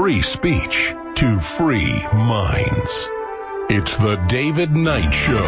free speech to free minds. It's the David Knight Show.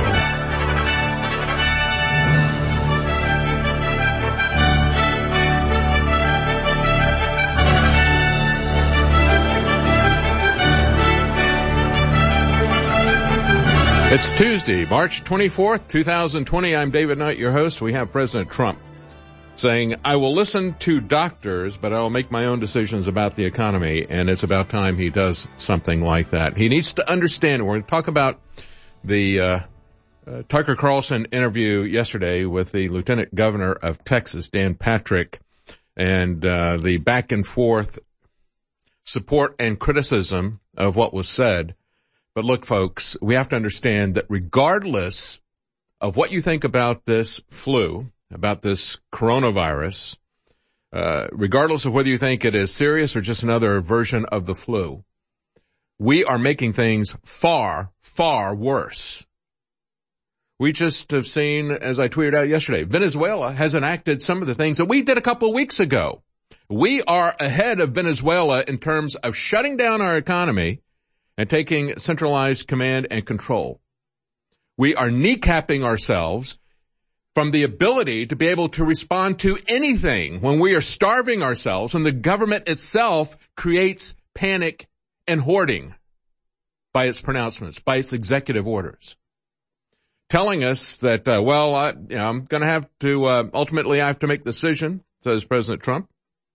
It's Tuesday, March 24th, 2020. I'm David Knight, your host. We have President Trump saying, I will listen to doctors, but I'll make my own decisions about the economy. And it's about time he does something like that. He needs to understand. We're going to talk about the Tucker Carlson interview yesterday with the Lieutenant Governor of Texas, Dan Patrick, and the back and forth support and criticism of what was said. But look, folks, we have to understand that regardless of what you think about this flu, about this coronavirus, regardless of whether you think it is serious or just another version of the flu, we are making things far, far worse. We just have seen, as I tweeted out yesterday, Venezuela has enacted some of the things that we did a couple of weeks ago. We are ahead of Venezuela in terms of shutting down our economy and taking centralized command and control. We are kneecapping ourselves from the ability to be able to respond to anything when we are starving ourselves and the government itself creates panic and hoarding by its pronouncements, by its executive orders, telling us that, I'm going to have to, ultimately I have to make the decision, says President Trump.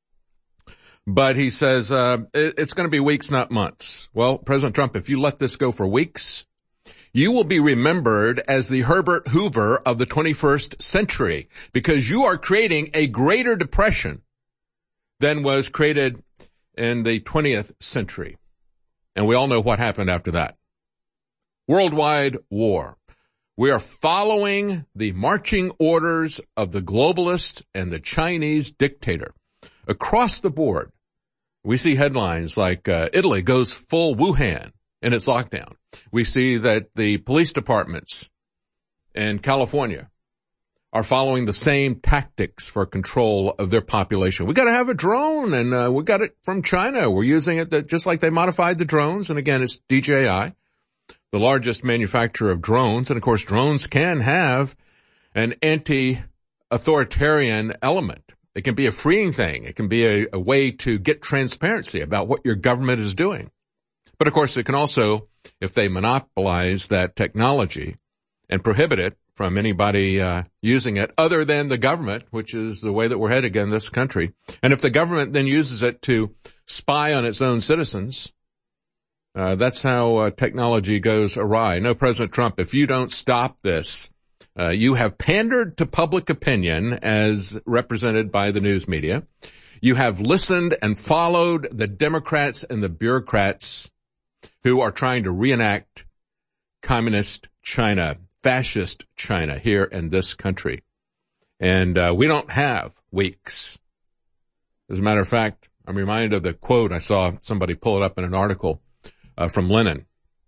But he says, it's going to be weeks, not months. Well, President Trump, if you let this go for weeks, you will be remembered as the Herbert Hoover of the 21st century because you are creating a greater depression than was created in the 20th century. And we all know what happened after that. Worldwide war. We are following the marching orders of the globalist and the Chinese dictator. Across the board, we see headlines like Italy goes full Wuhan in its lockdown. We see that the police departments in California are following the same tactics for control of their population. We got to have a drone, and we got it from China. We're using it just like they modified the drones. And again, it's DJI, the largest manufacturer of drones. And of course, drones can have an anti-authoritarian element. It can be a freeing thing. It can be a way to get transparency about what your government is doing. But of course, it can also, if they monopolize that technology and prohibit it from anybody using it other than the government, which is the way that we're headed in this country. And if the government then uses it to spy on its own citizens, that's how technology goes awry. No, President Trump, if you don't stop this, you have pandered to public opinion as represented by the news media. You have listened and followed the Democrats and the bureaucrats who are trying to reenact communist China, fascist China here in this country. And we don't have weeks. As a matter of fact, I'm reminded of the quote. I saw somebody pull it up in an article from Lenin.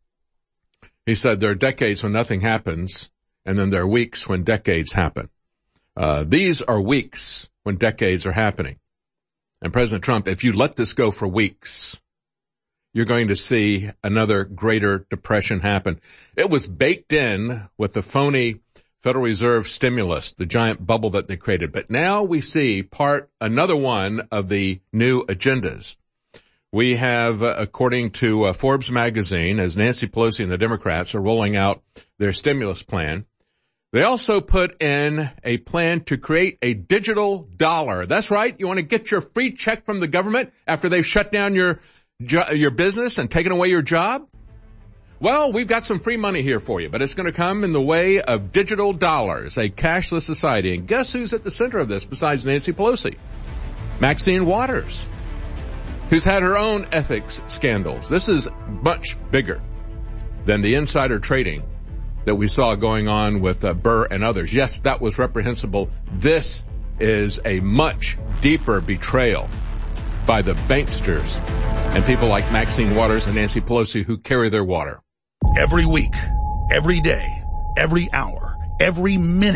He said, there are decades when nothing happens, and then there are weeks when decades happen. These are weeks when decades are happening. And President Trump, if you let this go for weeks, you're going to see another greater depression happen. It was baked in with the phony Federal Reserve stimulus, the giant bubble that they created. But now we see another one of the new agendas. We have, according to Forbes magazine, as Nancy Pelosi and the Democrats are rolling out their stimulus plan, they also put in a plan to create a digital dollar. That's right. You want to get your free check from the government after they've shut down your business and taken away your job? Well, we've got some free money here for you, but it's going to come in the way of digital dollars, a cashless society. And guess who's at the center of this besides Nancy Pelosi? Maxine Waters, who's had her own ethics scandals. This is much bigger than the insider trading that we saw going on with Burr and others. Yes, that was reprehensible. This is a much deeper betrayal by the banksters and people like Maxine Waters and Nancy Pelosi who carry their water. Every week, every day, every hour, every minute,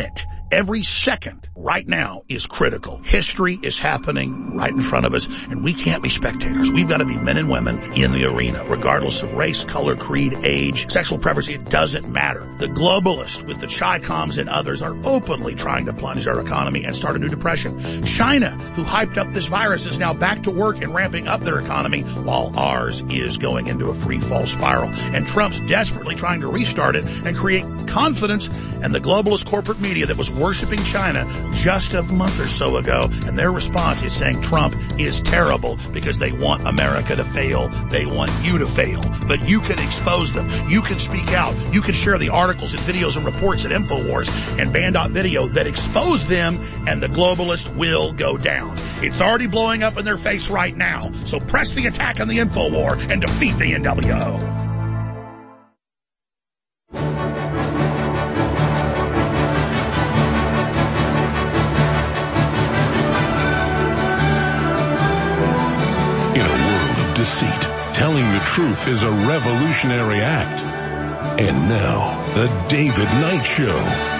Every second right now is critical. History is happening right in front of us, and we can't be spectators. We've got to be men and women in the arena, regardless of race, color, creed, age, sexual preference. It doesn't matter. The globalists with the Chi-Coms and others are openly trying to plunge our economy and start a new depression. China, who hyped up this virus, is now back to work and ramping up their economy while ours is going into a free fall spiral. And Trump's desperately trying to restart it and create confidence. And the globalist corporate media that was worshiping China just a month or so ago, and their response is saying Trump is terrible because they want America to fail. They want you to fail. But you can expose them. You can speak out. You can share the articles and videos and reports at InfoWars and Band.video that expose them, and the globalist will go down. It's already blowing up in their face right now. So press the attack on the InfoWar and defeat the NWO. Deceit. Telling the truth is a revolutionary act. And now, the David Knight Show.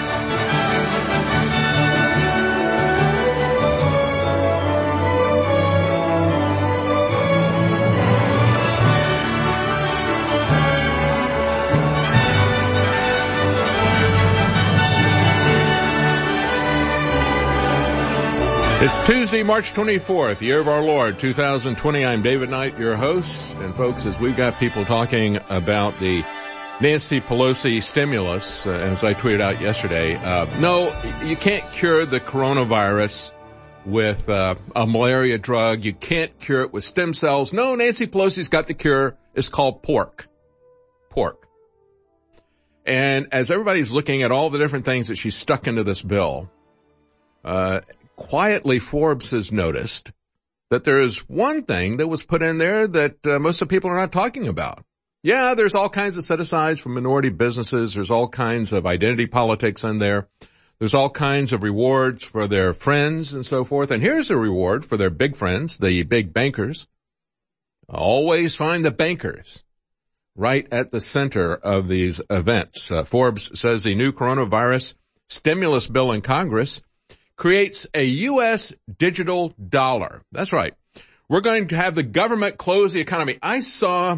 It's Tuesday, March 24th, year of our Lord, 2020. I'm David Knight, your host. And folks, as we've got people talking about the Nancy Pelosi stimulus, as I tweeted out yesterday, no, you can't cure the coronavirus with a malaria drug. You can't cure it with stem cells. No, Nancy Pelosi's got the cure. It's called pork. Pork. And as everybody's looking at all the different things that she's stuck into this bill, quietly, Forbes has noticed that there is one thing that was put in there that most of the people are not talking about. Yeah, there's all kinds of set-asides for minority businesses. There's all kinds of identity politics in there. There's all kinds of rewards for their friends and so forth. And here's a reward for their big friends, the big bankers. Always find the bankers right at the center of these events. Forbes says the new coronavirus stimulus bill in Congress creates a U.S. digital dollar. That's right. We're going to have the government close the economy. I saw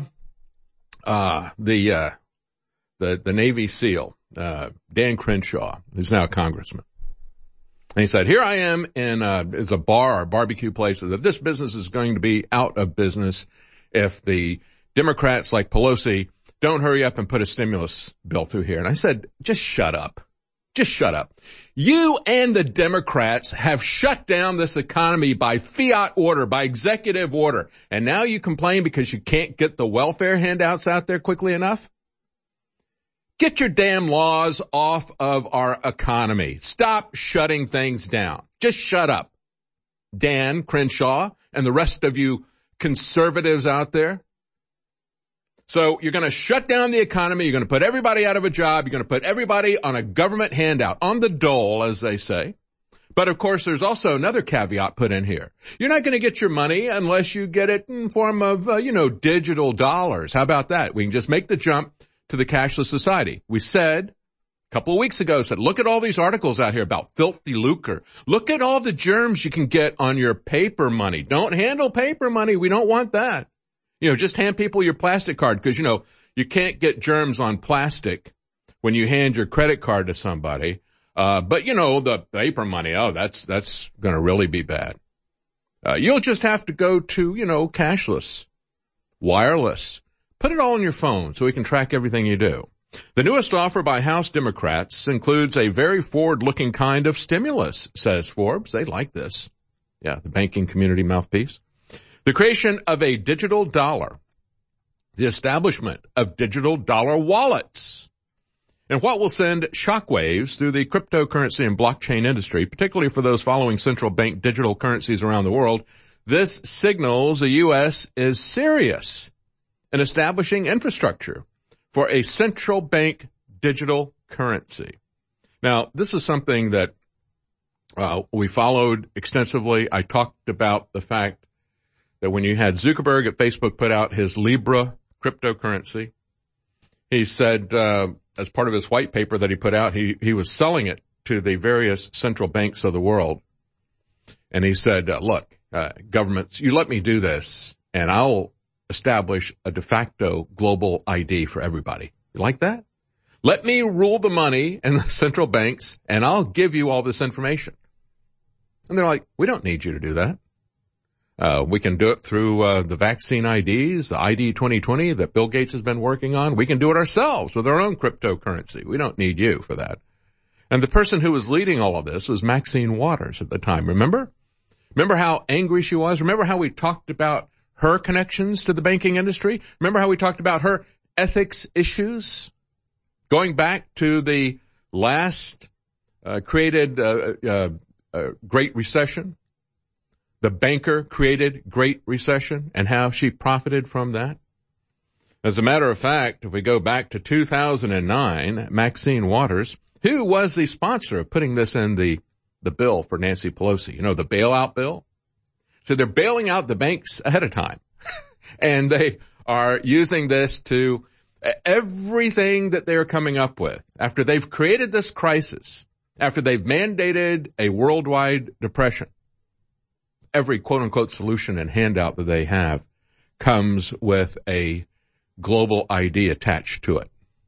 the Navy SEAL, Dan Crenshaw, who's now a congressman. And he said, here I am in it's a bar or barbecue place. That this business is going to be out of business if the Democrats like Pelosi don't hurry up and put a stimulus bill through here. And I said, just shut up. Just shut up. You and the Democrats have shut down this economy by fiat order, by executive order. And now you complain because you can't get the welfare handouts out there quickly enough? Get your damn laws off of our economy. Stop shutting things down. Just shut up. Dan Crenshaw and the rest of you conservatives out there. So you're going to shut down the economy. You're going to put everybody out of a job. You're going to put everybody on a government handout, on the dole, as they say. But, of course, there's also another caveat put in here. You're not going to get your money unless you get it in form of, digital dollars. How about that? We can just make the jump to the cashless society. We said a couple of weeks ago, look at all these articles out here about filthy lucre. Look at all the germs you can get on your paper money. Don't handle paper money. We don't want that. Just hand people your plastic card because, you can't get germs on plastic when you hand your credit card to somebody. But, the paper money, that's going to really be bad. You'll just have to go to, cashless, wireless. Put it all on your phone so we can track everything you do. The newest offer by House Democrats includes a very forward-looking kind of stimulus, says Forbes. They like this. Yeah, the banking community mouthpiece. The creation of a digital dollar, the establishment of digital dollar wallets, and what will send shockwaves through the cryptocurrency and blockchain industry, particularly for those following central bank digital currencies around the world. This signals the U.S. is serious in establishing infrastructure for a central bank digital currency. Now, this is something that we followed extensively. I talked about the fact that when you had Zuckerberg at Facebook put out his Libra cryptocurrency, he said, as part of his white paper that he put out, he was selling it to the various central banks of the world. And he said, look, governments, you let me do this and I'll establish a de facto global ID for everybody. You like that? Let me rule the money and the central banks and I'll give you all this information. And they're like, we don't need you to do that. We can do it through the vaccine IDs, the ID 2020 that Bill Gates has been working on. We can do it ourselves with our own cryptocurrency. We don't need you for that. And the person who was leading all of this was Maxine Waters at the time. Remember how angry she was? Remember how we talked about her connections to the banking industry? Remember how we talked about her ethics issues? Going back to the last created Great Recession, the banker created Great Recession, and how she profited from that. As a matter of fact, if we go back to 2009, Maxine Waters, who was the sponsor of putting this in the bill for Nancy Pelosi, the bailout bill. So they're bailing out the banks ahead of time. And they are using this to everything that they're coming up with after they've created this crisis, after they've mandated a worldwide depression. Every quote-unquote solution and handout that they have comes with a global ID attached to it.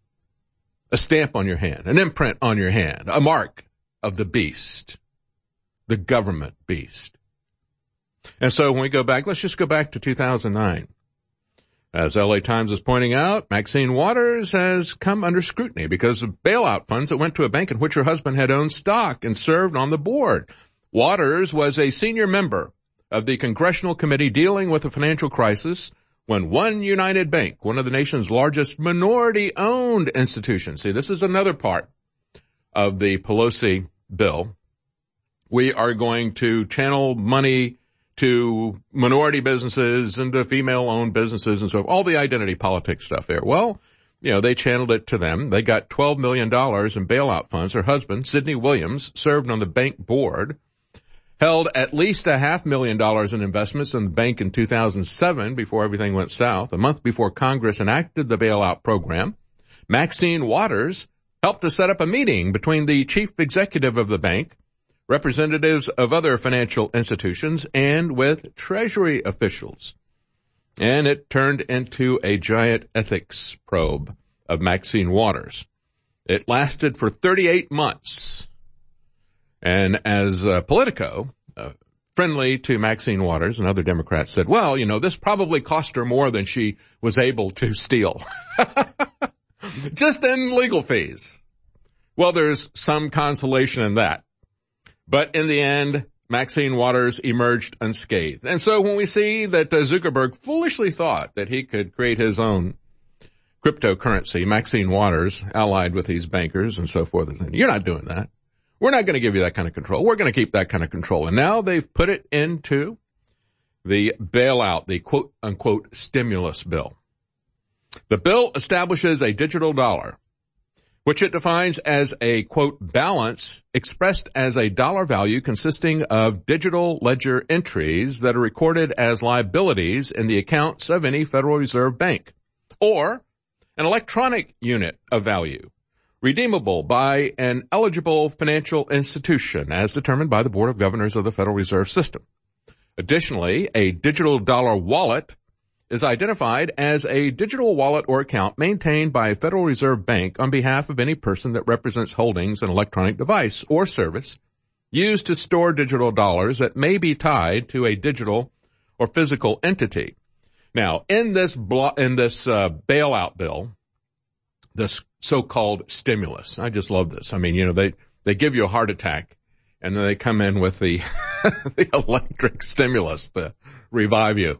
A stamp on your hand, an imprint on your hand, a mark of the beast, the government beast. And so when we go back, let's just go back to 2009. As LA Times is pointing out, Maxine Waters has come under scrutiny because of bailout funds that went to a bank in which her husband had owned stock and served on the board. Waters was a senior member of the Congressional Committee dealing with the financial crisis when One United Bank, one of the nation's largest minority-owned institutions. See, this is another part of the Pelosi bill. We are going to channel money to minority businesses and to female-owned businesses and so all the identity politics stuff there. Well, they channeled it to them. They got $12 million in bailout funds. Her husband, Sidney Williams, served on the bank board, held at least $500,000 in investments in the bank in 2007 before everything went south. A month before Congress enacted the bailout program, Maxine Waters helped to set up a meeting between the chief executive of the bank, representatives of other financial institutions, and with Treasury officials. And it turned into a giant ethics probe of Maxine Waters. It lasted for 38 months. And as Politico, friendly to Maxine Waters and other Democrats, said, well, this probably cost her more than she was able to steal. Just in legal fees. Well, there's some consolation in that. But in the end, Maxine Waters emerged unscathed. And so when we see that Zuckerberg foolishly thought that he could create his own cryptocurrency, Maxine Waters, allied with these bankers and so forth, and you're not doing that. We're not going to give you that kind of control. We're going to keep that kind of control. And now they've put it into the bailout, the quote-unquote stimulus bill. The bill establishes a digital dollar, which it defines as a, quote, balance expressed as a dollar value consisting of digital ledger entries that are recorded as liabilities in the accounts of any Federal Reserve Bank, or an electronic unit of value, redeemable by an eligible financial institution as determined by the Board of Governors of the Federal Reserve System. Additionally, a digital dollar wallet is identified as a digital wallet or account maintained by a Federal Reserve Bank on behalf of any person that represents holdings in an electronic device or service used to store digital dollars that may be tied to a digital or physical entity. Now, in this bailout bill, this so-called stimulus, I just love this. I mean, they give you a heart attack and then they come in with the the electric stimulus to revive you.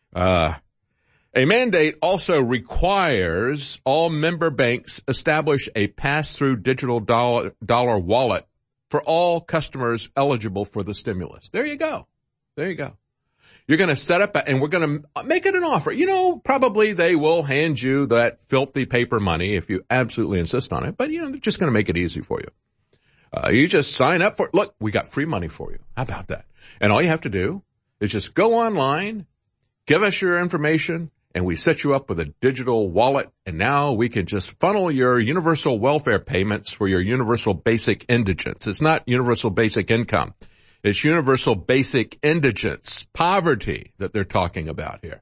A mandate also requires all member banks establish a pass-through digital dollar wallet for all customers eligible for the stimulus. There you go. There you go. You're going to set up and we're going to make it an offer. Probably they will hand you that filthy paper money if you absolutely insist on it, but they're just going to make it easy for you. You just sign up for it. Look, we got free money for you. How about that? And all you have to do is just go online, give us your information, and we set you up with a digital wallet, and now we can just funnel your universal welfare payments for your universal basic indigence. It's not universal basic income. It's universal basic indigence, poverty that they're talking about here.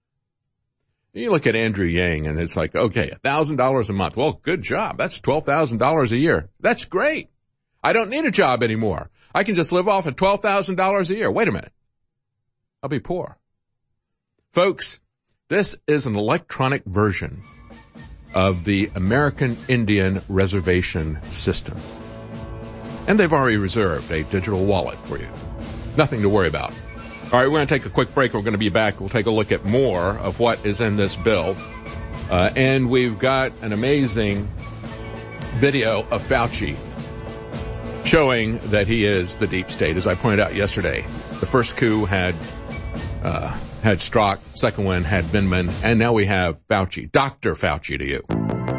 You look at Andrew Yang, and it's like, okay, $1,000 a month. Well, good job. That's $12,000 a year. That's great. I don't need a job anymore. I can just live off of $12,000 a year. Wait a minute. I'll be poor. Folks, this is an electronic version of the American Indian reservation system. And they've already reserved a digital wallet for you. Nothing to worry about. All right, we're going to take a quick break. We're going to be back. We'll take a look at more of what is in this bill. And we've got an amazing video of Fauci showing that he is the deep state. As I pointed out yesterday, the first coup had Strzok, second one had Vindman, and now we have Fauci. Dr. Fauci to you.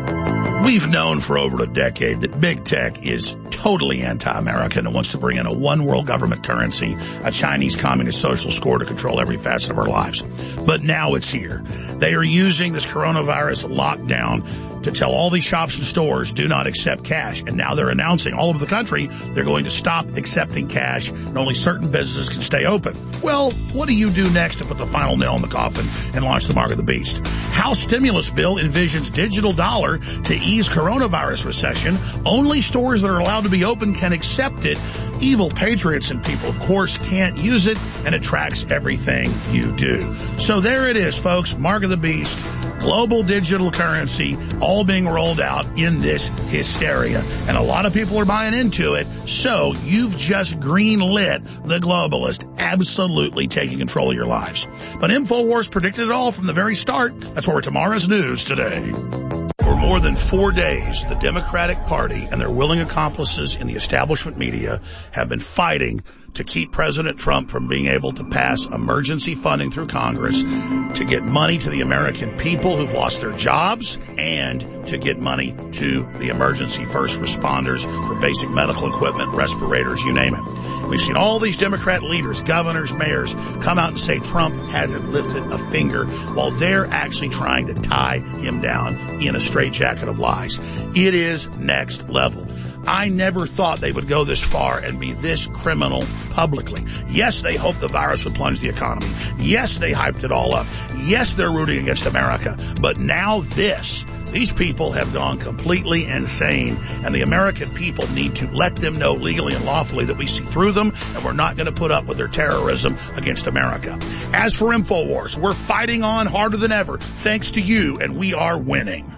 We've known for over a decade that big tech is totally anti-American and wants to bring in a one world government currency, a Chinese communist social score to control every facet of our lives. But now it's here. They are using this coronavirus lockdown to tell all these shops and stores do not accept cash. And now they're announcing all over the country they're going to stop accepting cash and only certain businesses can stay open. Well, what do you do next to put the final nail in the coffin and launch the mark of the beast? House stimulus bill envisions digital dollar to ease coronavirus recession. Only stores that are allowed to be open can accept it. Evil patriots and people, of course, can't use it, and it tracks everything you do. So there it is, folks. Mark of the beast. Global digital currency all being rolled out in this hysteria. And a lot of people are buying into it. So you've just green-lit the globalist absolutely taking control of your lives. But InfoWars predicted it all from the very start. That's where tomorrow's news today. For more than 4 days, the Democratic Party and their willing accomplices in the establishment media have been fighting to keep President Trump from being able to pass emergency funding through Congress to get money to the American people who've lost their jobs and to get money to the emergency first responders for basic medical equipment, respirators, you name it. We've seen all these Democrat leaders, governors, mayors come out and say Trump hasn't lifted a finger while they're actually trying to tie him down in a straitjacket of lies. It is next level. I never thought they would go this far and be this criminal publicly. Yes, they hoped the virus would plunge the economy. Yes, they hyped it all up. Yes, they're rooting against America. But now this. These people have gone completely insane, and the American people need to let them know legally and lawfully that we see through them, and we're not going to put up with their terrorism against America. As for InfoWars, we're fighting on harder than ever, thanks to you, and we are winning.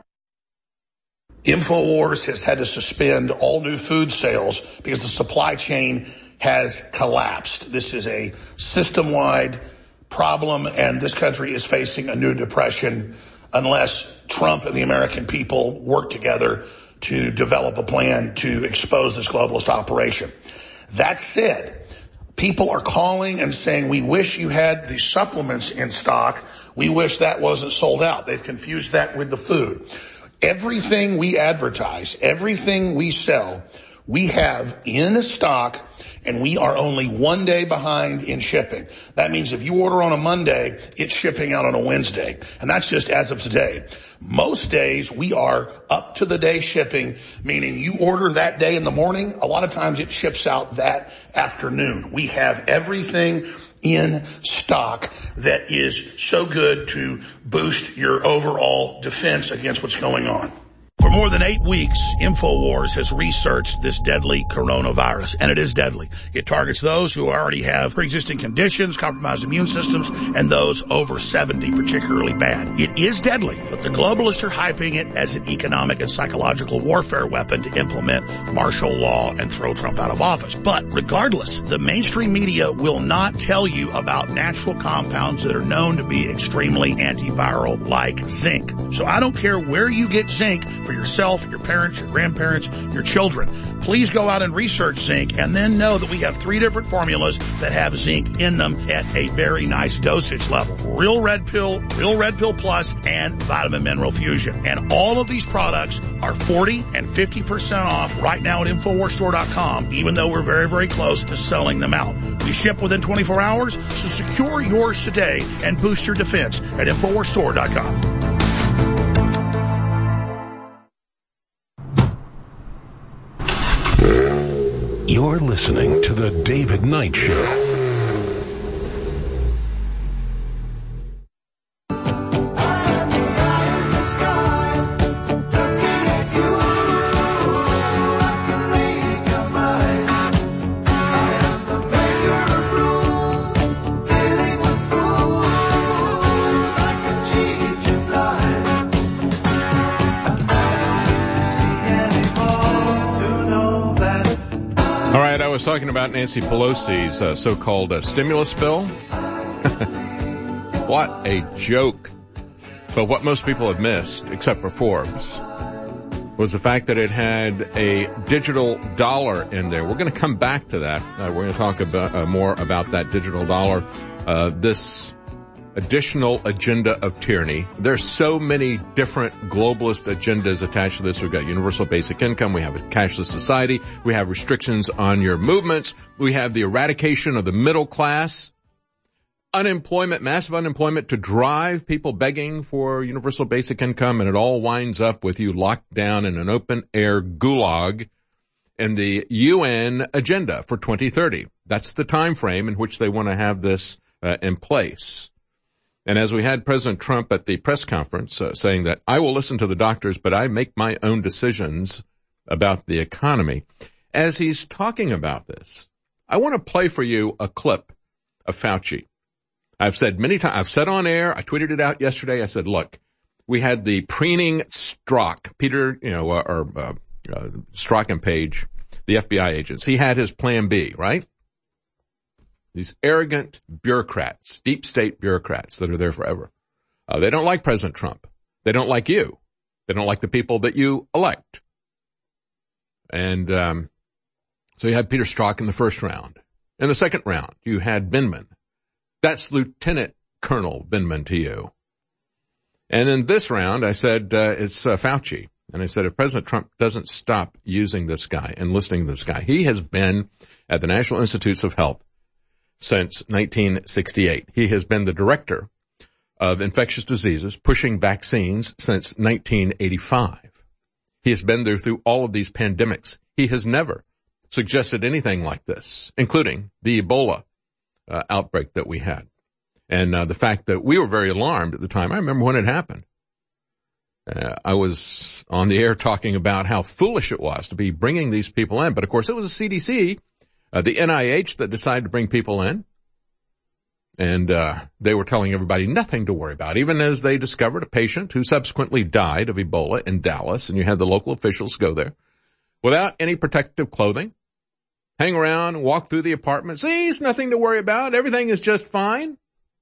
InfoWars has had to suspend all new food sales because the supply chain has collapsed. This is a system-wide problem, and this country is facing a new depression unless Trump and the American people work together to develop a plan to expose this globalist operation. That said, people are calling and saying, we wish you had the supplements in stock. We wish that wasn't sold out. They've confused that with the food. Everything we advertise, everything we sell, we have in stock, and we are only 1 day behind in shipping. That means if you order on a Monday, it's shipping out on a Wednesday. And that's just as of today. Most days we are up to the day shipping, meaning you order that day in the morning, a lot of times it ships out that afternoon. We have everything in stock that is so good to boost your overall defense against what's going on. For more than 8 weeks, InfoWars has researched this deadly coronavirus, and it is deadly. It targets those who already have pre-existing conditions, compromised immune systems, and those over 70 particularly bad. It is deadly, but the globalists are hyping it as an economic and psychological warfare weapon to implement martial law and throw Trump out of office. But regardless, the mainstream media will not tell you about natural compounds that are known to be extremely antiviral, like zinc. So I don't care where you get zinc for yourself, your parents, your grandparents, your children. Please go out and research zinc and then know that we have 3 different formulas that have zinc in them at a very nice dosage level. Real Red Pill Plus, and Vitamin Mineral Fusion. And all of these products are 40 and 50% off right now at InfoWarsStore.com, even though we're very, very close to selling them out. We ship within 24 hours, so secure yours today and boost your defense at InfoWarsStore.com. You're listening to The David Knight Show. I was talking about Nancy Pelosi's so-called stimulus bill. What a joke. But what most people have missed, except for Forbes, was the fact that it had a digital dollar in there. We're going to come back to that. We're going to talk about more about that digital dollar, this additional agenda of tyranny. There's so many different globalist agendas attached to this. We've got universal basic income. We have a cashless society. We have restrictions on your movements. We have the eradication of the middle class. Unemployment, massive unemployment to drive people begging for universal basic income. And it all winds up with you locked down in an open air gulag in the UN agenda for 2030. That's the time frame in which they want to have this in place. And as we had President Trump at the press conference saying that I will listen to the doctors, but I make my own decisions about the economy. As he's talking about this, I want to play for you a clip of Fauci. I've said many times, I've said on air, I tweeted it out yesterday. I said, look, we had the preening Strzok, Strzok and Page, the FBI agents. He had his plan B, right? These arrogant bureaucrats, deep state bureaucrats that are there forever. They don't like President Trump. They don't like you. They don't like the people that you elect. And so you had Peter Strzok in the first round. In the second round, you had Vindman. That's Lieutenant Colonel Vindman to you. And in this round, I said it's Fauci. And I said if President Trump doesn't stop using this guy and listening to this guy, he has been at the National Institutes of Health since 1968. He has been the director of infectious diseases, pushing vaccines since 1985. He has been there through all of these pandemics. He has never suggested anything like this, including the Ebola outbreak that we had. And the fact that we were very alarmed at the time. I remember when it happened. I was on the air talking about how foolish it was to be bringing these people in. But of course, it was the CDC, the NIH that decided to bring people in. And they were telling everybody nothing to worry about, even as they discovered a patient who subsequently died of Ebola in Dallas. And you had the local officials go there without any protective clothing, hang around and walk through the apartment. See, it's nothing to worry about. Everything is just fine.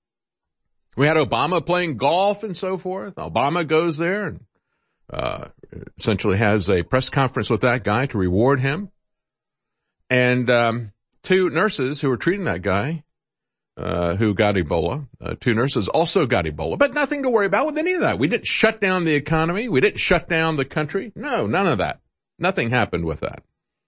We had Obama playing golf and so forth. Obama goes there and essentially has a press conference with that guy to reward him. And two nurses who were treating that guy who got Ebola, two nurses also got Ebola, but nothing to worry about with any of that. We didn't shut down the economy. We didn't shut down the country. No, none of that. Nothing happened with that.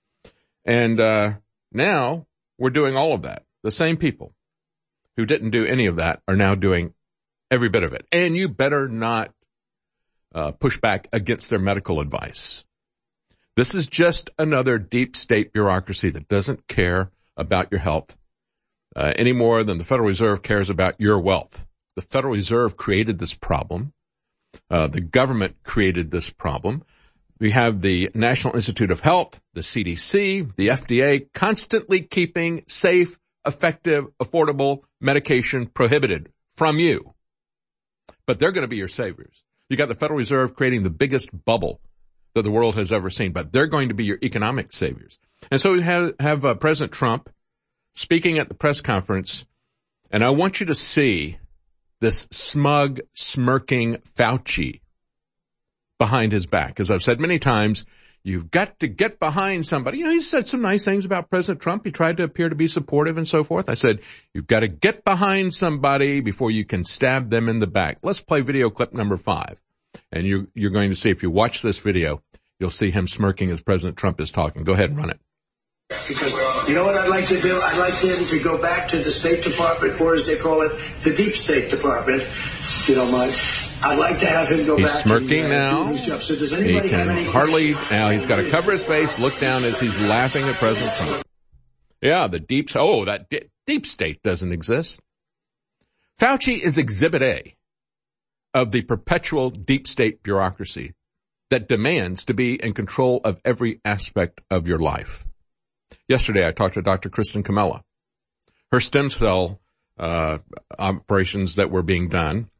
And now we're doing all of that. The same people who didn't do any of that are now doing every bit of it. And you better not push back against their medical advice. This is just another deep state bureaucracy that doesn't care about your health any more than the Federal Reserve cares about your wealth. The Federal Reserve created this problem. The government created this problem. We have the National Institute of Health, the CDC, the FDA, constantly keeping safe, effective, affordable medication prohibited from you. But they're going to be your saviors. You got the Federal Reserve creating the biggest bubble that the world has ever seen, but they're going to be your economic saviors. And so we have President Trump speaking at the press conference, and I want you to see this smug, smirking Fauci behind his back. As I've said many times, you've got to get behind somebody. You know, he said some nice things about President Trump. He tried to appear to be supportive and so forth. I said, you've got to get behind somebody before you can stab them in the back. Let's play video clip number 5. And you're going to see, if you watch this video, you'll see him smirking as President Trump is talking. Go ahead and run it. Because you know what I'd like to do? I'd like him to go back to the State Department, or as they call it, the Deep State Department, if you don't mind. I'd like to have him go back. He's smirking now. So does anybody he can have any hardly, now he's got to cover his face, look down as he's laughing at President Trump. Yeah, the deep state doesn't exist. Fauci is exhibit A of the perpetual deep state bureaucracy that demands to be in control of every aspect of your life. Yesterday, I talked to Dr. Kristen Camella. Her stem cell operations that were being done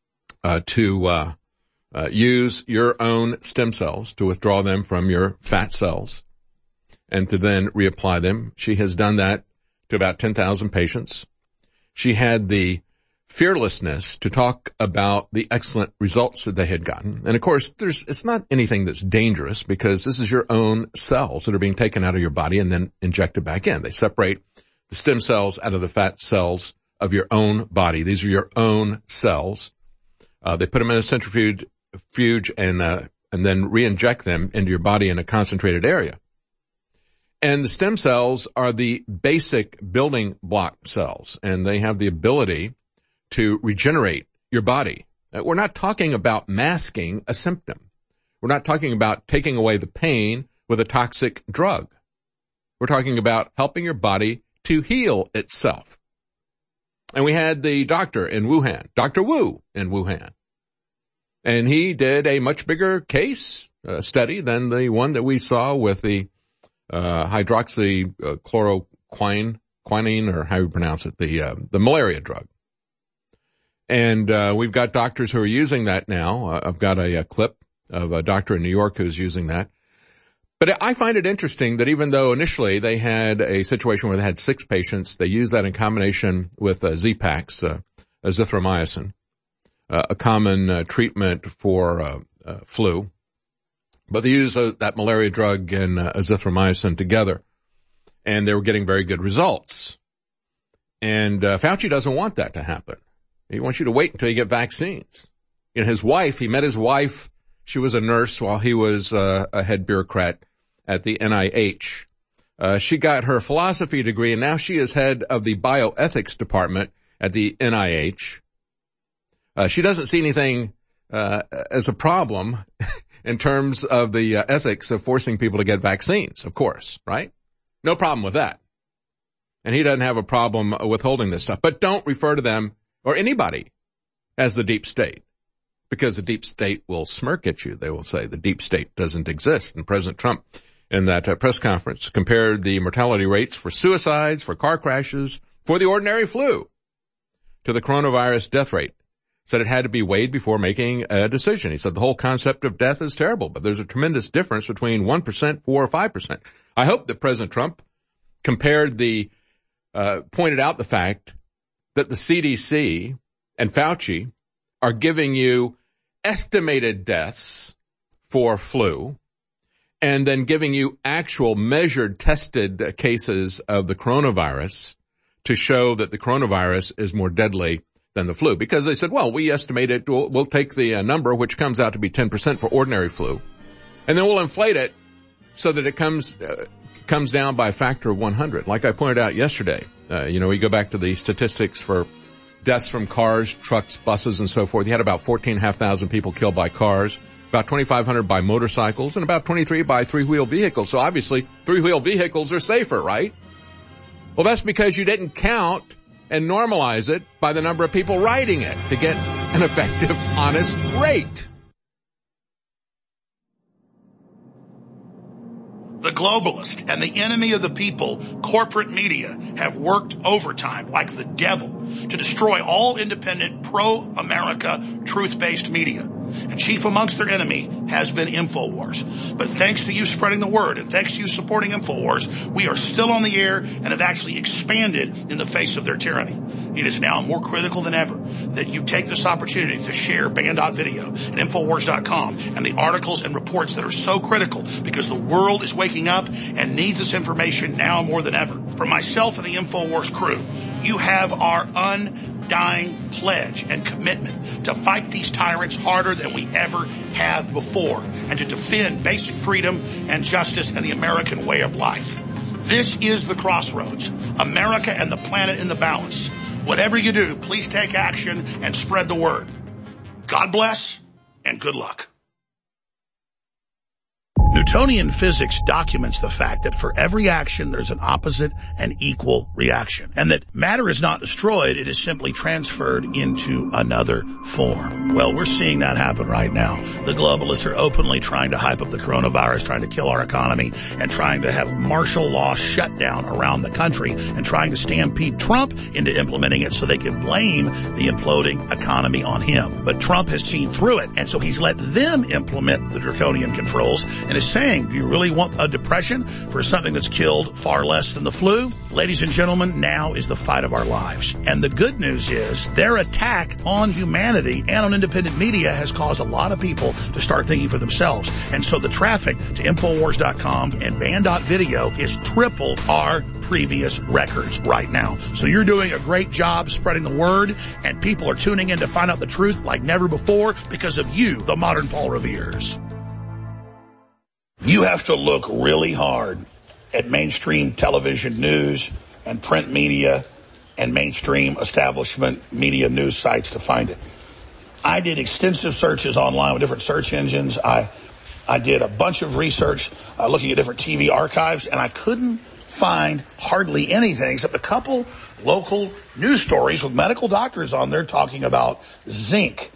to use your own stem cells to withdraw them from your fat cells and to then reapply them. She has done that to about 10,000 patients. She had the fearlessness to talk about the excellent results that they had gotten. And of course, it's not anything that's dangerous, because this is your own cells that are being taken out of your body and then injected back in. They separate the stem cells out of the fat cells of your own body. These are your own cells. They put them in a centrifuge and then re-inject them into your body in a concentrated area. And the stem cells are the basic building block cells, and they have the ability to regenerate your body. We're not talking about masking a symptom. We're not talking about taking away the pain with a toxic drug. We're talking about helping your body to heal itself. And we had the doctor in Wuhan, Dr. Wu in Wuhan. And he did a much bigger case study than the one that we saw with the hydroxychloroquine, or how you pronounce it, the malaria drug. And we've got doctors who are using that now. I've got a clip of a doctor in New York who's using that. But I find it interesting that even though initially they had a situation where they had 6 patients, they used that in combination with Z-Pax, azithromycin, a common treatment for flu. But they used that malaria drug and azithromycin together, and they were getting very good results. And Fauci doesn't want that to happen. He wants you to wait until you get vaccines. You know, he met his wife. She was a nurse while he was a head bureaucrat at the NIH. She got her philosophy degree, and now she is head of the bioethics department at the NIH. She doesn't see anything as a problem in terms of the ethics of forcing people to get vaccines, of course, right? No problem with that. And he doesn't have a problem withholding this stuff. But don't refer to them or anybody as the deep state, because the deep state will smirk at you. They will say the deep state doesn't exist. And President Trump, in that press conference, compared the mortality rates for suicides, for car crashes, for the ordinary flu to the coronavirus death rate. Said it had to be weighed before making a decision. He said the whole concept of death is terrible, but there's a tremendous difference between 1%, 4 or 5%. I hope that President Trump pointed out the fact that the CDC and Fauci are giving you estimated deaths for flu and then giving you actual measured, tested cases of the coronavirus to show that the coronavirus is more deadly than the flu. Because they said, well, we estimate it, we'll take the number, which comes out to be 10% for ordinary flu, and then we'll inflate it so that it comes down by a factor of 100. Like I pointed out yesterday, we go back to the statistics for deaths from cars, trucks, buses, and so forth. You had about 14,500 people killed by cars, about 2,500 by motorcycles, and about 23 by three-wheel vehicles. So obviously, three-wheel vehicles are safer, right? Well, that's because you didn't count and normalize it by the number of people riding it to get an effective, honest rate. The globalist and the enemy of the people, corporate media, have worked overtime like the devil to destroy all independent, pro-America, truth-based media. And chief amongst their enemy has been InfoWars. But thanks to you spreading the word and thanks to you supporting InfoWars, we are still on the air and have actually expanded in the face of their tyranny. It is now more critical than ever that you take this opportunity to share Band.video and Infowars.com and the articles and reports that are so critical because the world is waking up and needs this information now more than ever. For myself and the InfoWars crew, you have our undying pledge and commitment to fight these tyrants harder than we ever have before and to defend basic freedom and justice and the American way of life. This is the crossroads. America and the planet in the balance. Whatever you do, please take action and spread the word. God bless and good luck. Newtonian physics documents the fact that for every action, there's an opposite and equal reaction. And that matter is not destroyed, it is simply transferred into another form. Well, we're seeing that happen right now. The globalists are openly trying to hype up the coronavirus, trying to kill our economy, and trying to have martial law shut down around the country, and trying to stampede Trump into implementing it so they can blame the imploding economy on him. But Trump has seen through it, and so he's let them implement the draconian controls and is saying, do you really want a depression for something that's killed far less than the flu? Ladies and gentlemen, now is the fight of our lives. And the good news is their attack on humanity and on independent media has caused a lot of people to start thinking for themselves. And so the traffic to Infowars.com and Band.video is triple our previous records right now. So you're doing a great job spreading the word, and people are tuning in to find out the truth like never before because of you, the modern Paul Revere's. You have to look really hard at mainstream television news and print media and mainstream establishment media news sites to find it. I did extensive searches online with different search engines. I did a bunch of research looking at different TV archives, and I couldn't find hardly anything except a couple local news stories with medical doctors on there talking about zinc,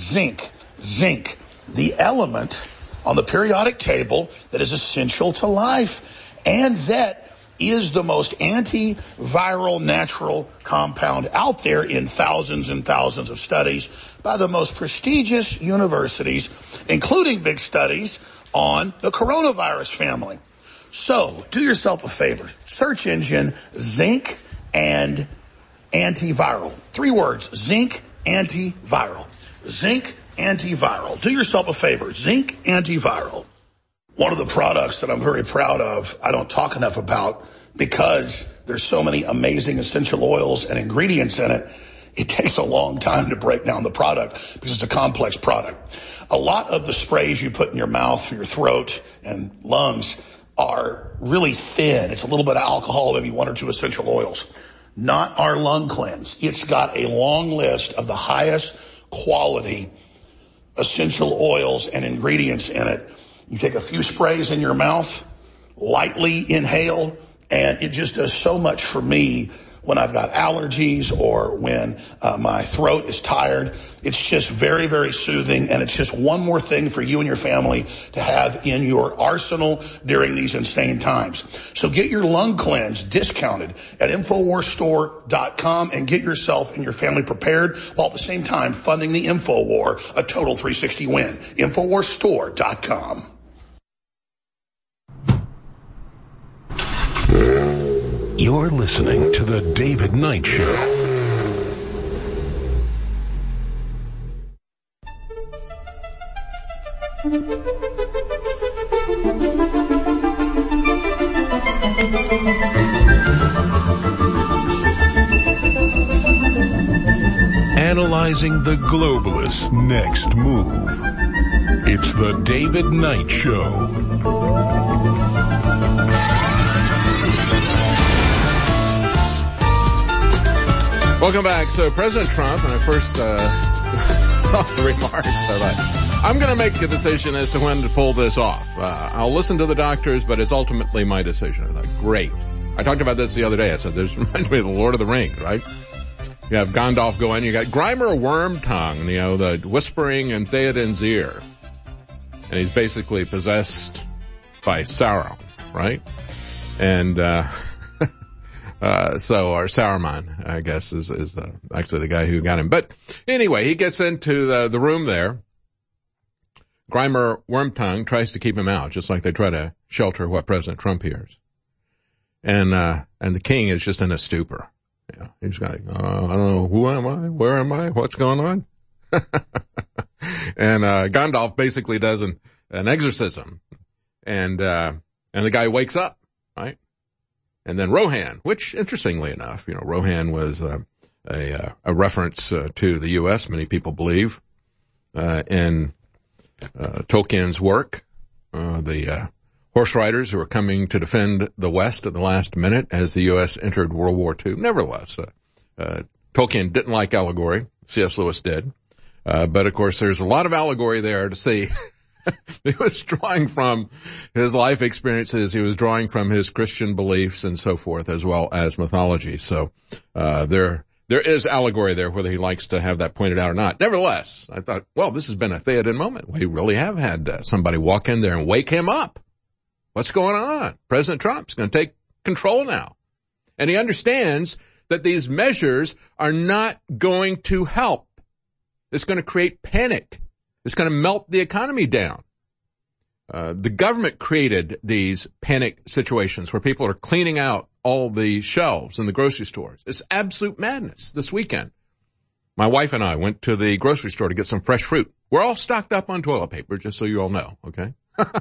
the element on the periodic table that is essential to life and that is the most antiviral natural compound out there in thousands and thousands of studies by the most prestigious universities, including big studies on the coronavirus family. So do yourself a favor. Search engine zinc and antiviral. 3 words, zinc antiviral. Zinc antiviral. Do yourself a favor. Zinc antiviral. One of the products that I'm very proud of, I don't talk enough about because there's so many amazing essential oils and ingredients in it. It takes a long time to break down the product because it's a complex product. A lot of the sprays you put in your mouth for your throat and lungs are really thin. It's a little bit of alcohol, maybe 1 or 2 essential oils. Not our lung cleanse. It's got a long list of the highest quality essential oils and ingredients in it. You take a few sprays in your mouth, lightly inhale, and it just does so much for me when I've got allergies or when my throat is tired. It's just very, very soothing, and it's just one more thing for you and your family to have in your arsenal during these insane times. So get your lung cleanse discounted at InfoWarsStore.com and get yourself and your family prepared while at the same time funding the InfoWar, a total 360 win. InfoWarsStore.com. You're listening to The David Knight Show. Analyzing the globalists' next move. It's The David Knight Show. Welcome back. So President Trump, when I first saw the remarks, I thought, I'm going to make a decision as to when to pull this off. I'll listen to the doctors, but it's ultimately my decision. I thought, great. I talked about this the other day. I said, this reminds me of the Lord of the Rings, right? You have Gandalf go in, you got Grimer Wormtongue, the whispering in Theoden's ear. And he's basically possessed by Sauron, right? And, or Saruman, I guess, is actually the guy who got him. But anyway, he gets into the room there, Grimer Wormtongue tries to keep him out, just like they try to shelter what President Trump hears. And the king is just in a stupor. Yeah, he's like, I don't know, who am I? Where am I? What's going on? And Gandalf basically does an exorcism. And the guy wakes up, right? And then Rohan, which interestingly enough, Rohan was a reference to the U.S., many people believe, in Tolkien's work, the horse riders who were coming to defend the West at the last minute as the U.S. entered World War II. Nevertheless, Tolkien didn't like allegory. C.S. Lewis did. But of course, there's a lot of allegory there to see. He was drawing from his life experiences. He was drawing from his Christian beliefs and so forth, as well as mythology. So, there is allegory there, whether he likes to have that pointed out or not. Nevertheless, I thought, well, this has been a Theoden moment. We really have had somebody walk in there and wake him up. What's going on? President Trump's going to take control now. And he understands that these measures are not going to help. It's going to create panic. It's going to melt the economy down. The government created these panic situations where people are cleaning out all the shelves in the grocery stores. It's absolute madness. This weekend, my wife and I went to the grocery store to get some fresh fruit. We're all stocked up on toilet paper, just so you all know, okay?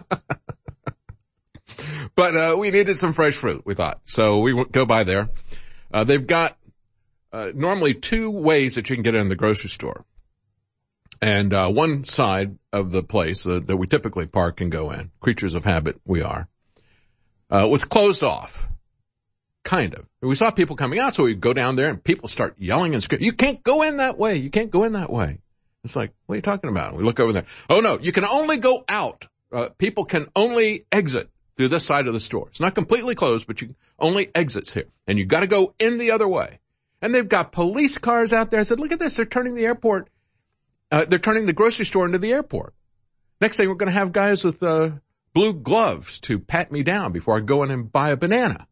But we needed some fresh fruit, we thought. So we go by there. They've got normally two ways that you can get in the grocery store. And one side of the place that we typically park and go in, creatures of habit we are, was closed off. Kind of. We saw people coming out, so we go down there and people start yelling and screaming, "You can't go in that way. You can't go in that way." It's like, what are you talking about? We look over there. Oh no, you can only go out. People can only exit through this side of the store. It's not completely closed, but you only exits here. And you gotta go in the other way. And they've got police cars out there. I said, look at this. They're turning the airport. They're turning the grocery store into the airport. Next thing, we're going to have guys with blue gloves to pat me down before I go in and buy a banana.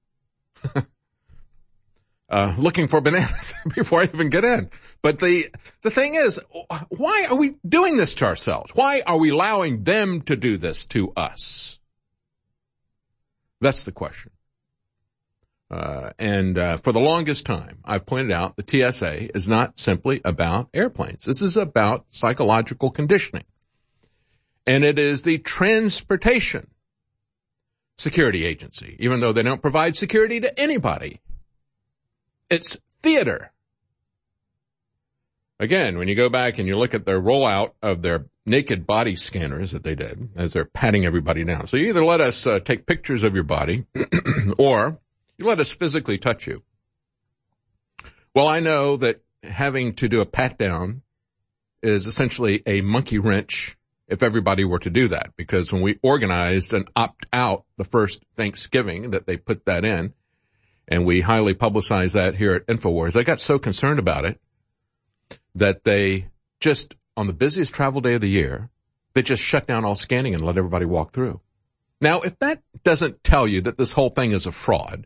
Looking for bananas before I even get in. But the thing is, why are we doing this to ourselves? Why are we allowing them to do this to us? That's the question. And for the longest time, I've pointed out the TSA is not simply about airplanes. This is about psychological conditioning. And it is the Transportation Security Agency, even though they don't provide security to anybody. It's theater. Again, when you go back and you look at their rollout of their naked body scanners that they did as they're patting everybody down. So you either let us take pictures of your body or you let us physically touch you. Well, I know that having to do a pat down is essentially a monkey wrench if everybody were to do that, because when we organized an opt-out the first Thanksgiving that they put that in, and we highly publicized that here at InfoWars, I got so concerned about it that they just, on the busiest travel day of the year, they just shut down all scanning and let everybody walk through. Now, if that doesn't tell you that this whole thing is a fraud,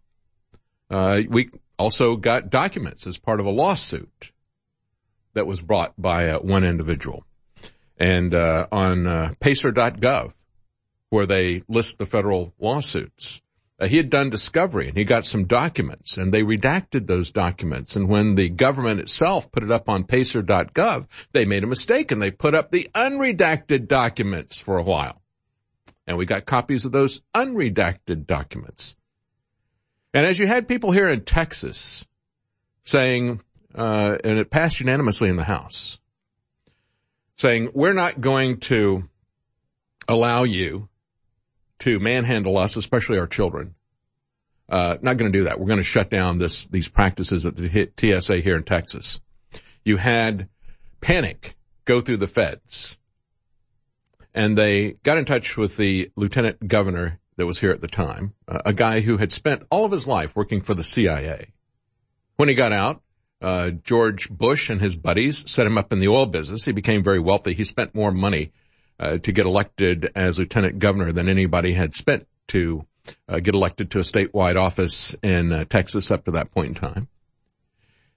we also got documents as part of a lawsuit that was brought by one individual. And on pacer.gov, where they list the federal lawsuits, he had done discovery and he got some documents and they redacted those documents. And when the government itself put it up on pacer.gov, they made a mistake and they put up the unredacted documents for a while. And we got copies of those unredacted documents. And as you had people here in Texas saying, and it passed unanimously in the House, saying, we're not going to allow you to manhandle us, especially our children. Not going to do that. We're going to shut down these practices at the TSA here in Texas. You had panic go through the feds. And they got in touch with the lieutenant governor that was here at the time, a guy who had spent all of his life working for the CIA. When he got out, George Bush and his buddies set him up in the oil business. He became very wealthy. He spent more money to get elected as lieutenant governor than anybody had spent to get elected to a statewide office in Texas up to that point in time.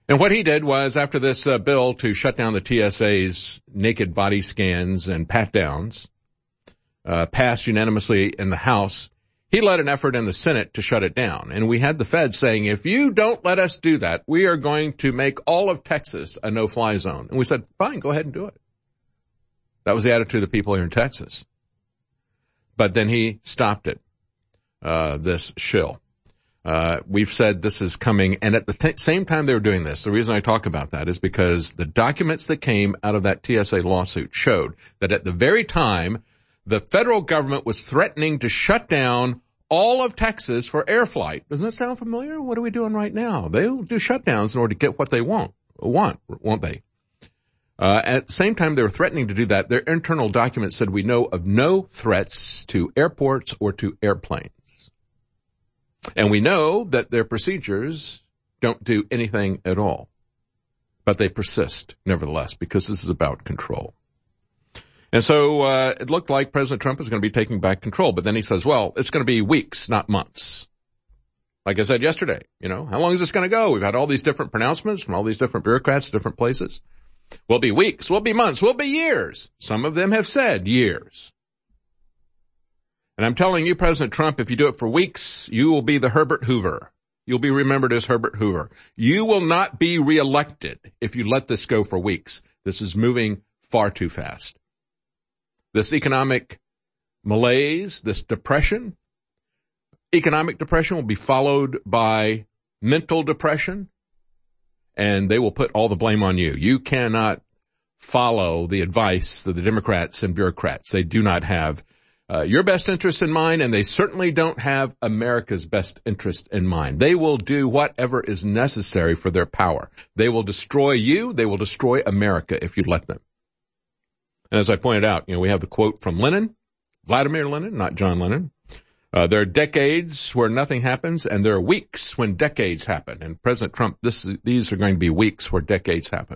And what he did was, after this bill to shut down the TSA's naked body scans and pat-downs passed unanimously in the House, he led an effort in the Senate to shut it down. And we had the Fed saying, if you don't let us do that, we are going to make all of Texas a no-fly zone. And we said, fine, go ahead and do it. That was the attitude of the people here in Texas. But then he stopped it, this shill. We've said this is coming, and at the same time they were doing this, the reason I talk about that is because the documents that came out of that TSA lawsuit showed that at the very time the federal government was threatening to shut down all of Texas for air flight. Doesn't that sound familiar? What are we doing right now? They'll do shutdowns in order to get what they want, won't they? At the same time they were threatening to do that, their internal documents said we know of no threats to airports or to airplanes. And we know that their procedures don't do anything at all. But they persist, nevertheless, because this is about control. And so it looked like President Trump was going to be taking back control. But then he says, well, it's going to be weeks, not months. Like I said yesterday, how long is this going to go? We've had all these different pronouncements from all these different bureaucrats, different places. Will be weeks, will be months, will be years. Some of them have said years. And I'm telling you, President Trump, if you do it for weeks, you will be the Herbert Hoover. You'll be remembered as Herbert Hoover. You will not be reelected if you let this go for weeks. This is moving far too fast. This economic malaise, this depression, economic depression will be followed by mental depression, and they will put all the blame on you. You cannot follow the advice of the Democrats and bureaucrats. They do not have your best interest in mind, and they certainly don't have America's best interest in mind. They will do whatever is necessary for their power. They will destroy you. They will destroy America if you let them. And as I pointed out, we have the quote from Lenin, Vladimir Lenin, not John Lennon. There are decades where nothing happens, and there are weeks when decades happen. And President Trump, these are going to be weeks where decades happen.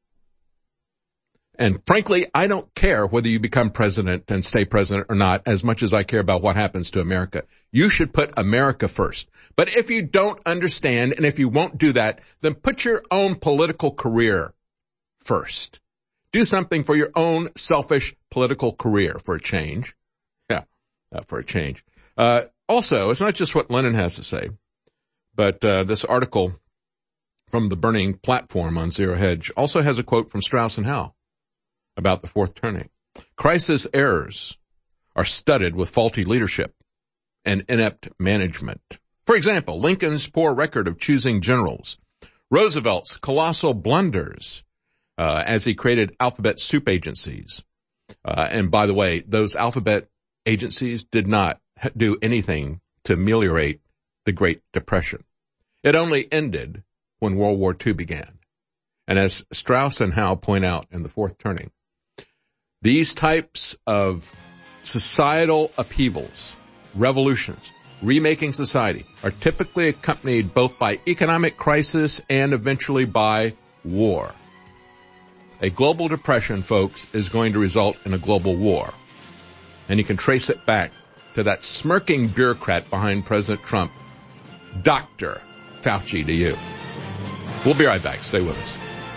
And frankly, I don't care whether you become president and stay president or not as much as I care about what happens to America. You should put America first. But if you don't understand and if you won't do that, then put your own political career first. Do something for your own selfish political career for a change. Yeah, for a change. Also, it's not just what Lenin has to say, but this article from the Burning Platform on Zero Hedge also has a quote from Strauss and Howe about the fourth turning. Crisis errors are studded with faulty leadership and inept management. For example, Lincoln's poor record of choosing generals, Roosevelt's colossal blunders as he created alphabet soup agencies. And by the way, those alphabet agencies did not do anything to ameliorate the Great Depression. It only ended when World War II began. And as Strauss and Howe point out in the fourth turning, these types of societal upheavals, revolutions, remaking society are typically accompanied both by economic crisis and eventually by war. A global depression, folks, is going to result in a global war. And you can trace it back to that smirking bureaucrat behind President Trump, Dr. Fauci to you. We'll be right back. Stay with us.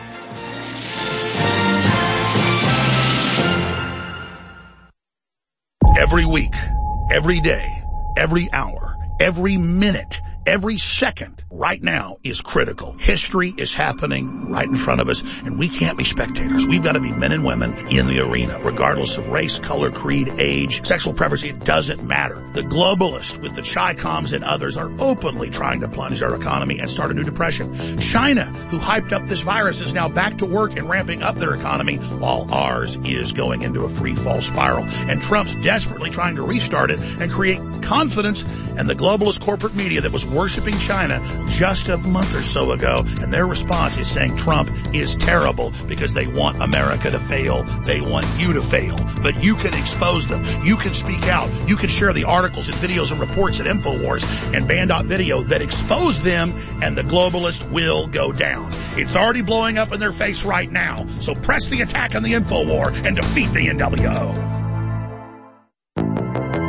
Every week, every day, every hour, every minute, every second right now is critical. History is happening right in front of us, and we can't be spectators. We've got to be men and women in the arena, regardless of race, color, creed, age, sexual preference. It doesn't matter. The globalists with the Chi-Coms and others are openly trying to plunge our economy and start a new depression. China, who hyped up this virus, is now back to work and ramping up their economy while ours is going into a free fall spiral. And Trump's desperately trying to restart it and create confidence, and the globalist corporate media that was worshiping China just a month or so ago, and their response is saying Trump is terrible because they want America to fail. They want you to fail. But you can expose them. You can speak out. You can share the articles and videos and reports at InfoWars and Band.video that expose them, and the globalist will go down. It's already blowing up in their face right now. So press the attack on the InfoWar and defeat the NWO.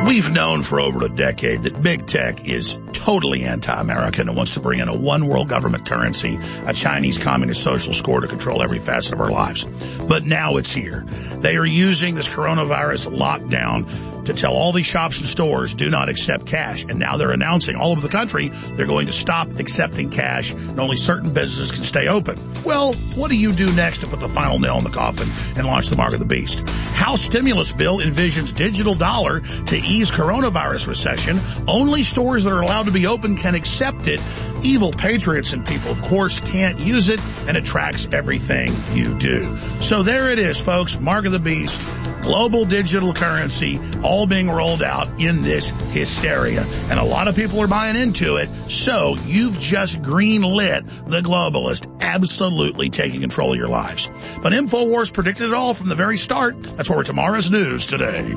We've known for over a decade that big tech is totally anti-American and wants to bring in a one world government currency, a Chinese communist social score to control every facet of our lives. But now it's here. They are using this coronavirus lockdown to tell all these shops and stores do not accept cash. And now they're announcing all over the country they're going to stop accepting cash and only certain businesses can stay open. Well, what do you do next to put the final nail in the coffin and launch the mark of the beast? House stimulus bill envisions digital dollar to ease coronavirus recession. Only stores that are allowed to be open can accept it. Evil patriots and people, of course, can't use it, and it tracks everything you do. So there it is, folks. Mark of the beast. Global digital currency all being rolled out in this hysteria. And a lot of people are buying into it. So you've just green-lit the globalist absolutely taking control of your lives. But InfoWars predicted it all from the very start. That's what we're tomorrow's news today.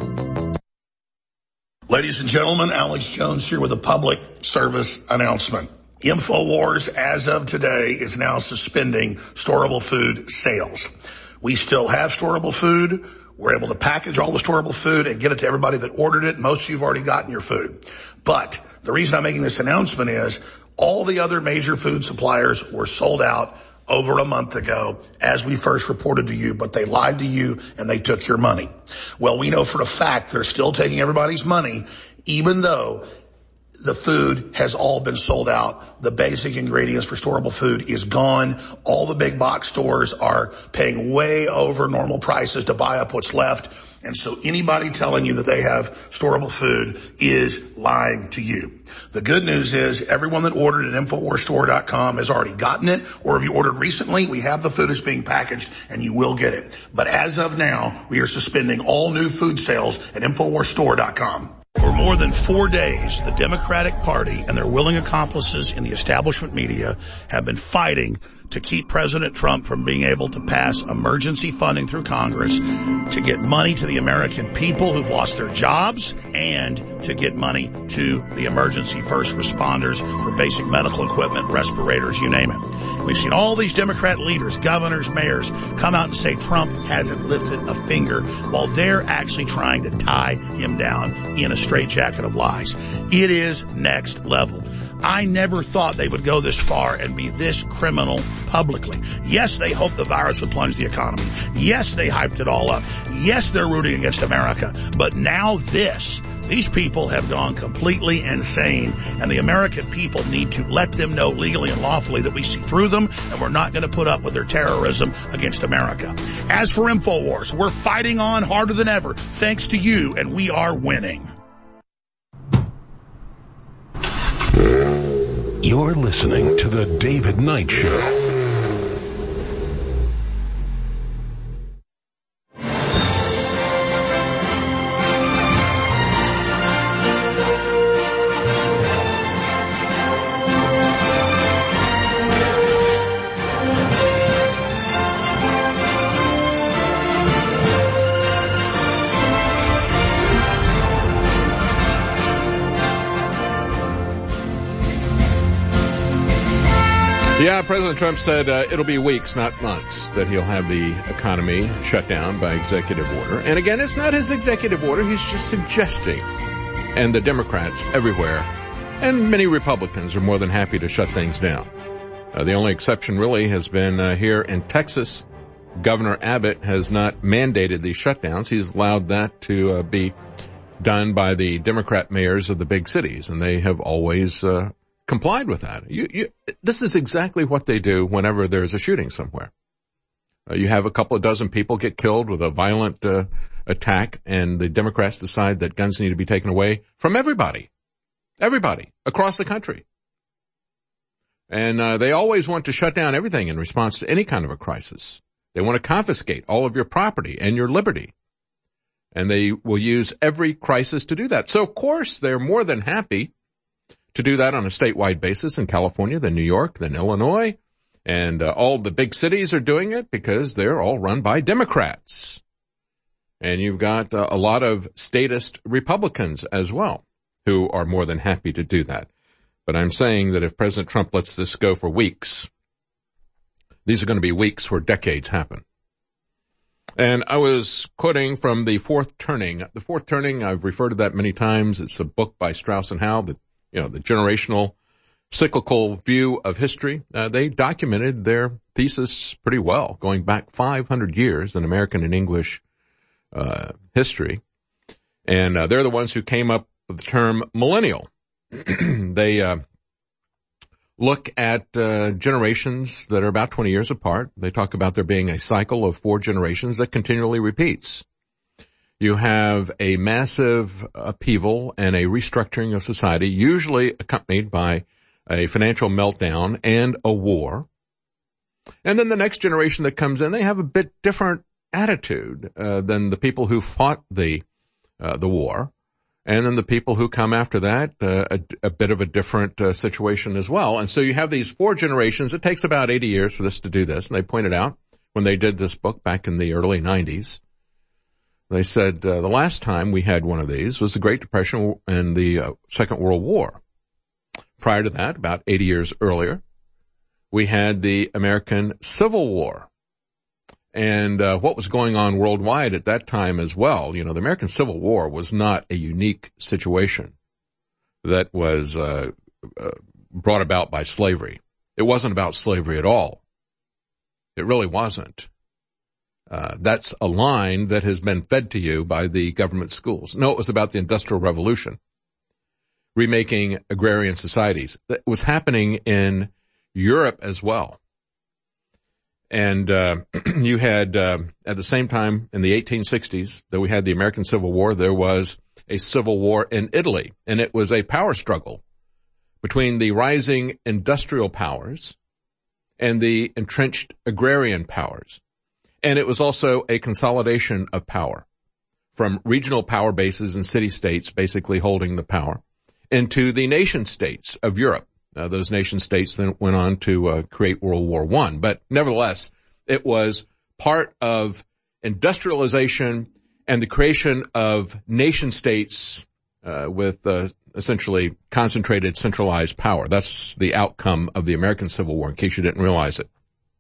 Ladies and gentlemen, Alex Jones here with a public service announcement. InfoWars, as of today, is now suspending storable food sales. We still have storable food. We're able to package all the storable food and get it to everybody that ordered it. Most of you have already gotten your food. But the reason I'm making this announcement is all the other major food suppliers were sold out over a month ago, as we first reported to you, but they lied to you and they took your money. Well, we know for a fact they're still taking everybody's money, even though the food has all been sold out. The basic ingredients for storable food is gone. All the big box stores are paying way over normal prices to buy up what's left. And so anybody telling you that they have storable food is lying to you. The good news is everyone that ordered at InfoWarsStore.com has already gotten it, or if you ordered recently, we have the food is being packaged and you will get it. But as of now, we are suspending all new food sales at InfoWarsStore.com. For more than 4 days, the Democratic Party and their willing accomplices in the establishment media have been fighting to keep President Trump from being able to pass emergency funding through Congress to get money to the American people who've lost their jobs and to get money to the emergency first responders for basic medical equipment, respirators, you name it. We've seen all these Democrat leaders, governors, mayors come out and say Trump hasn't lifted a finger while they're actually trying to tie him down in a straitjacket of lies. It is next level. I never thought they would go this far and be this criminal publicly. Yes, they hoped the virus would plunge the economy. Yes, they hyped it all up. Yes, they're rooting against America. But now this. These people have gone completely insane, and the American people need to let them know legally and lawfully that we see through them, and we're not going to put up with their terrorism against America. As for InfoWars, we're fighting on harder than ever, thanks to you, and we are winning. You're listening to The David Knight Show. Yeah, President Trump said it'll be weeks, not months, that he'll have the economy shut down by executive order. And again, it's not his executive order. He's just suggesting. And the Democrats everywhere and many Republicans are more than happy to shut things down. The only exception really has been here in Texas. Governor Abbott has not mandated these shutdowns. He's allowed that to be done by the Democrat mayors of the big cities, and they have always complied with that. This is exactly what they do whenever there's a shooting somewhere. You have a couple of dozen people get killed with a violent attack, and the Democrats decide that guns need to be taken away from everybody across the country. And they always want to shut down everything in response to any kind of a crisis. They want to confiscate all of your property and your liberty. And they will use every crisis to do that. So, of course, they're more than happy to do that on a statewide basis in California, then New York, then Illinois. And all the big cities are doing it because they're all run by Democrats. And you've got a lot of statist Republicans as well who are more than happy to do that. But I'm saying that if President Trump lets this go for weeks, these are going to be weeks where decades happen. And I was quoting from The Fourth Turning. The Fourth Turning, I've referred to that many times. It's a book by Strauss and Howe, the generational cyclical view of history. They documented their thesis pretty well, going back 500 years in American and English history. And they're the ones who came up with the term millennial. They look at generations that are about 20 years apart. They talk about there being a cycle of 4 generations that continually repeats. You have a massive upheaval and a restructuring of society, usually accompanied by a financial meltdown and a war. And then the next generation that comes in, they have a bit different attitude than the people who fought the war. And then the people who come after that, a bit of a different situation as well. And so you have these 4 generations. It takes about 80 years for this to do this. And they pointed out when they did this book back in the early 90s, they said the last time we had one of these was the Great Depression and the Second World War. Prior to that, about 80 years earlier, we had the American Civil War. And what was going on worldwide at that time as well. You know, the American Civil War was not a unique situation that was brought about by slavery. It wasn't about slavery at all. It really wasn't. That's a line that has been fed to you by the government schools. No, it was about the Industrial Revolution, remaking agrarian societies. That was happening in Europe as well. And you had, at the same time, in the 1860s, that we had the American Civil War, there was a civil war in Italy. And it was a power struggle between the rising industrial powers and the entrenched agrarian powers. And it was also a consolidation of power from regional power bases and city-states basically holding the power into the nation-states of Europe. Those nation-states then went on to create World War I. But nevertheless, it was part of industrialization and the creation of nation-states with essentially concentrated, centralized power. That's the outcome of the American Civil War, in case you didn't realize it.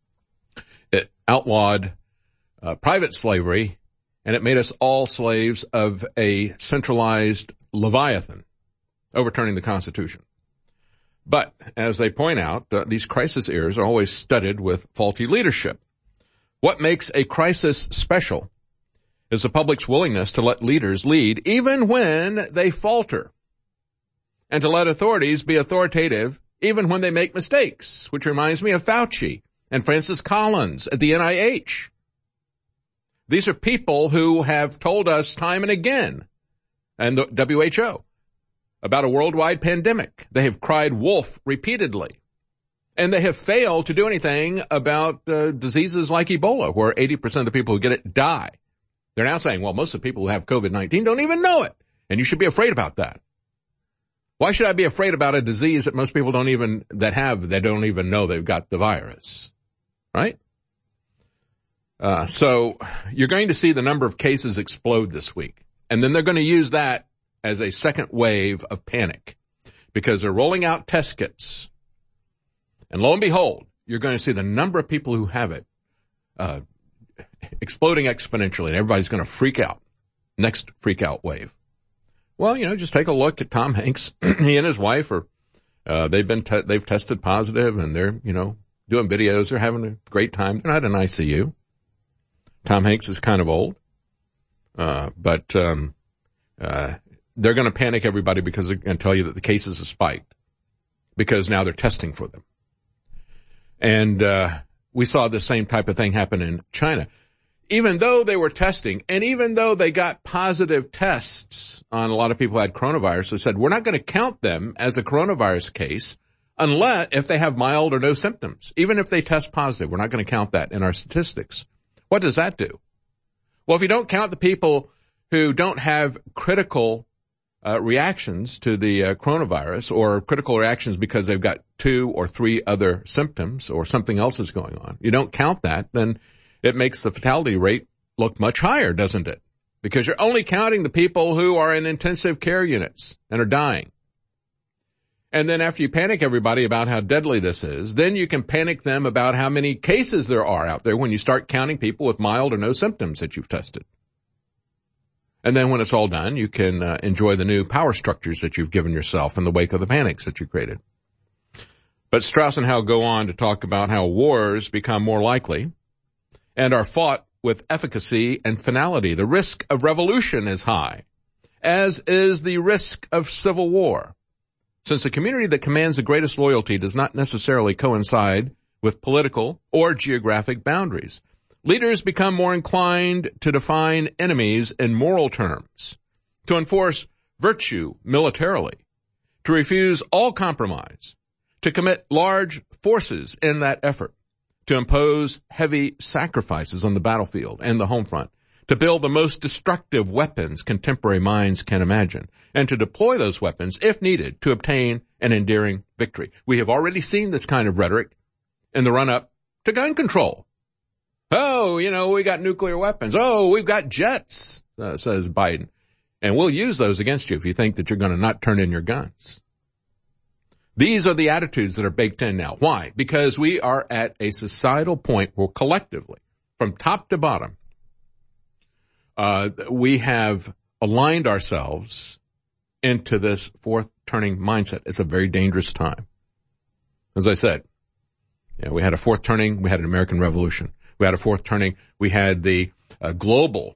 It outlawed private slavery, and it made us all slaves of a centralized Leviathan, overturning the Constitution. But, as they point out, these crisis eras are always studded with faulty leadership. What makes a crisis special is the public's willingness to let leaders lead even when they falter, and to let authorities be authoritative even when they make mistakes, which reminds me of Fauci and Francis Collins at the NIH. These are people who have told us time and again, and the WHO, about a worldwide pandemic. They have cried wolf repeatedly. And they have failed to do anything about diseases like Ebola, where 80% of the people who get it die. They're now saying, well, most of the people who have COVID-19 don't even know it, and you should be afraid about that. Why should I be afraid about a disease that most people don't even know they've got the virus? Right? So you're going to see the number of cases explode this week. And then they're going to use that as a second wave of panic because they're rolling out test kits. And lo and behold, you're going to see the number of people who have it exploding exponentially, and everybody's going to freak out. Next freak out wave. Well, just take a look at Tom Hanks. He and his wife they've tested positive, and they're, doing videos. They're having a great time. They're not in ICU. Tom Hanks is kind of old. But they're going to panic everybody because they're going to tell you that the cases have spiked because now they're testing for them. And we saw the same type of thing happen in China. Even though they were testing, and even though they got positive tests on a lot of people who had coronavirus, they said, we're not going to count them as a coronavirus case unless if they have mild or no symptoms. Even if they test positive, we're not going to count that in our statistics. What does that do? Well, if you don't count the people who don't have critical reactions to the coronavirus, or critical reactions because they've got 2 or 3 other symptoms or something else is going on, you don't count that, then it makes the fatality rate look much higher, doesn't it? Because you're only counting the people who are in intensive care units and are dying. And then after you panic everybody about how deadly this is, then you can panic them about how many cases there are out there when you start counting people with mild or no symptoms that you've tested. And then when it's all done, you can enjoy the new power structures that you've given yourself in the wake of the panics that you created. But Strauss and Howe go on to talk about how wars become more likely and are fought with efficacy and finality. The risk of revolution is high, as is the risk of civil war, since the community that commands the greatest loyalty does not necessarily coincide with political or geographic boundaries. Leaders become more inclined to define enemies in moral terms, to enforce virtue militarily, to refuse all compromise, to commit large forces in that effort, to impose heavy sacrifices on the battlefield and the home front, to build the most destructive weapons contemporary minds can imagine, and to deploy those weapons, if needed, to obtain an enduring victory. We have already seen this kind of rhetoric in the run-up to gun control. Oh, we got nuclear weapons. Oh, we've got jets, says Biden. And we'll use those against you if you think that you're going to not turn in your guns. These are the attitudes that are baked in now. Why? Because we are at a societal point where collectively, from top to bottom, we have aligned ourselves into this fourth turning mindset. It's a very dangerous time. As I said, we had a fourth turning. We had an American Revolution. We had a fourth turning. We had the global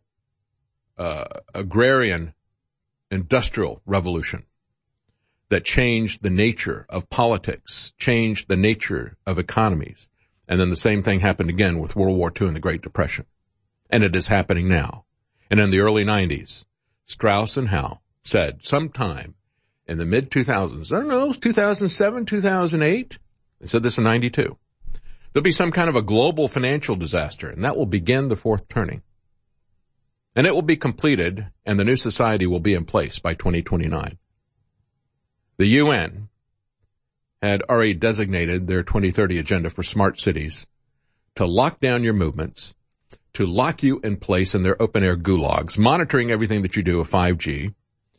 agrarian industrial revolution that changed the nature of politics, changed the nature of economies. And then the same thing happened again with World War II and the Great Depression. And it is happening now. And in the early 90s, Strauss and Howe said sometime in the mid-2000s, I don't know, 2007, 2008, they said this in 92, there'll be some kind of a global financial disaster, and that will begin the fourth turning. And it will be completed, and the new society will be in place by 2029. The UN had already designated their 2030 agenda for smart cities to lock down your movements, to lock you in place in their open-air gulags, monitoring everything that you do with 5G,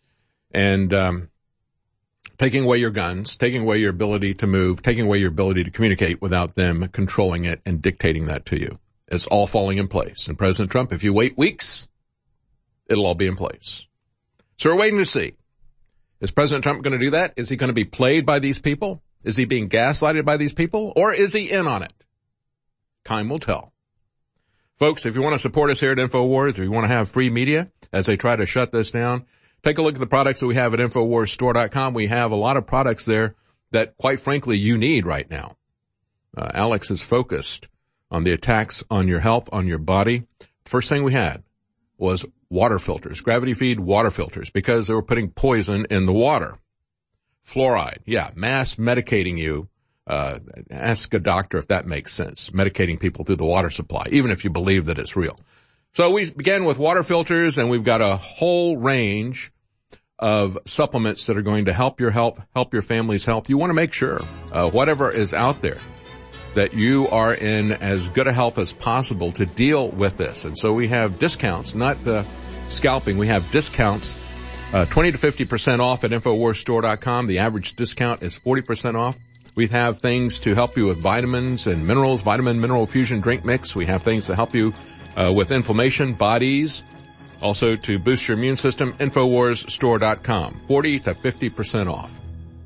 and taking away your guns, taking away your ability to move, taking away your ability to communicate without them controlling it and dictating that to you. It's all falling in place. And President Trump, if you wait weeks, it'll all be in place. So we're waiting to see. Is President Trump going to do that? Is he going to be played by these people? Is he being gaslighted by these people? Or is he in on it? Time will tell. Folks, if you want to support us here at InfoWars, if you want to have free media as they try to shut this down, take a look at the products that we have at InfoWarsStore.com. We have a lot of products there that, quite frankly, you need right now. Alex is focused on the attacks on your health, on your body. First thing we had was water filters, gravity feed water filters, because they were putting poison in the water. Fluoride, mass medicating you. Ask a doctor if that makes sense, medicating people through the water supply, even if you believe that it's real. So we began with water filters, and we've got a whole range of supplements that are going to help your health, help your family's health. You want to make sure, whatever is out there, that you are in as good a health as possible to deal with this. And so we have discounts, not scalping. We have discounts, 20 to 50% off at InfoWarsStore.com. The average discount is 40% off. We have things to help you with vitamins and minerals, vitamin mineral fusion drink mix. We have things to help you with inflammation, bodies, also to boost your immune system. InfoWarsStore.com, 40 to 50% off.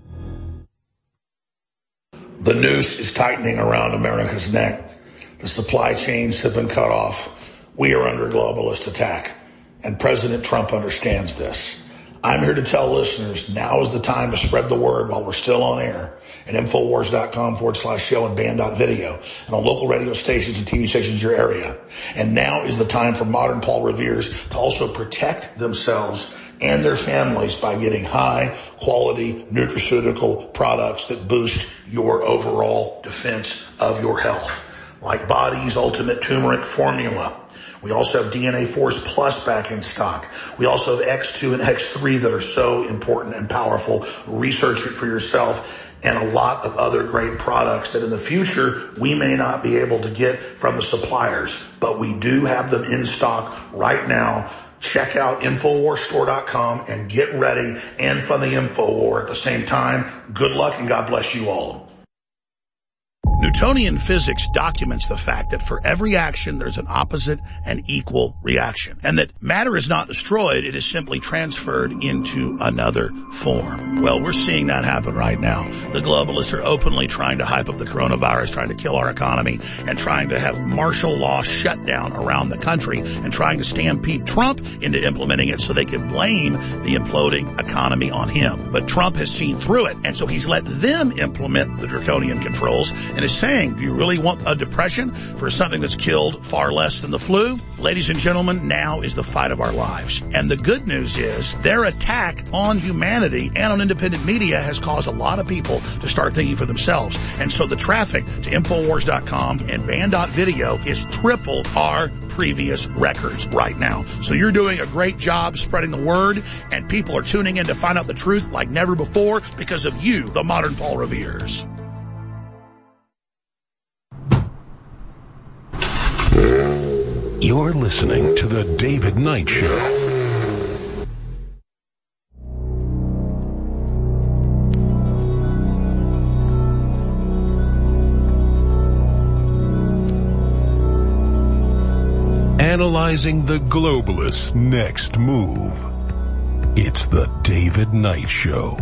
The noose is tightening around America's neck. The supply chains have been cut off. We are under globalist attack, and President Trump understands this. I'm here to tell listeners now is the time to spread the word while we're still on air at Infowars.com/show and band.video and on local radio stations and TV stations in your area. And now is the time for modern Paul Revere's to also protect themselves and their families by getting high quality nutraceutical products that boost your overall defense of your health, like Body's Ultimate Turmeric Formula. We also have DNA Force Plus back in stock. We also have X2 and X3 that are so important and powerful. Research it for yourself, and a lot of other great products that in the future we may not be able to get from the suppliers, but we do have them in stock right now check out InfoWarsStore.com and get ready and fund the InfoWar at the same time. Good luck and God bless you all. Newtonian physics documents the fact that for every action, there's an opposite and equal reaction, and that matter is not destroyed, it is simply transferred into another form. Well, we're seeing that happen right now. The globalists are openly trying to hype up the coronavirus, trying to kill our economy, and trying to have martial law shutdown around the country, and trying to stampede Trump into implementing it so they can blame the imploding economy on him. But Trump has seen through it, and so he's let them implement the draconian controls, and is saying, do you really want a depression for something that's killed far less than the flu? Ladies and gentlemen, now is the fight of our lives. And the good news is their attack on humanity and on independent media has caused a lot of people to start thinking for themselves. And so the traffic to Infowars.com and Band.video is triple our previous records right now. So you're doing a great job spreading the word, and people are tuning in to find out the truth like never before because of you, the modern Paul Revere's. You're listening to The David Knight Show. Analyzing the globalists' next move. It's The David Knight Show.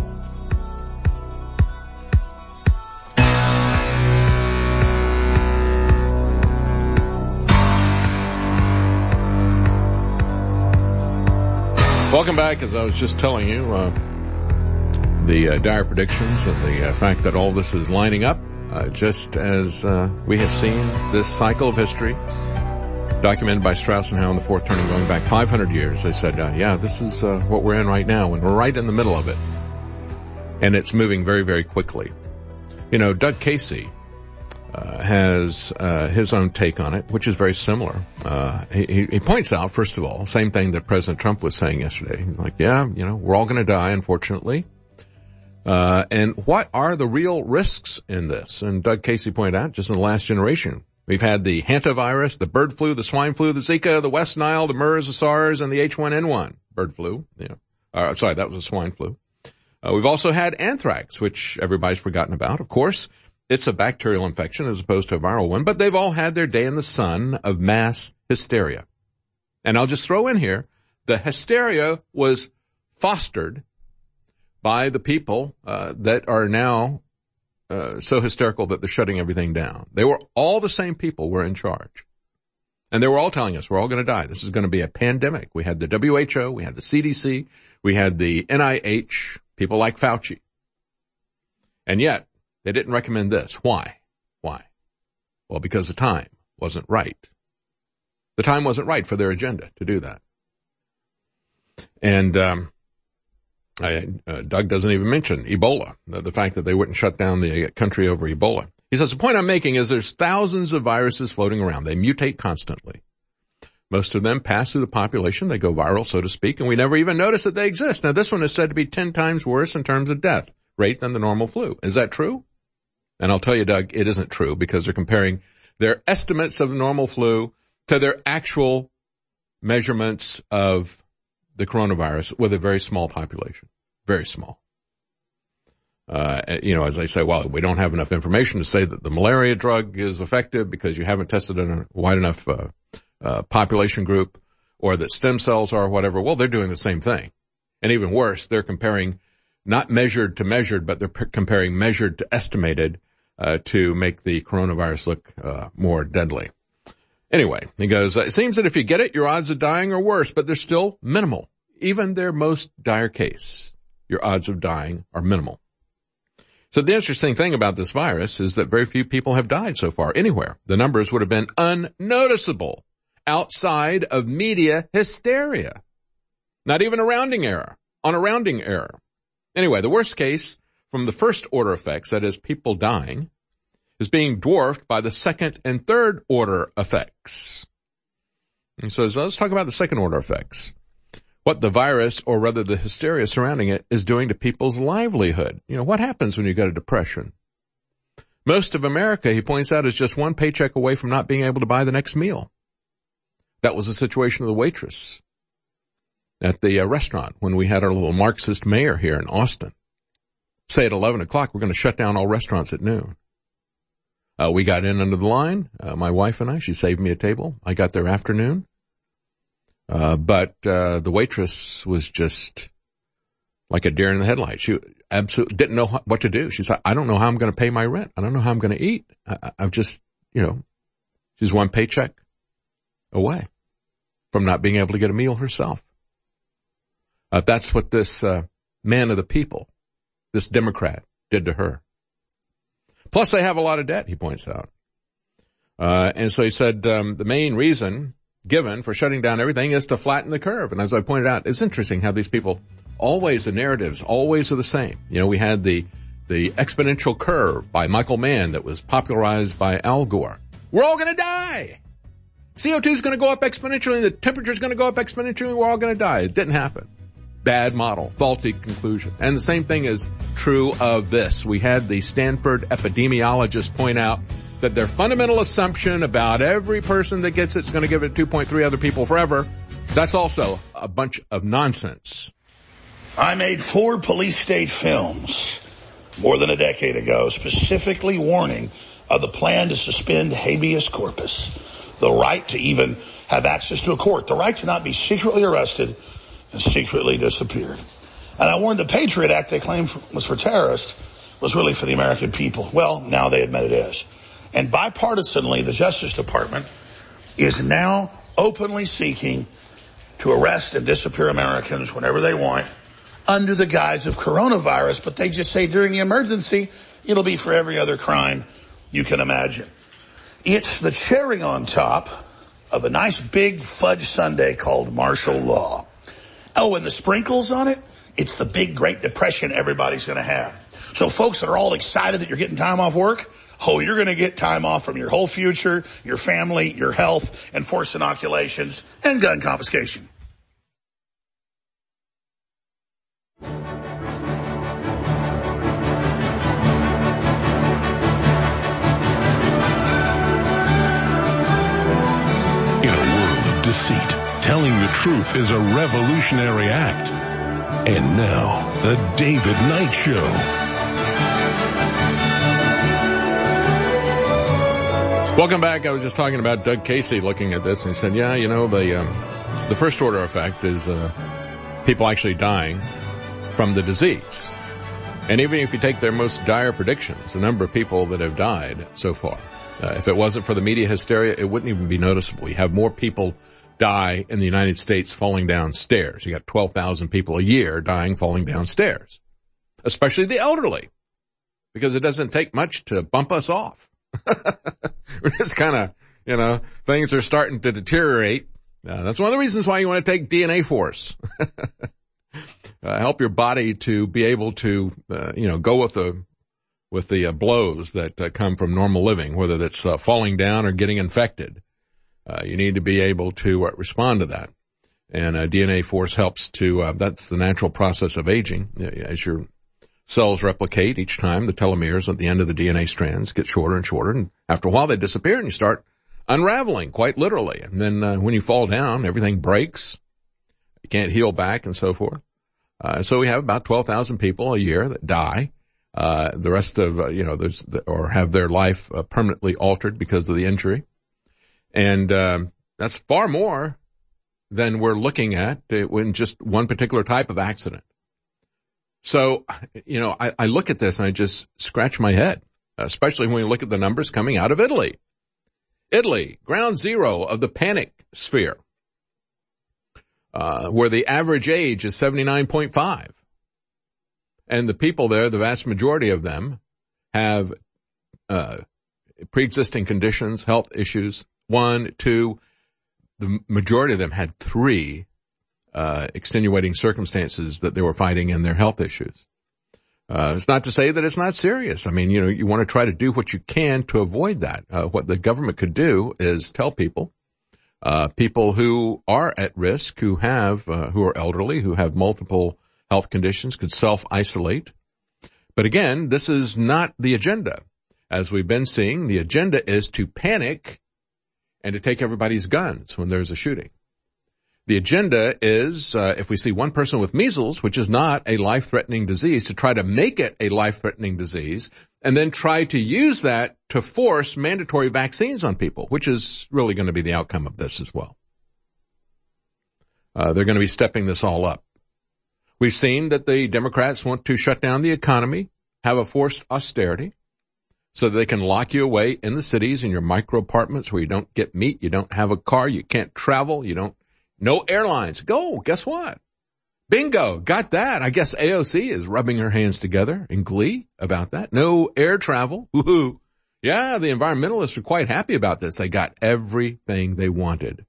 Welcome back. As I was just telling you, the dire predictions and the fact that all this is lining up, just as we have seen this cycle of history documented by Strauss and Howe in the Fourth Turning going back 500 years. They said, yeah, this is what we're in right now, and we're right in the middle of it. And it's moving very, very quickly. You know, Doug Casey has his own take on it, which is very similar. He points out, first of all, same thing that President Trump was saying yesterday. Like, yeah, you know, we're all going to die, unfortunately. And what are the real risks in this? And Doug Casey pointed out, just in the last generation, we've had the hantavirus, the bird flu, the swine flu, the Zika, the West Nile, the MERS, the SARS, and the H1N1 bird flu. Sorry, that was the swine flu. We've also had anthrax, which everybody's forgotten about, of course. It's a bacterial infection as opposed to a viral one, but they've all had their day in the sun of mass hysteria. And I'll just throw in here, the hysteria was fostered by the people that are now so hysterical that they're shutting everything down. They were all the same people were in charge. And they were all telling us we're all going to die. This is going to be a pandemic. We had the WHO, we had the CDC, we had the NIH, people like Fauci. And yet, they didn't recommend this. Why? Well, because the time wasn't right. The time wasn't right for their agenda to do that. And Doug doesn't even mention Ebola, the fact that they wouldn't shut down the country over Ebola. He says, the point I'm making is there's thousands of viruses floating around. They mutate constantly. Most of them pass through the population. They go viral, so to speak, and we never even notice that they exist. Now, this one is said to be 10 times worse in terms of death rate than the normal flu. Is that true? And I'll tell you, Doug, it isn't true because they're comparing their estimates of the normal flu to their actual measurements of the coronavirus with a very small population. Very small. As I say, well, we don't have enough information to say that the malaria drug is effective because you haven't tested in a wide enough population group, or that stem cells are whatever. Well, they're doing the same thing. And even worse, they're comparing not measured to measured, but they're comparing measured to estimated to make the coronavirus look more deadly. Anyway, he goes, it seems that if you get it, your odds of dying are worse, but they're still minimal. Even their most dire case, your odds of dying are minimal. So the interesting thing about this virus is that very few people have died so far anywhere. The numbers would have been unnoticeable outside of media hysteria. Not even a rounding error. On a rounding error. Anyway, the worst case from the first order effects, that is people dying, is being dwarfed by the second and third order effects. And so let's talk about the second order effects. What the virus, or rather the hysteria surrounding it, is doing to people's livelihood. You know, what happens when you get a depression? Most of America, he points out, is just one paycheck away from not being able to buy the next meal. That was the situation of the waitress at the restaurant when we had our little Marxist mayor here in Austin say at 11 o'clock, we're going to shut down all restaurants at noon. We got in under the line, my wife and I. She saved me a table. I got there afternoon. But the waitress was just like a deer in the headlights. She absolutely didn't know what to do. She said, I don't know how I'm going to pay my rent. I don't know how I'm going to eat. I've just, she's one paycheck away from not being able to get a meal herself. That's what this man of the people, this Democrat, did to her. Plus, they have a lot of debt, he points out. And so he said the main reason given for shutting down everything is to flatten the curve. And as I pointed out, it's interesting how these people, always the narratives, always are the same. We had the exponential curve by Michael Mann that was popularized by Al Gore. We're all going to die. CO2 is going to go up exponentially. The temperature is going to go up exponentially. We're all going to die. It didn't happen. Bad model, faulty conclusion. And the same thing is true of this. We had the Stanford epidemiologist point out that their fundamental assumption about every person that gets it is going to give it 2.3 other people forever. That's also a bunch of nonsense. I made 4 police state films more than a decade ago, specifically warning of the plan to suspend habeas corpus, the right to even have access to a court, the right to not be secretly arrested and secretly disappeared. And I warned the Patriot Act they claimed was for terrorists was really for the American people. Well, now they admit it is. And bipartisanly, the Justice Department is now openly seeking to arrest and disappear Americans whenever they want under the guise of coronavirus. But they just say during the emergency, it'll be for every other crime you can imagine. It's the cherry on top of a nice big fudge sundae called martial law. Oh, and the sprinkles on it, it's the big Great Depression everybody's going to have. So folks that are all excited that you're getting time off work, you're going to get time off from your whole future, your family, your health, and forced inoculations and gun confiscation. In a world of deceit, telling the truth is a revolutionary act. And now, the David Knight Show. Welcome back. I was just talking about Doug Casey looking at this, and he said, the first order effect is people actually dying from the disease. And even if you take their most dire predictions, the number of people that have died so far, if it wasn't for the media hysteria, it wouldn't even be noticeable. You have more people die in the United States falling down stairs. You got 12,000 people a year dying falling down stairs, especially the elderly, because it doesn't take much to bump us off. We're just kind of, things are starting to deteriorate. That's one of the reasons why you want to take DNA Force. Help your body to be able to, go with the blows that come from normal living, whether that's falling down or getting infected. You need to be able to respond to that. And DNA Force helps to, that's the natural process of aging. As your cells replicate each time, the telomeres at the end of the DNA strands get shorter and shorter. And after a while, they disappear and you start unraveling, quite literally. And then when you fall down, everything breaks. You can't heal back and so forth. So we have about 12,000 people a year that die. The rest of, or have their life permanently altered because of the injury. And that's far more than we're looking at in just one particular type of accident. So, I look at this and I just scratch my head, especially when we look at the numbers coming out of Italy. Italy, ground zero of the panic sphere, where the average age is 79.5. And the people there, the vast majority of them, have pre-existing conditions, health issues. 1, 2, the majority of them had 3 extenuating circumstances that they were fighting in their health issues. It's not to say that it's not serious. I mean, you want to try to do what you can to avoid that. What the government could do is tell people who are at risk, who are elderly, who have multiple health conditions, could self-isolate. But again, this is not the agenda. As we've been seeing, the agenda is to panic and to take everybody's guns when there's a shooting. The agenda is, if we see one person with measles, which is not a life-threatening disease, to try to make it a life-threatening disease, and then try to use that to force mandatory vaccines on people, which is really going to be the outcome of this as well. They're going to be stepping this all up. We've seen that the Democrats want to shut down the economy, have a forced austerity, so that they can lock you away in the cities in your micro apartments where you don't get meat, you don't have a car, you can't travel, no airlines. Go, guess what? Bingo, got that. I guess AOC is rubbing her hands together in glee about that. No air travel. Woohoo. Yeah, the environmentalists are quite happy about this. They got everything they wanted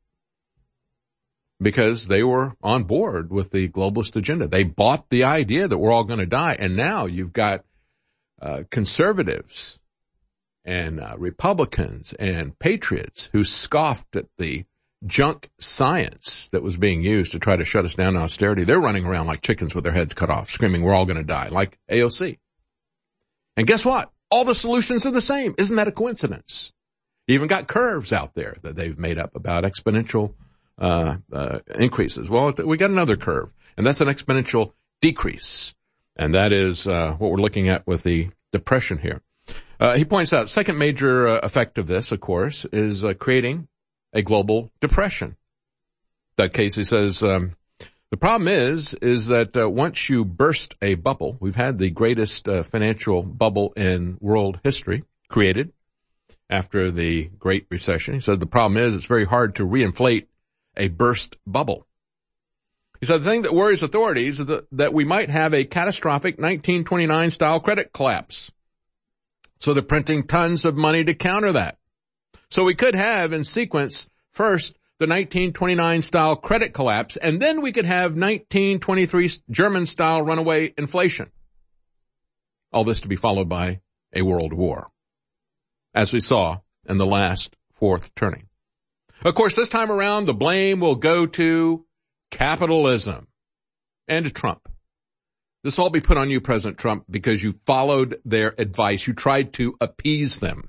because they were on board with the globalist agenda. They bought the idea that we're all going to die. And now you've got conservatives and Republicans and patriots who scoffed at the junk science that was being used to try to shut us down in austerity. They're running around like chickens with their heads cut off, screaming, we're all going to die, like AOC. And guess what? All the solutions are the same. Isn't that a coincidence? You even got curves out there that they've made up about exponential increases. Well, we got another curve, and that's an exponential decrease. And that is what we're looking at with the depression here. He points out, second major effect of this, of course, is creating a global depression. Doug Casey says, the problem is that once you burst a bubble, we've had the greatest financial bubble in world history created after the Great Recession. He said the problem is it's very hard to reinflate a burst bubble. He said the thing that worries authorities is that we might have a catastrophic 1929-style credit collapse. So they're printing tons of money to counter that. So we could have in sequence first the 1929-style credit collapse, and then we could have 1923 German-style runaway inflation. All this to be followed by a world war, as we saw in the last fourth turning. Of course, this time around, the blame will go to capitalism and to Trump. This will all be put on you, President Trump, because you followed their advice. You tried to appease them.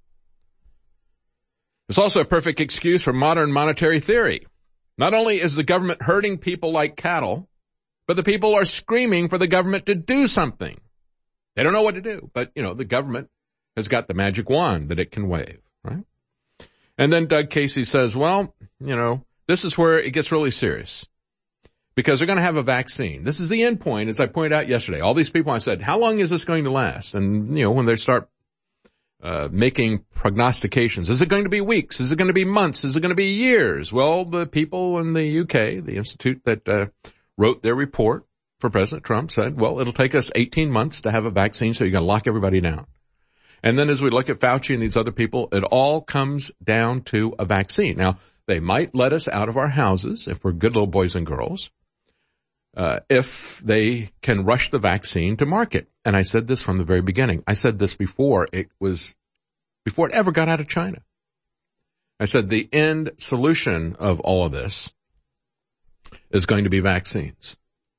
It's also a perfect excuse for modern monetary theory. Not only is the government hurting people like cattle, but the people are screaming for the government to do something. They don't know what to do, but, the government has got the magic wand that it can wave, right? And then Doug Casey says, well, this is where it gets really serious because they're going to have a vaccine. This is the end point, as I pointed out yesterday. All these people, I said, how long is this going to last? And, when they start making prognostications. Is it going to be weeks? Is it going to be months? Is it going to be years? Well, the people in the UK, the institute that wrote their report for President Trump said, well, it'll take us 18 months to have a vaccine, so you're going to lock everybody down. And then as we look at Fauci and these other people, it all comes down to a vaccine. Now, they might let us out of our houses if we're good little boys and girls, if they can rush the vaccine to market. And I said this from the very beginning. I said this before it ever got out of China. I said the end solution of all of this is going to be vaccines.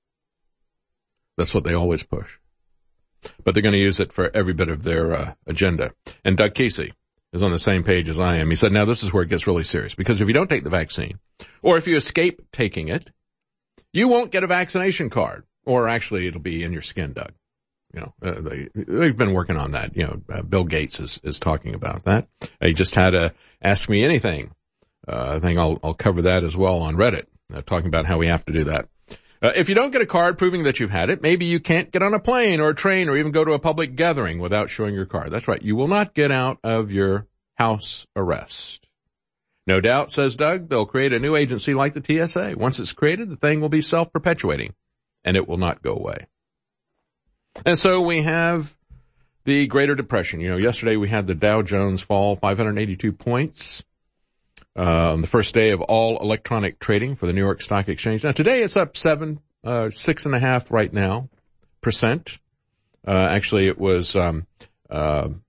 That's what they always push. But they're going to use it for every bit of their agenda. And Doug Casey is on the same page as I am. He said, now this is where it gets really serious, because if you don't take the vaccine, or if you escape taking it, you won't get a vaccination card. Or actually, it'll be in your skin, Doug. They've been working on that. Bill Gates is talking about that. He just had a Ask Me Anything. I think I'll cover that as well on Reddit, talking about how we have to do that. If you don't get a card proving that you've had it, maybe you can't get on a plane or a train or even go to a public gathering without showing your card. That's right. You will not get out of your house arrest. No doubt, says Doug, they'll create a new agency like the TSA. Once it's created, the thing will be self-perpetuating, and it will not go away. And so we have the Greater Depression. Yesterday we had the Dow Jones fall 582 points on the first day of all electronic trading for the New York Stock Exchange. Now today it's up 6.5% right now. Actually it was, when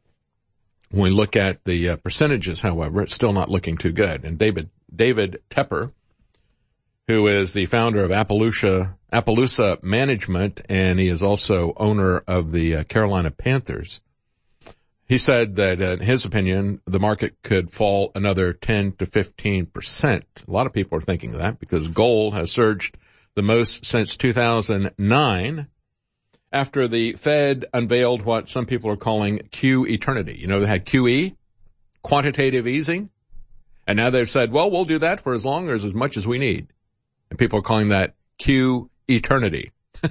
we look at the percentages, however, it's still not looking too good. And David Tepper, who is the founder of Appaloosa Management, and he is also owner of the Carolina Panthers, He said that, in his opinion, the market could fall another 10 to 15%. A lot of people are thinking that because gold has surged the most since 2009 after the Fed unveiled what some people are calling Q eternity. You know, they had QE, quantitative easing, and now they've said, well, we'll do that for as long or as much as we need. And people are calling that Q eternity.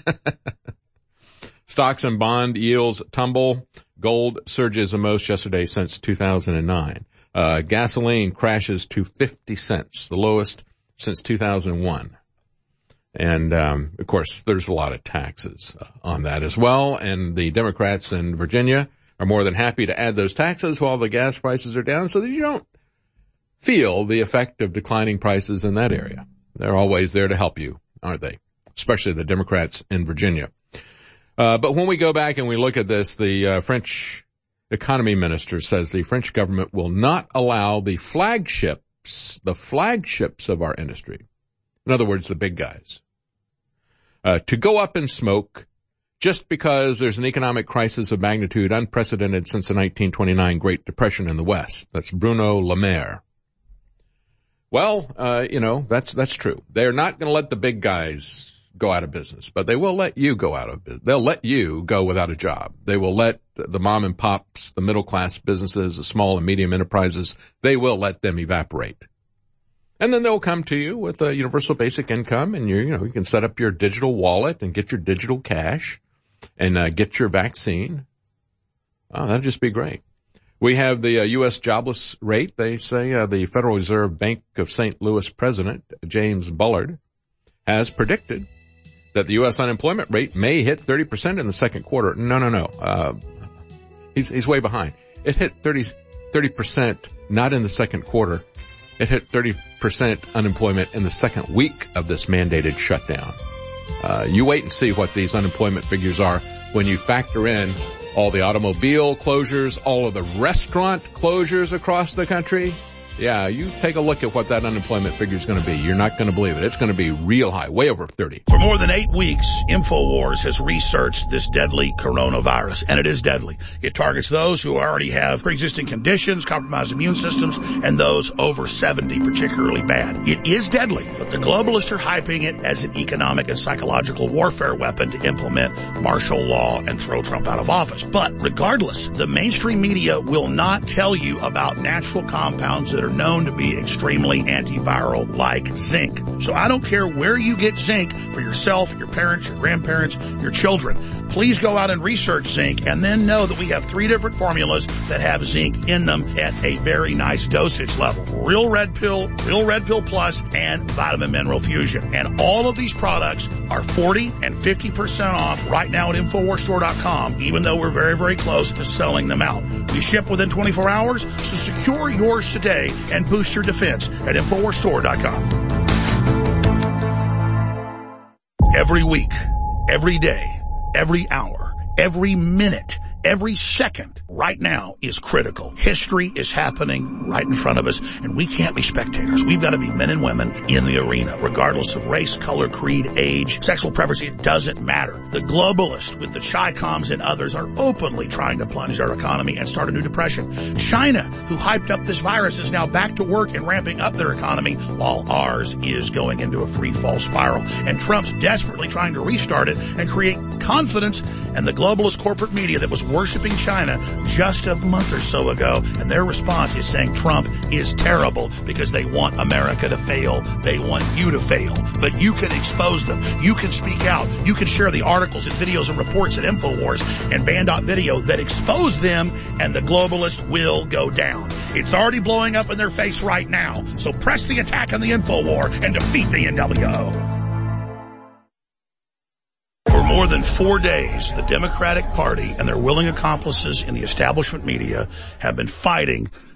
Stocks and bond yields tumble. Gold surges the most yesterday since 2009. Gasoline crashes to 50 cents, the lowest since 2001. And, of course, there's a lot of taxes on that as well. And the Democrats in Virginia are more than happy to add those taxes while the gas prices are down so that you don't feel the effect of declining prices in that area. They're always there to help you, aren't they? Especially the Democrats in Virginia. But when we go back and we look at this, the French economy minister says the French government will not allow the flagships of our industry, in other words, the big guys, to go up in smoke just because there's an economic crisis of magnitude unprecedented since the 1929 Great Depression in the West. That's Bruno Le Maire. Well, that's true. They're not going to let the big guys go out of business, but they will let you go out of business. They'll let you go without a job. They will let the mom and pops, the middle class businesses, the small and medium enterprises, they will let them evaporate. And then they'll come to you with a universal basic income, and you can set up your digital wallet and get your digital cash and get your vaccine. Oh, that'd just be great. We have the U.S. jobless rate. They say the Federal Reserve Bank of St. Louis president, James Bullard, has predicted that the U.S. unemployment rate may hit 30% in the second quarter. No. He's way behind. It hit 30% not in the second quarter. It hit 30% unemployment in the second week of this mandated shutdown. You wait and see what these unemployment figures are when you factor in all the automobile closures, all of the restaurant closures across the country. Yeah, you take a look at what that unemployment figure is going to be. You're not going to believe it. It's going to be real high, way over 30. For more than 8 weeks, InfoWars has researched this deadly coronavirus, and it is deadly. It targets those who already have pre-existing conditions, compromised immune systems, and those over 70 particularly bad. It is deadly, but the globalists are hyping it as an economic and psychological warfare weapon to implement martial law and throw Trump out of office. But regardless, the mainstream media will not tell you about natural compounds that are known to be extremely antiviral, like zinc. So I don't care where you get zinc for yourself, your parents, your grandparents, your children. Please go out and research zinc and then know that we have 3 different formulas that have zinc in them at a very nice dosage level. Real Red Pill Plus, and Vitamin Mineral Fusion. And all of these products are 40 and 50% off right now at InfoWarsStore.com, even though we're very, very close to selling them out. We ship within 24 hours, so secure yours today and boost your defense at InfoWarsStore.com. Every week, every day, every hour, every minute, every second right now is critical. History is happening right in front of us, and we can't be spectators. We've got to be men and women in the arena, regardless of race, color, creed, age, sexual preference. It doesn't matter. The globalists with the Chi-Coms and others are openly trying to plunge our economy and start a new depression. China, who hyped up this virus, is now back to work and ramping up their economy while ours is going into a free fall spiral. And Trump's desperately trying to restart it and create confidence, and the globalist corporate media that was worshiping China just a month or so ago, and their response is saying Trump is terrible because they want America to fail. They want you to fail. But you can expose them. You can speak out. You can share the articles and videos and reports at InfoWars and Band.video that expose them, and the globalists will go down. It's already blowing up in their face right now. So press the attack on the InfoWar and defeat the NWO. For more than 4 days, the Democratic Party and their willing accomplices in the establishment media have been fighting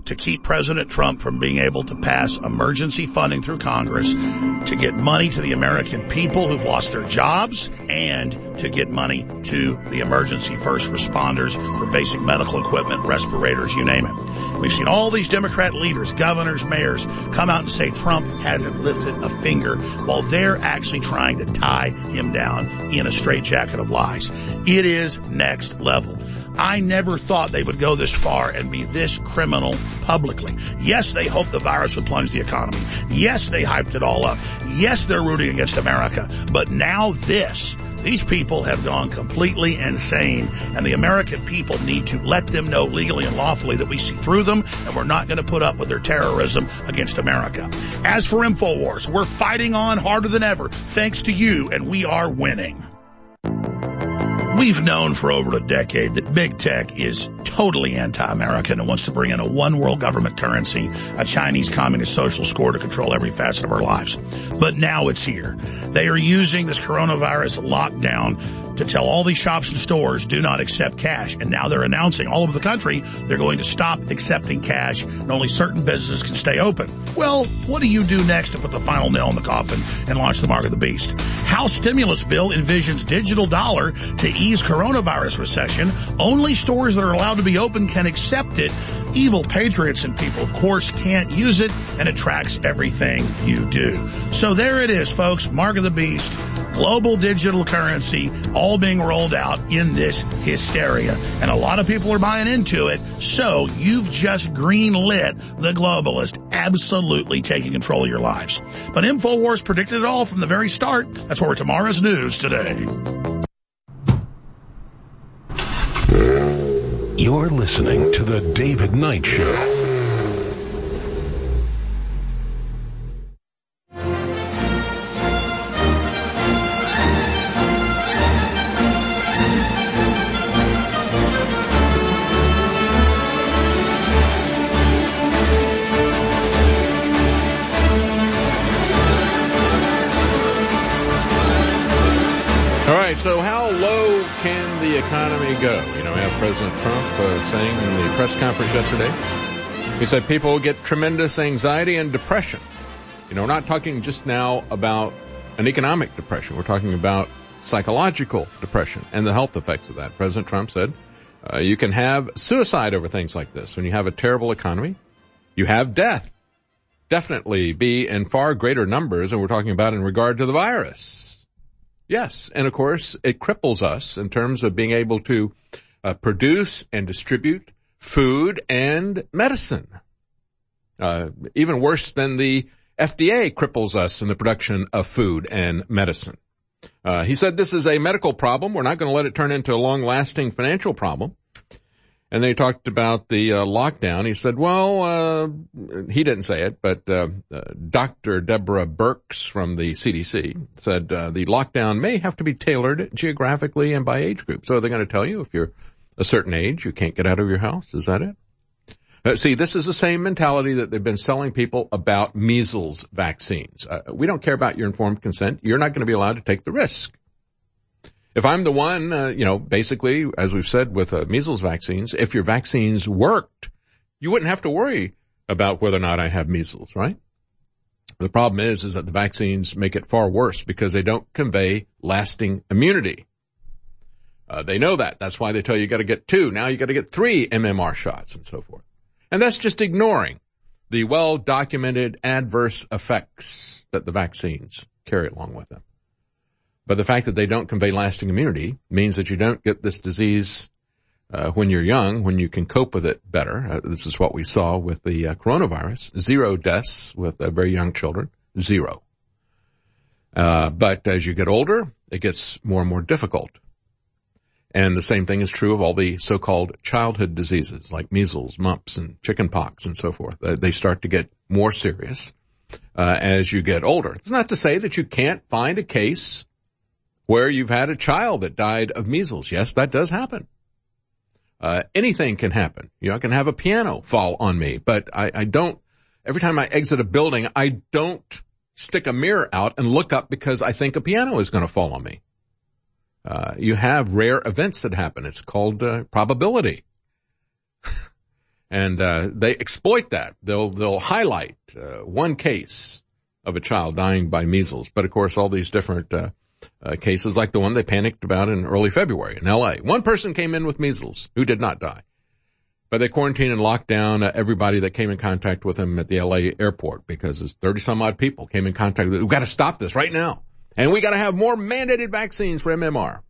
to keep President Trump from being able to pass emergency funding through Congress to get money to the American people who've lost their jobs and to get money to the emergency first responders for basic medical equipment, respirators, you name it. We've seen all these Democrat leaders, governors, mayors come out and say Trump hasn't lifted a finger while they're actually trying to tie him down in a straitjacket of lies. It is next level. I never thought they would go this far and be this criminal publicly. Yes, they hoped the virus would plunge the economy. Yes, they hyped it all up. Yes, they're rooting against America. But now this. These people have gone completely insane, and the American people need to let them know legally and lawfully that we see through them, and we're not going to put up with their terrorism against America. As for InfoWars, we're fighting on harder than ever, thanks to you, and we are winning. We've known for over a decade that big tech is totally anti-American and wants to bring in a one-world government currency, a Chinese communist social score to control every facet of our lives. But now it's here. They are using this coronavirus lockdown to tell all these shops and stores do not accept cash. And now they're announcing all over the country they're going to stop accepting cash and only certain businesses can stay open. Well, what do you do next to put the final nail in the coffin and launch the mark of the beast? House stimulus bill envisions digital dollar to ease coronavirus recession. Only stores that are allowed to be open can accept it. Evil patriots and people, of course, can't use it, and it tracks everything you do. So there it is, folks. Mark of the beast, global digital currency, all being rolled out in this hysteria. And a lot of people are buying into it, so you've just green-lit the globalist absolutely taking control of your lives. But InfoWars predicted it all from the very start. That's where tomorrow's news today. You're listening to The David Knight Show. So how low can the economy go? You know, we have President Trump saying in the press conference yesterday, he said people will get tremendous anxiety and depression. You know, we're not talking just now about an economic depression. We're talking about psychological depression and the health effects of that. President Trump said you can have suicide over things like this. When you have a terrible economy, you have death. Definitely be in far greater numbers than we're talking about in regard to the virus. Yes, and of course, it cripples us in terms of being able to produce and distribute food and medicine. Even worse than the FDA cripples us in the production of food and medicine. He said this is a medical problem. We're not going to let it turn into a long-lasting financial problem. And then he talked about the lockdown. He said, well, he didn't say it, but Dr. Deborah Birx from the CDC said the lockdown may have to be tailored geographically and by age group. So they're going to tell you if you're a certain age, you can't get out of your house. Is that it? See, this is the same mentality that they've been selling people about measles vaccines. We don't care about your informed consent. You're not going to be allowed to take the risk. If I'm the one, basically, as we've said with measles vaccines, if your vaccines worked, you wouldn't have to worry about whether or not I have measles, right? The problem is that the vaccines make it far worse because they don't convey lasting immunity. They know that. That's why they tell you got to get 2. Now you got to get 3 MMR shots and so forth. And that's just ignoring the well-documented adverse effects that the vaccines carry along with them. But the fact that they don't convey lasting immunity means that you don't get this disease when you're young, when you can cope with it better. This is what we saw with the coronavirus. 0 deaths with very young children. 0. But as you get older, it gets more and more difficult. And the same thing is true of all the so-called childhood diseases like measles, mumps, and chickenpox and so forth. They start to get more serious as you get older. It's not to say that you can't find a case where you've had a child that died of measles. Yes, that does happen. Anything can happen. You know, I can have a piano fall on me, but I don't, every time I exit a building, I don't stick a mirror out and look up because I think a piano is going to fall on me. You have rare events that happen. It's called probability. And they exploit that. They'll highlight one case of a child dying by measles. But, of course, all these different cases, like the one they panicked about in early February in L.A. One person came in with measles who did not die. But they quarantined and locked down everybody that came in contact with him at the L.A. airport because 30-some-odd people came in contact with him. We've got to stop this right now. And we got to have more mandated vaccines for MMR,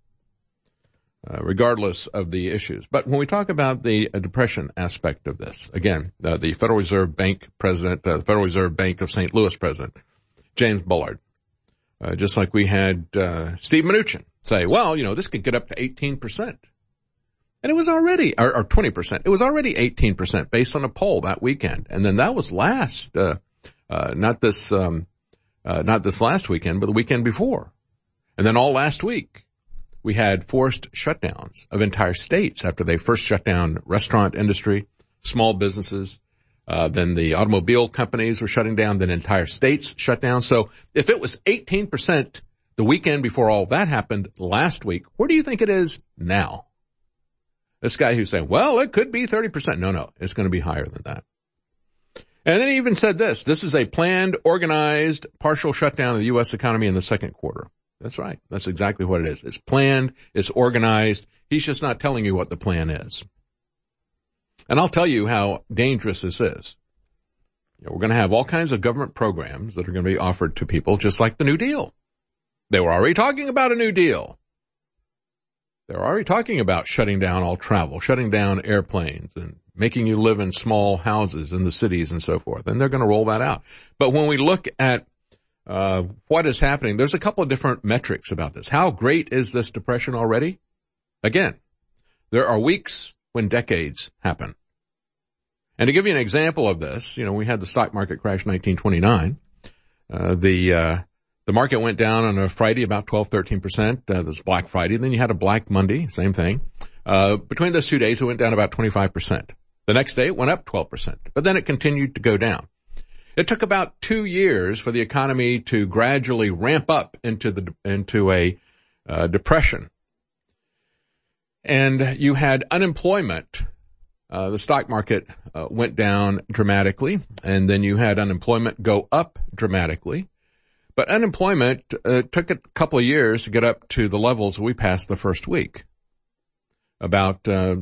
regardless of the issues. But when we talk about the depression aspect of this, again, the Federal Reserve Bank president, the Federal Reserve Bank of St. Louis president, James Bullard, just like we had Steve Mnuchin say, well, this could get up to 18%. And it was already, or 20%. It was already 18% based on a poll that weekend. And then that was not this last weekend, but the weekend before. And then all last week, we had forced shutdowns of entire states after they first shut down restaurant industry, small businesses. Then the automobile companies were shutting down, then entire states shut down. So if it was 18% the weekend before all that happened last week, where do you think it is now? This guy who's saying, well, it could be 30%. No, it's going to be higher than that. And then he even said this is a planned, organized, partial shutdown of the U.S. economy in the second quarter. That's right. That's exactly what it is. It's planned. It's organized. He's just not telling you what the plan is. And I'll tell you how dangerous this is. We're going to have all kinds of government programs that are going to be offered to people just like the New Deal. They were already talking about a New Deal. They're already talking about shutting down all travel, shutting down airplanes, and making you live in small houses in the cities and so forth. And they're going to roll that out. But when we look at what is happening, there's a couple of different metrics about this. How great is this depression already? Again, there are weeks when decades happen. And to give you an example of this, we had the stock market crash in 1929. The market went down on a Friday about 13%. There was Black Friday. Then you had a Black Monday, same thing. Between those 2 days, it went down about 25%. The next day, it went up 12%. But then it continued to go down. It took about 2 years for the economy to gradually ramp up into a depression. And you had unemployment. The stock market went down dramatically, and then you had unemployment go up dramatically. But unemployment took a couple of years to get up to the levels we passed the first week, about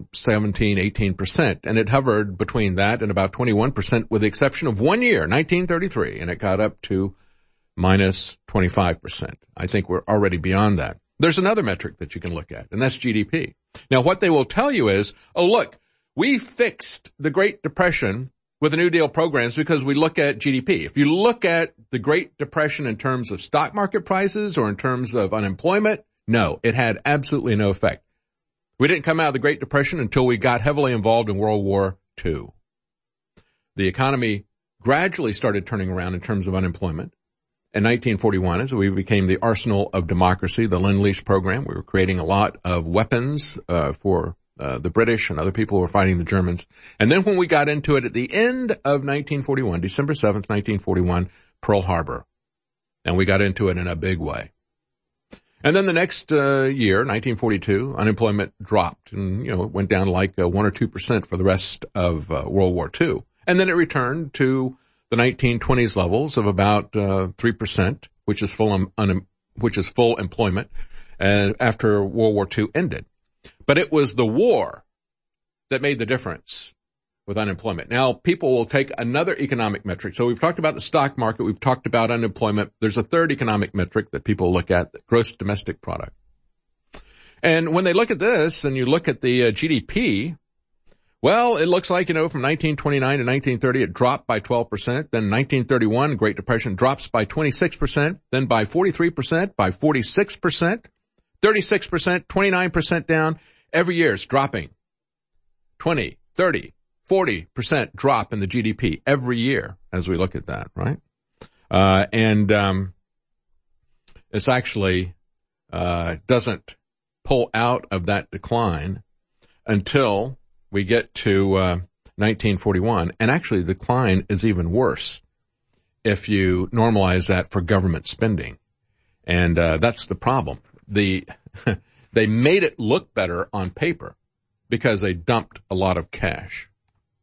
18%. And it hovered between that and about 21% with the exception of 1 year, 1933, and it got up to minus 25%. I think we're already beyond that. There's another metric that you can look at, and that's GDP. Now, what they will tell you is, oh, look, we fixed the Great Depression with the New Deal programs because we look at GDP. If you look at the Great Depression in terms of stock market prices or in terms of unemployment, no, it had absolutely no effect. We didn't come out of the Great Depression until we got heavily involved in World War II. The economy gradually started turning around in terms of unemployment. In 1941, as we became the arsenal of democracy, the Lend-Lease program, we were creating a lot of weapons for the British and other people who were fighting the Germans. And then when we got into it at the end of 1941, December 7th, 1941, Pearl Harbor. And we got into it in a big way. And then the next year, 1942, unemployment dropped and, it went down like 1 or 2% for the rest of World War II. And then it returned to the 1920s levels of about 3%, which is full employment, after World War II ended. But it was the war that made the difference with unemployment. Now, people will take another economic metric. So we've talked about the stock market. We've talked about unemployment. There's a third economic metric that people look at, the gross domestic product. And when they look at this and you look at the GDP, well, it looks like, from 1929 to 1930, it dropped by 12%. Then 1931, Great Depression drops by 26%. Then by 43%, by 46%, 36%, 29% down. Every year it's dropping. 20, 30, 40% drop in the GDP every year as we look at that, right? It's actually doesn't pull out of that decline until we get to 1941. And actually the decline is even worse if you normalize that for government spending. And that's the problem. They made it look better on paper because they dumped a lot of cash.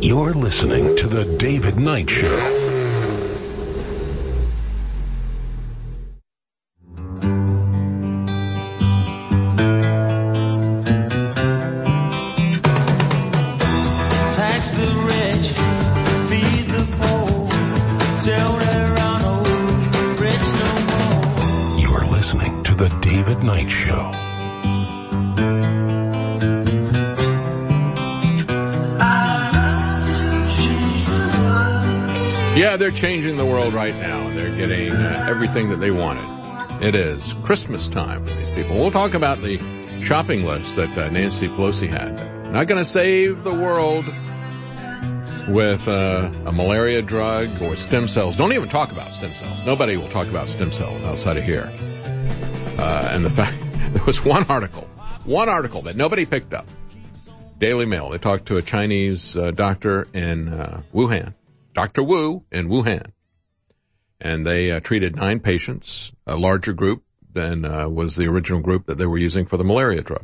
You're listening to The David Knight Show. Night Show. Yeah, they're changing the world right now, and they're getting everything that they wanted. It is Christmas time for these people. We'll talk about the shopping list that Nancy Pelosi had. Not going to save the world with a malaria drug or stem cells. Don't even talk about stem cells. Nobody will talk about stem cells outside of here. And the fact, there was one article that nobody picked up. Daily Mail. They talked to a Chinese doctor in Wuhan, Dr. Wu in Wuhan. And they treated 9 patients, a larger group than was the original group that they were using for the malaria drug.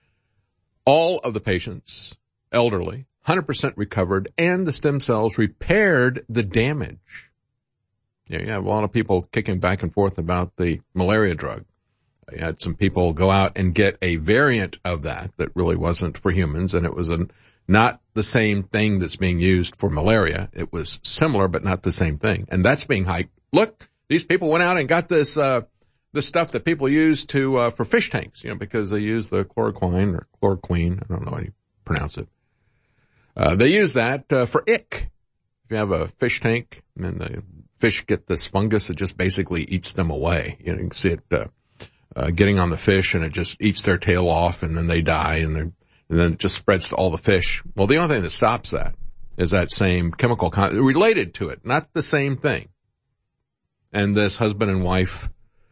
All of the patients, elderly, 100% recovered, and the stem cells repaired the damage. Yeah, you have a lot of people kicking back and forth about the malaria drug. I had some people go out and get a variant of that really wasn't for humans, and it was not the same thing that's being used for malaria. It was similar, but not the same thing. And that's being hyped. Look, these people went out and got this stuff that people use for fish tanks, because they use the chloroquine, I don't know how you pronounce it. They use that for ick. If you have a fish tank and the fish get this fungus, it just basically eats them away. You can see it getting on the fish, and it just eats their tail off, and then they die, and then it just spreads to all the fish. Well, the only thing that stops that is that same chemical related to it, not the same thing. And this husband and wife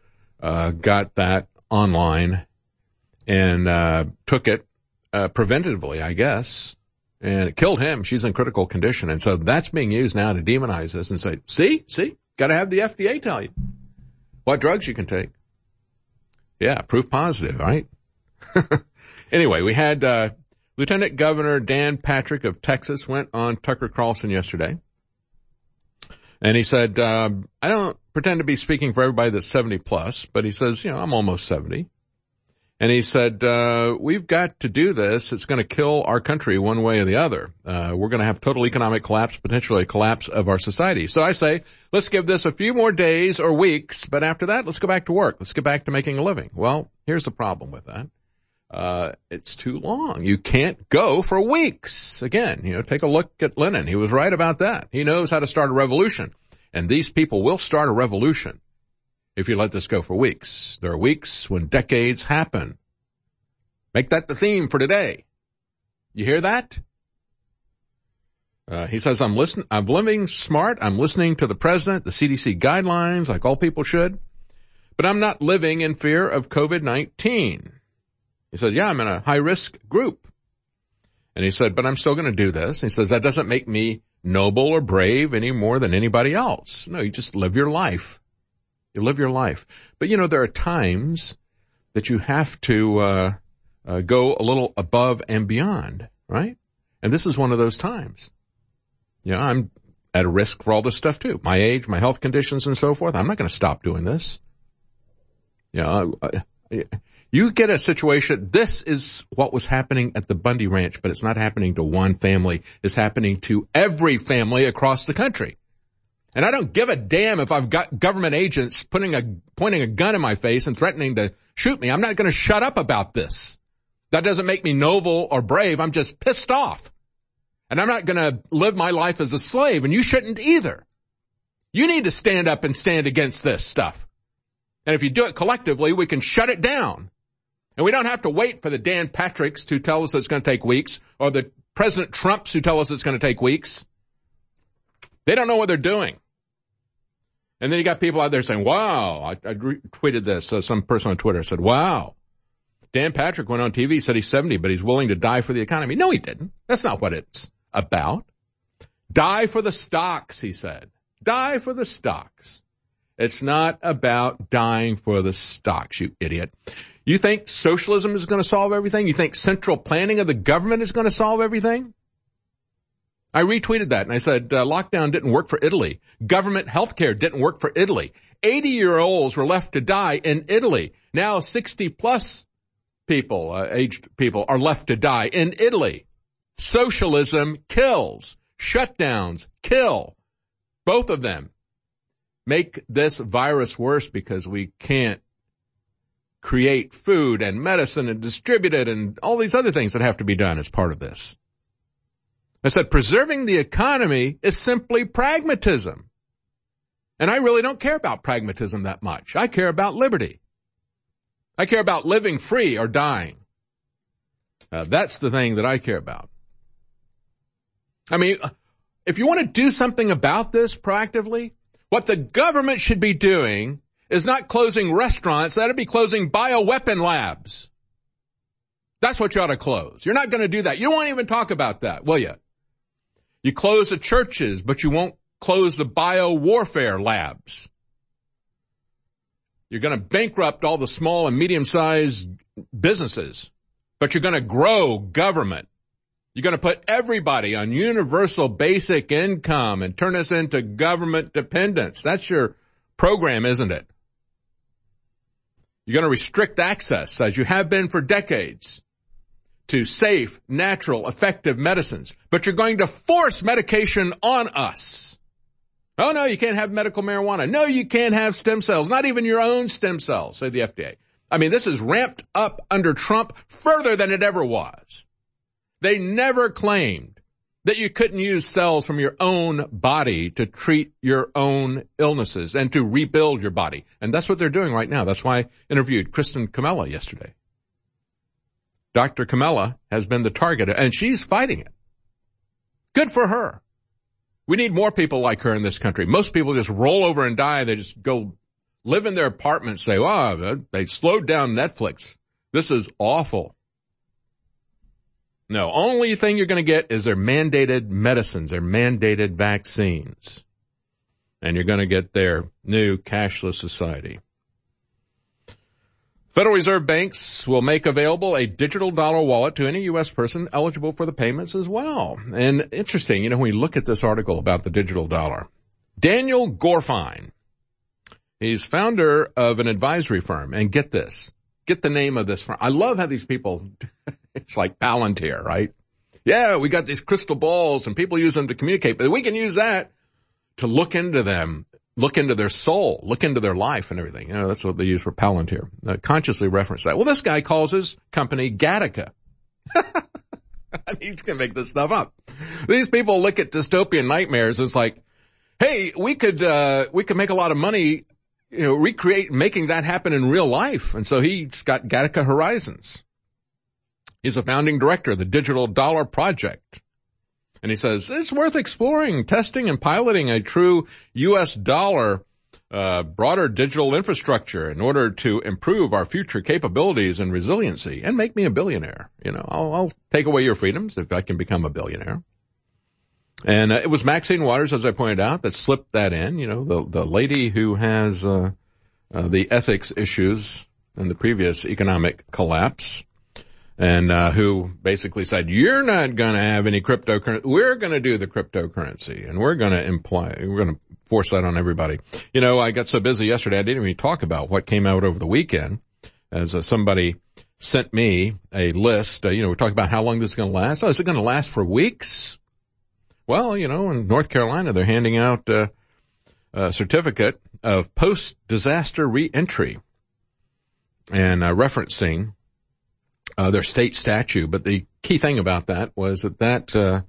got that online and took it preventatively, I guess, and it killed him. She's in critical condition, and so that's being used now to demonize this and say, see, got to have the FDA tell you what drugs you can take. Yeah, proof positive, right? Anyway, we had Lieutenant Governor Dan Patrick of Texas went on Tucker Carlson yesterday. And he said, I don't pretend to be speaking for everybody that's 70 plus, but he says, I'm almost 70. And he said, we've got to do this. It's going to kill our country one way or the other. We're going to have total economic collapse, potentially a collapse of our society. So I say, let's give this a few more days or weeks, but after that, let's go back to work. Let's get back to making a living. Well, here's the problem with that. It's too long. You can't go for weeks. Again, take a look at Lenin. He was right about that. He knows how to start a revolution. And these people will start a revolution if you let this go for weeks. There are weeks when decades happen. Make that the theme for today. You hear that? He says, I'm living smart. I'm listening to the president, the CDC guidelines, like all people should. But I'm not living in fear of COVID-19. He said, I'm in a high-risk group. And he said, but I'm still going to do this. And he says, that doesn't make me noble or brave any more than anybody else. No, you just live your life. You live your life. But, there are times that you have to go a little above and beyond, right? And this is one of those times. I'm at a risk for all this stuff, too. My age, my health conditions, and so forth. I'm not going to stop doing this. You get a situation, this is what was happening at the Bundy Ranch, but it's not happening to one family. It's happening to every family across the country. And I don't give a damn if I've got government agents pointing a gun in my face and threatening to shoot me. I'm not going to shut up about this. That doesn't make me noble or brave. I'm just pissed off. And I'm not going to live my life as a slave, and you shouldn't either. You need to stand up and stand against this stuff. And if you do it collectively, we can shut it down. And we don't have to wait for the Dan Patricks to tell us it's going to take weeks, or the President Trumps who tell us it's going to take weeks. They don't know what they're doing. And then you got people out there saying, wow, I tweeted this. Some person on Twitter said, wow, Dan Patrick went on TV, said he's 70, but he's willing to die for the economy. No, he didn't. That's not what it's about. Die for the stocks, he said. Die for the stocks. It's not about dying for the stocks, you idiot. You think socialism is going to solve everything? You think central planning of the government is going to solve everything? I retweeted that and I said, lockdown didn't work for Italy. Government healthcare didn't work for Italy. 80-year-olds were left to die in Italy. Now 60-plus people, aged people, are left to die in Italy. Socialism kills. Shutdowns kill. Both of them make this virus worse because we can't create food and medicine and distribute it and all these other things that have to be done as part of this. I said preserving the economy is simply pragmatism. And I really don't care about pragmatism that much. I care about liberty. I care about living free or dying. That's the thing that I care about. I mean, if you want to do something about this proactively, what the government should be doing is not closing restaurants. That'd be closing bioweapon labs. That's what you ought to close. You're not going to do that. You won't even talk about that, will you? You close the churches, but you won't close the biowarfare labs. You're going to bankrupt all the small and medium-sized businesses, but you're going to grow government. You're going to put everybody on universal basic income and turn us into government dependence. That's your program, isn't it? You're going to restrict access, as you have been for decades, to safe, natural, effective medicines. But you're going to force medication on us. Oh, no, you can't have medical marijuana. No, you can't have stem cells, not even your own stem cells, say the FDA. I mean, this is ramped up under Trump further than it ever was. They never claimed that you couldn't use cells from your own body to treat your own illnesses and to rebuild your body. And that's what they're doing right now. That's why I interviewed Kristen Camella yesterday. Dr. Camella has been the target, and she's fighting it. Good for her. We need more people like her in this country. Most people just roll over and die. They just go live in their apartments, say, wow, they slowed down Netflix. This is awful. No, only thing you're going to get is their mandated medicines, their mandated vaccines. And you're going to get their new cashless society. Federal Reserve banks will make available a digital dollar wallet to any U.S. person eligible for the payments as well. And interesting, when you look at this article about the digital dollar, Daniel Gorfine, he's founder of an advisory firm. And get this, get the name of this firm. I love how these people, it's like Palantir, right? Yeah, we got these crystal balls and people use them to communicate, but we can use that to look into them. Look into their soul, look into their life and everything. That's what they use for Palantir. Consciously reference that. Well, this guy calls his company Gattaca. I mean, you can make this stuff up. These people look at dystopian nightmares. It's like, hey, we could make a lot of money, making that happen in real life. And so he's got Gattaca Horizons. He's a founding director of the Digital Dollar Project. And he says, it's worth exploring, testing, and piloting a true U.S. dollar, broader digital infrastructure in order to improve our future capabilities and resiliency and make me a billionaire. I'll take away your freedoms if I can become a billionaire. And it was Maxine Waters, as I pointed out, that slipped that in. The lady who has the ethics issues in the previous economic collapse. And who basically said, you're not going to have any cryptocurrency. We're going to do the cryptocurrency, and we're going to force that on everybody. I got so busy yesterday, I didn't even talk about what came out over the weekend, as somebody sent me a list. We're talking about how long this is going to last. Oh, is it going to last for weeks? Well, in North Carolina, they're handing out a certificate of post-disaster reentry and referencing their state statute. But the key thing about that was that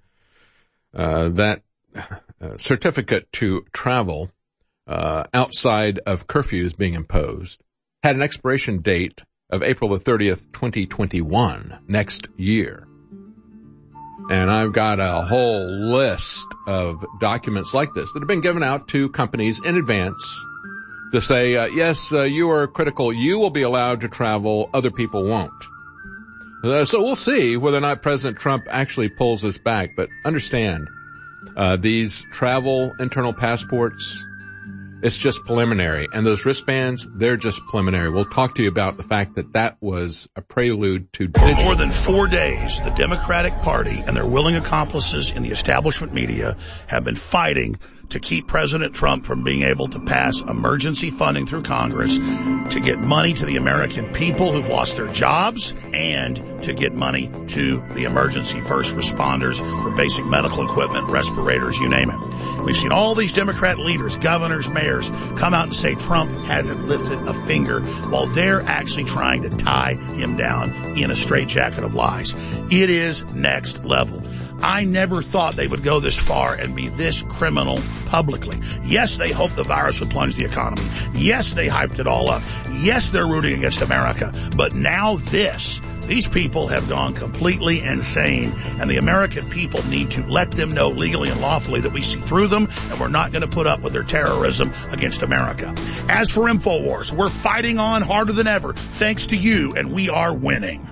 certificate to travel outside of curfews being imposed had an expiration date of April the 30th, 2021, next year. And I've got a whole list of documents like this that have been given out to companies in advance to say, yes, you are critical. You will be allowed to travel. Other people won't. So we'll see whether or not President Trump actually pulls this back. But understand, these travel internal passports, It's just preliminary. And those wristbands, they're just preliminary. We'll talk to you about the fact that that was a prelude to digital. For more than 4 days, the Democratic Party and their willing accomplices in the establishment media have been fighting to keep President Trump from being able to pass emergency funding through Congress to get money to the American people who've lost their jobs and to get money to the emergency first responders for basic medical equipment, respirators, you name it. We've seen all these Democrat leaders, governors, mayors come out and say Trump hasn't lifted a finger while they're actually trying to tie him down in a straitjacket of lies. It is next level. I never thought they would go this far and be this criminal publicly. Yes, they hoped the virus would plunge the economy. Yes, they hyped it all up. Yes, they're rooting against America. But now this. These people have gone completely insane, and the American people need to let them know legally and lawfully that we see through them, and we're not going to put up with their terrorism against America. As for InfoWars, we're fighting on harder than ever, thanks to you, and we are winning.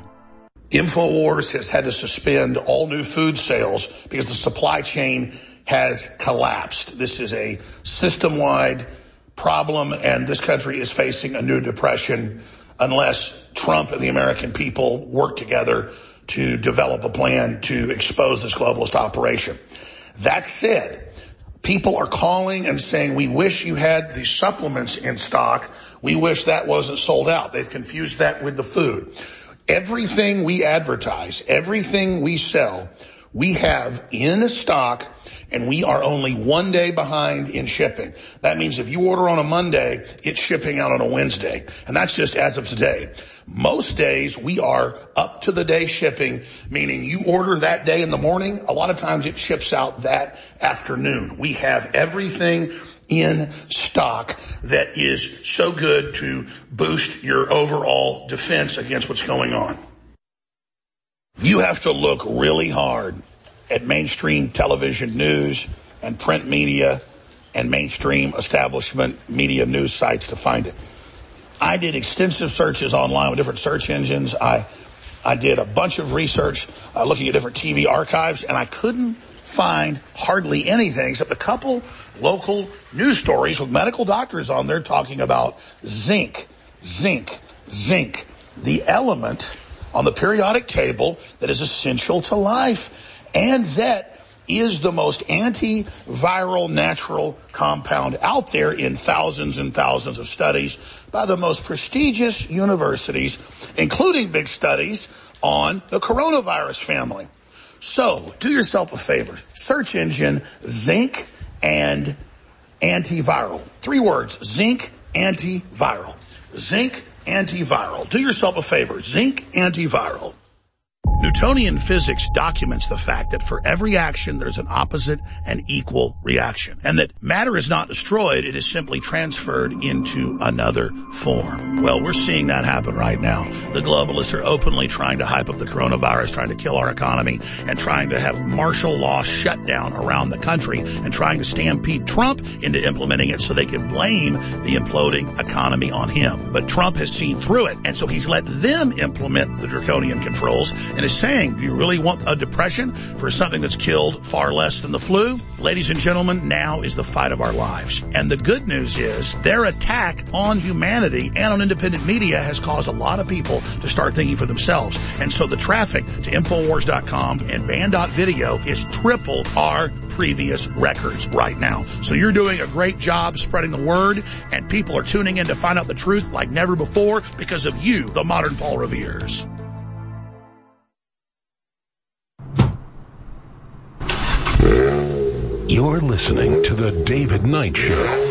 InfoWars has had to suspend all new food sales because the supply chain has collapsed. This is a system-wide problem, and this country is facing a new depression unless Trump and the American people work together to develop a plan to expose this globalist operation. That said, people are calling and saying, we wish you had the supplements in stock. We wish that wasn't sold out. They've confused that with the food. Everything we advertise, everything we sell, we have in stock, and we are only 1 day behind in shipping. That means if you order on a Monday, it's shipping out on a Wednesday. And that's just as of today. Most days we are up to the day shipping, meaning you order that day in the morning. A lot of times it ships out that afternoon. We have everything in stock that is so good to boost your overall defense against what's going on. You have to look really hard at mainstream television news and print media and mainstream establishment media news sites to find it. I did extensive searches online with different search engines. I did a bunch of research looking at different TV archives, and I couldn't find hardly anything except a couple local news stories with medical doctors on there talking about zinc, the element on the periodic table that is essential to life, and that is the most antiviral natural compound out there in thousands and thousands of studies by the most prestigious universities, including big studies on the coronavirus family. So do yourself a favor. Search engine zinc and antiviral. 3 words, zinc antiviral. Zinc antiviral. Do yourself a favor. Zinc antiviral. Newtonian physics documents the fact that for every action, there's an opposite and equal reaction. And that matter is not destroyed, it is simply transferred into another form. Well, we're seeing that happen right now. The globalists are openly trying to hype up the coronavirus, trying to kill our economy, and trying to have martial law shut down around the country, and trying to stampede Trump into implementing it so they can blame the imploding economy on him. But Trump has seen through it, and so he's let them implement the draconian controls, and is saying, do you really want a depression for something that's killed far less than the flu? Ladies and gentlemen, now is the fight of our lives. And the good news is their attack on humanity and on independent media has caused a lot of people to start thinking for themselves. And so the traffic to Infowars.com and Band.video is triple our previous records right now. So you're doing a great job spreading the word, and people are tuning in to find out the truth like never before because of you, the modern Paul Revere's. You're listening to The David Knight Show.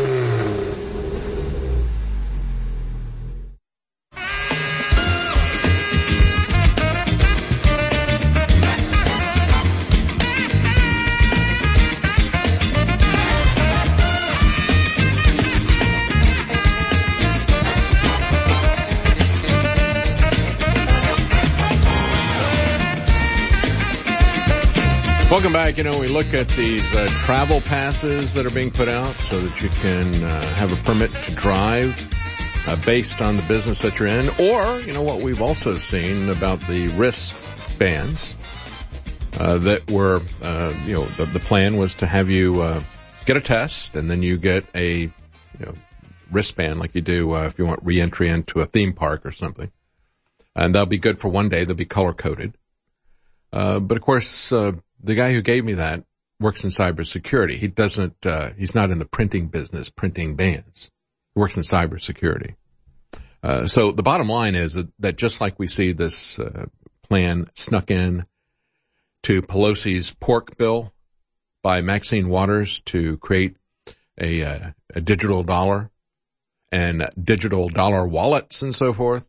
Welcome back. You know, we look at these travel passes that are being put out so that you can have a permit to drive based on the business that you're in. Or, you know, what we've also seen about the wristbands that were, the plan was to have you get a test, and then you get a wristband like you do if you want re-entry into a theme park or something. And they'll be good for one day. They'll be color-coded. But of course, the guy who gave me that works in cybersecurity. He doesn't, he's not in the printing business, printing bands. He works in cybersecurity. So the bottom line is that just like we see this, plan snuck in to Pelosi's pork bill by Maxine Waters to create a digital dollar and digital dollar wallets and so forth.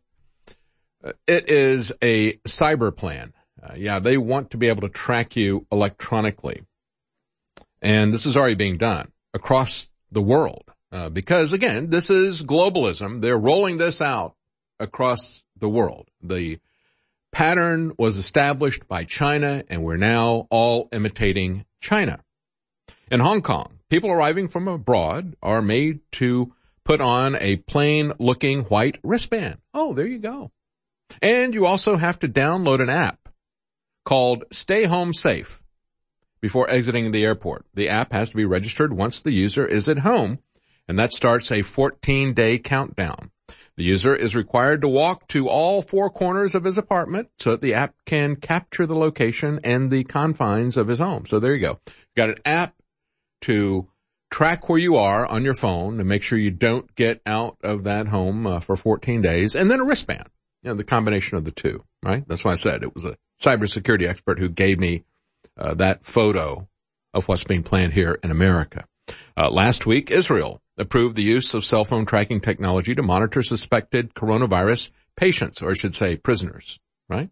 It is a cyber plan. They want to be able to track you electronically. And this is already being done across the world. Because again, this is globalism. They're rolling this out across the world. The pattern was established by China, and we're now all imitating China. In Hong Kong, people arriving from abroad are made to put on a plain-looking white wristband. Oh, there you go. And you also have to download an app called Stay Home Safe before exiting the airport. The app has to be registered once the user is at home, and that starts a 14-day countdown. The user is required to walk to all four corners of his apartment so that the app can capture the location and the confines of his home. So there you go. You've got an app to track where you are on your phone and make sure you don't get out of that home for 14 days, and then a wristband. The combination of the two, right? That's why I said it was a cybersecurity expert who gave me that photo of what's being planned here in America. Last week, Israel approved the use of cell phone tracking technology to monitor suspected coronavirus patients, or I should say prisoners, right?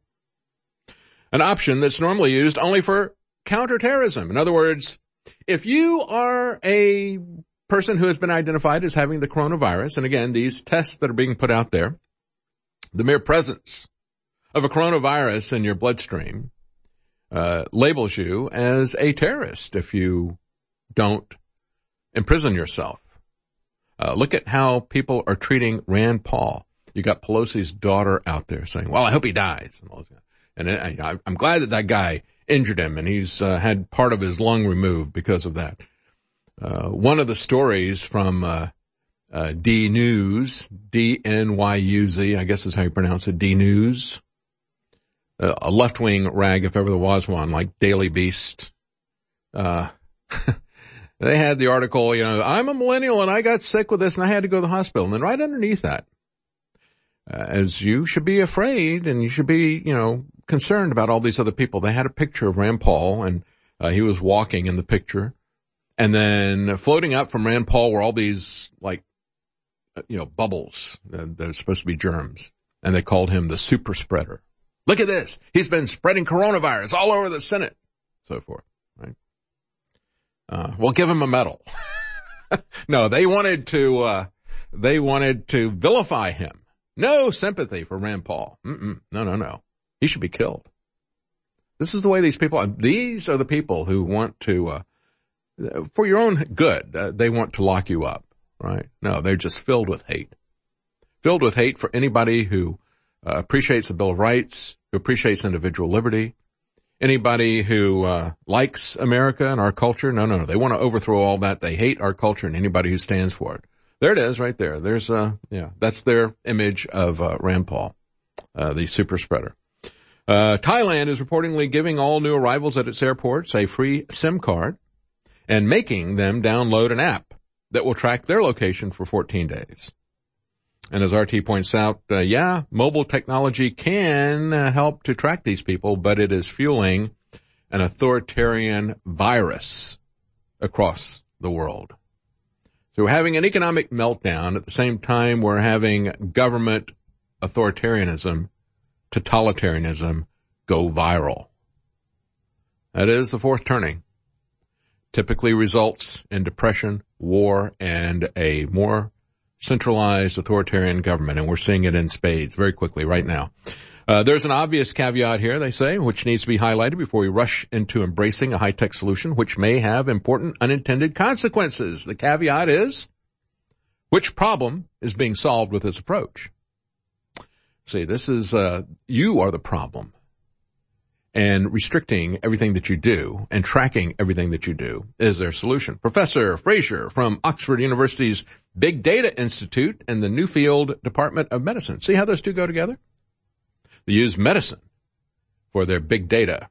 An option that's normally used only for counterterrorism. In other words, if you are a person who has been identified as having the coronavirus, and again, these tests that are being put out there, the mere presence of a coronavirus in your bloodstream labels you as a terrorist if you don't imprison yourself. Look at how people are treating Rand Paul. You got Pelosi's daughter out there saying, well, I hope he dies. And I'm glad that guy injured him, and he's had part of his lung removed because of that. One of the stories from D News, D-N-Y-U-Z, I guess is how you pronounce it, D News, a left-wing rag if ever there was one, like Daily Beast. They had the article, I'm a millennial and I got sick with this and I had to go to the hospital. And then right underneath that, as you should be afraid and you should be, concerned about all these other people, they had a picture of Rand Paul, and he was walking in the picture. And then floating up from Rand Paul were all these, bubbles. They're supposed to be germs. And they called him the super spreader. Look at this. He's been spreading coronavirus all over the Senate. So forth, right? We'll give him a medal. No, they wanted to vilify him. No sympathy for Rand Paul. No. He should be killed. This is the way these are the people who want to, for your own good, they want to lock you up, right? No, they're just filled with hate. Filled with hate for anybody who appreciates the Bill of Rights, who appreciates individual liberty. Anybody who likes America and our culture, no. They want to overthrow all that. They hate our culture and anybody who stands for it. There it is right there. There's, that's their image of Rand Paul, the super spreader. Thailand is reportedly giving all new arrivals at its airports a free SIM card and making them download an app that will track their location for 14 days. And as RT points out, mobile technology can help to track these people, but it is fueling an authoritarian virus across the world. So we're having an economic meltdown. At the same time, we're having government authoritarianism, totalitarianism go viral. That is the fourth turning. Typically results in depression, war, and a more centralized authoritarian government, and we're seeing it in spades very quickly right now. There's an obvious caveat here, they say, which needs to be highlighted before we rush into embracing a high-tech solution, which may have important unintended consequences. The caveat is, which problem is being solved with this approach? See, this is, you are the problem. and restricting everything that you do and tracking everything that you do is their solution. Professor Fraser from Oxford University's Big Data Institute and the Newfield Department of Medicine. See how those two go together? They use medicine for their big data.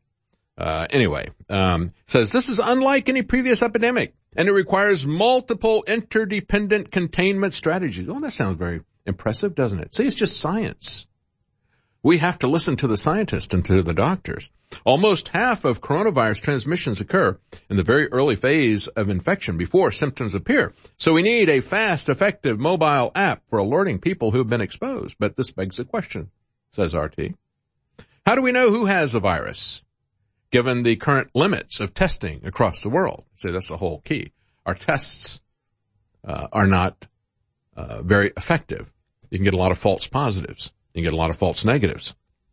Says this is unlike any previous epidemic, and it requires multiple interdependent containment strategies. Oh, that sounds very impressive, doesn't it? See, it's just science. We have to listen to the scientists and to the doctors. Almost half of coronavirus transmissions occur in the very early phase of infection before symptoms appear. So we need a fast, effective mobile app for alerting people who have been exposed. But this begs the question, says RT. How do we know who has the virus, given the current limits of testing across the world? So that's the whole key. Our tests are not very effective. You can get a lot of false positives. You get a lot of false negatives.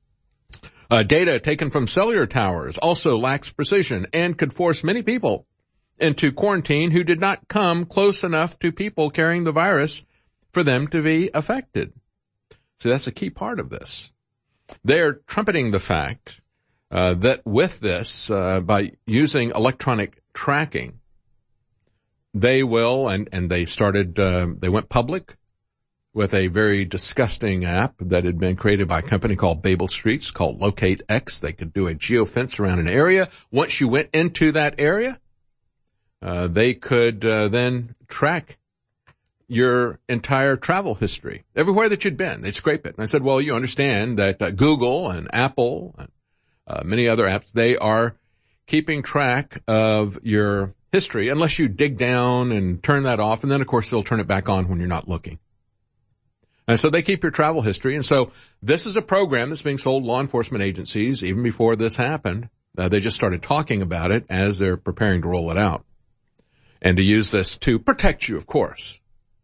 Data taken from cellular towers also lacks precision and could force many people into quarantine who did not come close enough to people carrying the virus for them to be affected. So that's a key part of this. They're trumpeting the fact that with this, by using electronic tracking, they will, and they started, they went public with a very disgusting app that had been created by a company called Babel Streets called Locate X. They could do a geofence around an area. Once you went into that area, they could then track your entire travel history, everywhere that you'd been. They'd scrape it. And I said, well, you understand that Google and Apple and many other apps, they are keeping track of your history unless you dig down and turn that off. And then, of course, they'll turn it back on when you're not looking. And so they keep your travel history. And so this is a program that's being sold to law enforcement agencies. Even before this happened, they just started talking about it as they're preparing to roll it out. And to use this to protect you, of course.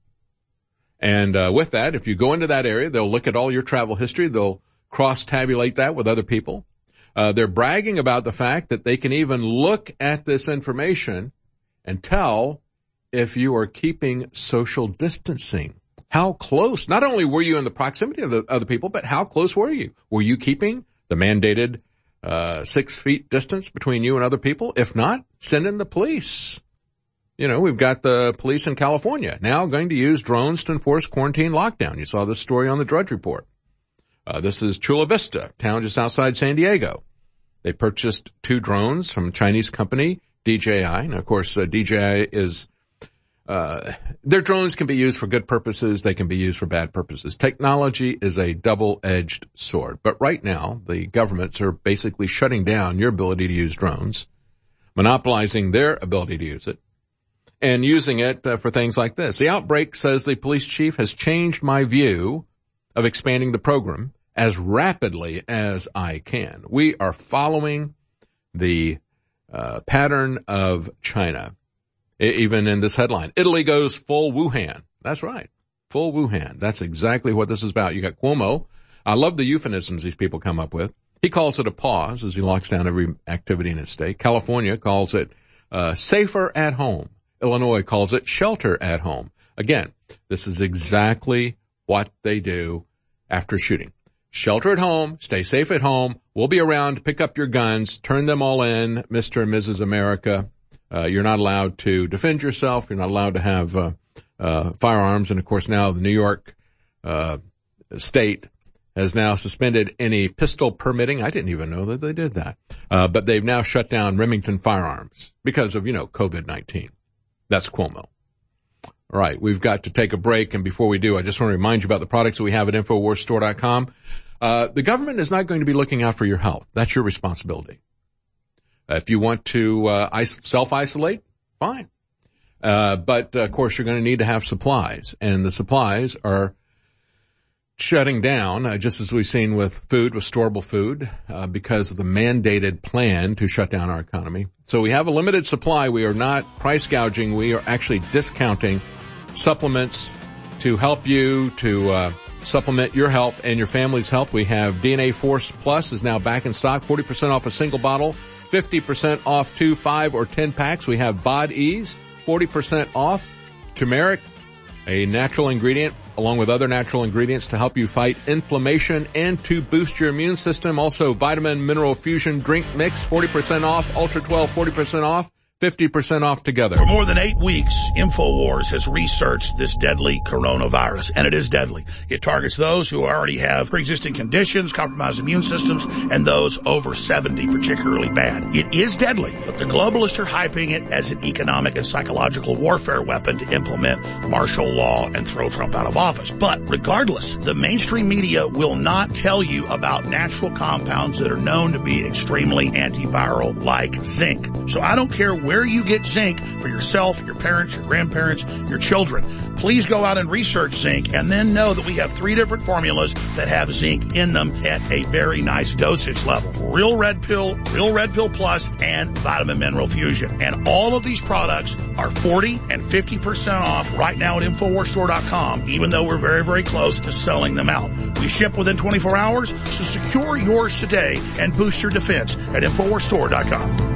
And with that, if you go into that area, they'll look at all your travel history. They'll cross-tabulate that with other people. They're bragging about the fact that they can even look at this information and tell if you are keeping social distancing. How close, not only were you in the proximity of the other people, but how close were you? Were you keeping the mandated 6 feet distance between you and other people? If not, send in the police. You know, we've got the police in California now going to use drones to enforce quarantine lockdown. You saw this story on the Drudge Report. This is Chula Vista, town just outside San Diego. They purchased 2 drones from a Chinese company, DJI. And of course, DJI is their drones can be used for good purposes. They can be used for bad purposes. Technology is a double-edged sword. But right now, the governments are basically shutting down your ability to use drones, monopolizing their ability to use it, and using it for things like this. The outbreak, says the police chief, has changed my view of expanding the program as rapidly as I can. We are following the pattern of China. Even in this headline, Italy goes full Wuhan. That's right. Full Wuhan. That's exactly what this is about. You got Cuomo. I love the euphemisms these people come up with. He calls it a pause as he locks down every activity in his state. California calls it safer at home. Illinois calls it shelter at home. Again, this is exactly what they do after shooting. Shelter at home, stay safe at home. We'll be around to pick up your guns, turn them all in, Mr. and Mrs. America. You're not allowed to defend yourself. You're not allowed to have firearms. And, of course, now the New York state has now suspended any pistol permitting. I didn't even know that they did that. But they've now shut down Remington firearms because of, COVID-19. That's Cuomo. All right, we've got to take a break. And before we do, I just want to remind you about the products that we have at InfoWarsStore.com. The government is not going to be looking out for your health. That's your responsibility. If you want to self-isolate, fine. But, of course, you're going to need to have supplies. And the supplies are shutting down, just as we've seen with food, with storable food, because of the mandated plan to shut down our economy. So we have a limited supply. We are not price gouging. We are actually discounting supplements to help you to supplement your health and your family's health. We have DNA Force Plus is now back in stock, 40% off a single bottle, 50% off 2, 5, or 10 packs. We have Bod Ease, 40% off. Turmeric, a natural ingredient, along with other natural ingredients to help you fight inflammation and to boost your immune system. Also, Vitamin Mineral Fusion Drink Mix, 40% off. Ultra 12, 40% off. 50% off together. For more than 8 weeks, InfoWars has researched this deadly coronavirus, and it is deadly. It targets those who already have pre-existing conditions, compromised immune systems, and those over 70 particularly bad. It is deadly, but the globalists are hyping it as an economic and psychological warfare weapon to implement martial law and throw Trump out of office. But regardless, the mainstream media will not tell you about natural compounds that are known to be extremely antiviral, like zinc. So I don't care where you get zinc for yourself, your parents, your grandparents, your children. Please go out and research zinc and then know that we have 3 different formulas that have zinc in them at a very nice dosage level. Real Red Pill Plus, and Vitamin Mineral Fusion. And all of these products are 40 and 50% off right now at InfoWarsStore.com, even though we're very, very close to selling them out. We ship within 24 hours, so secure yours today and boost your defense at InfoWarsStore.com.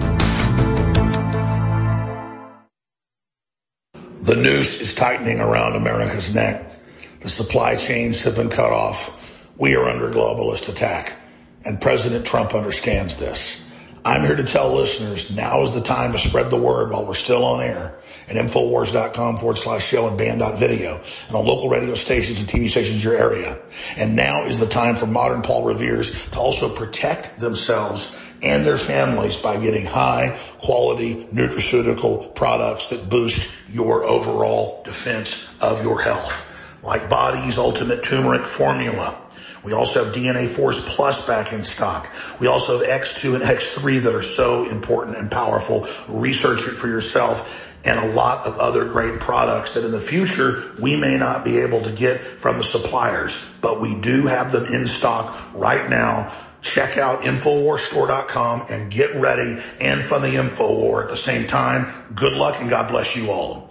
The noose is tightening around America's neck. The supply chains have been cut off. We are under globalist attack. And President Trump understands this. I'm here to tell listeners now is the time to spread the word while we're still on air at Infowars.com/show and band.video and on local radio stations and TV stations in your area. And now is the time for modern Paul Reveres to also protect themselves and their families by getting high quality nutraceutical products that boost your overall defense of your health, like Body's Ultimate Turmeric Formula. We also have DNA Force Plus back in stock. We also have X2 and X3 that are so important and powerful. Research it for yourself, and a lot of other great products that in the future we may not be able to get from the suppliers, but we do have them in stock right now. Check out InfoWarsStore.com and get ready and fund the InfoWar at the same time. Good luck and God bless you all.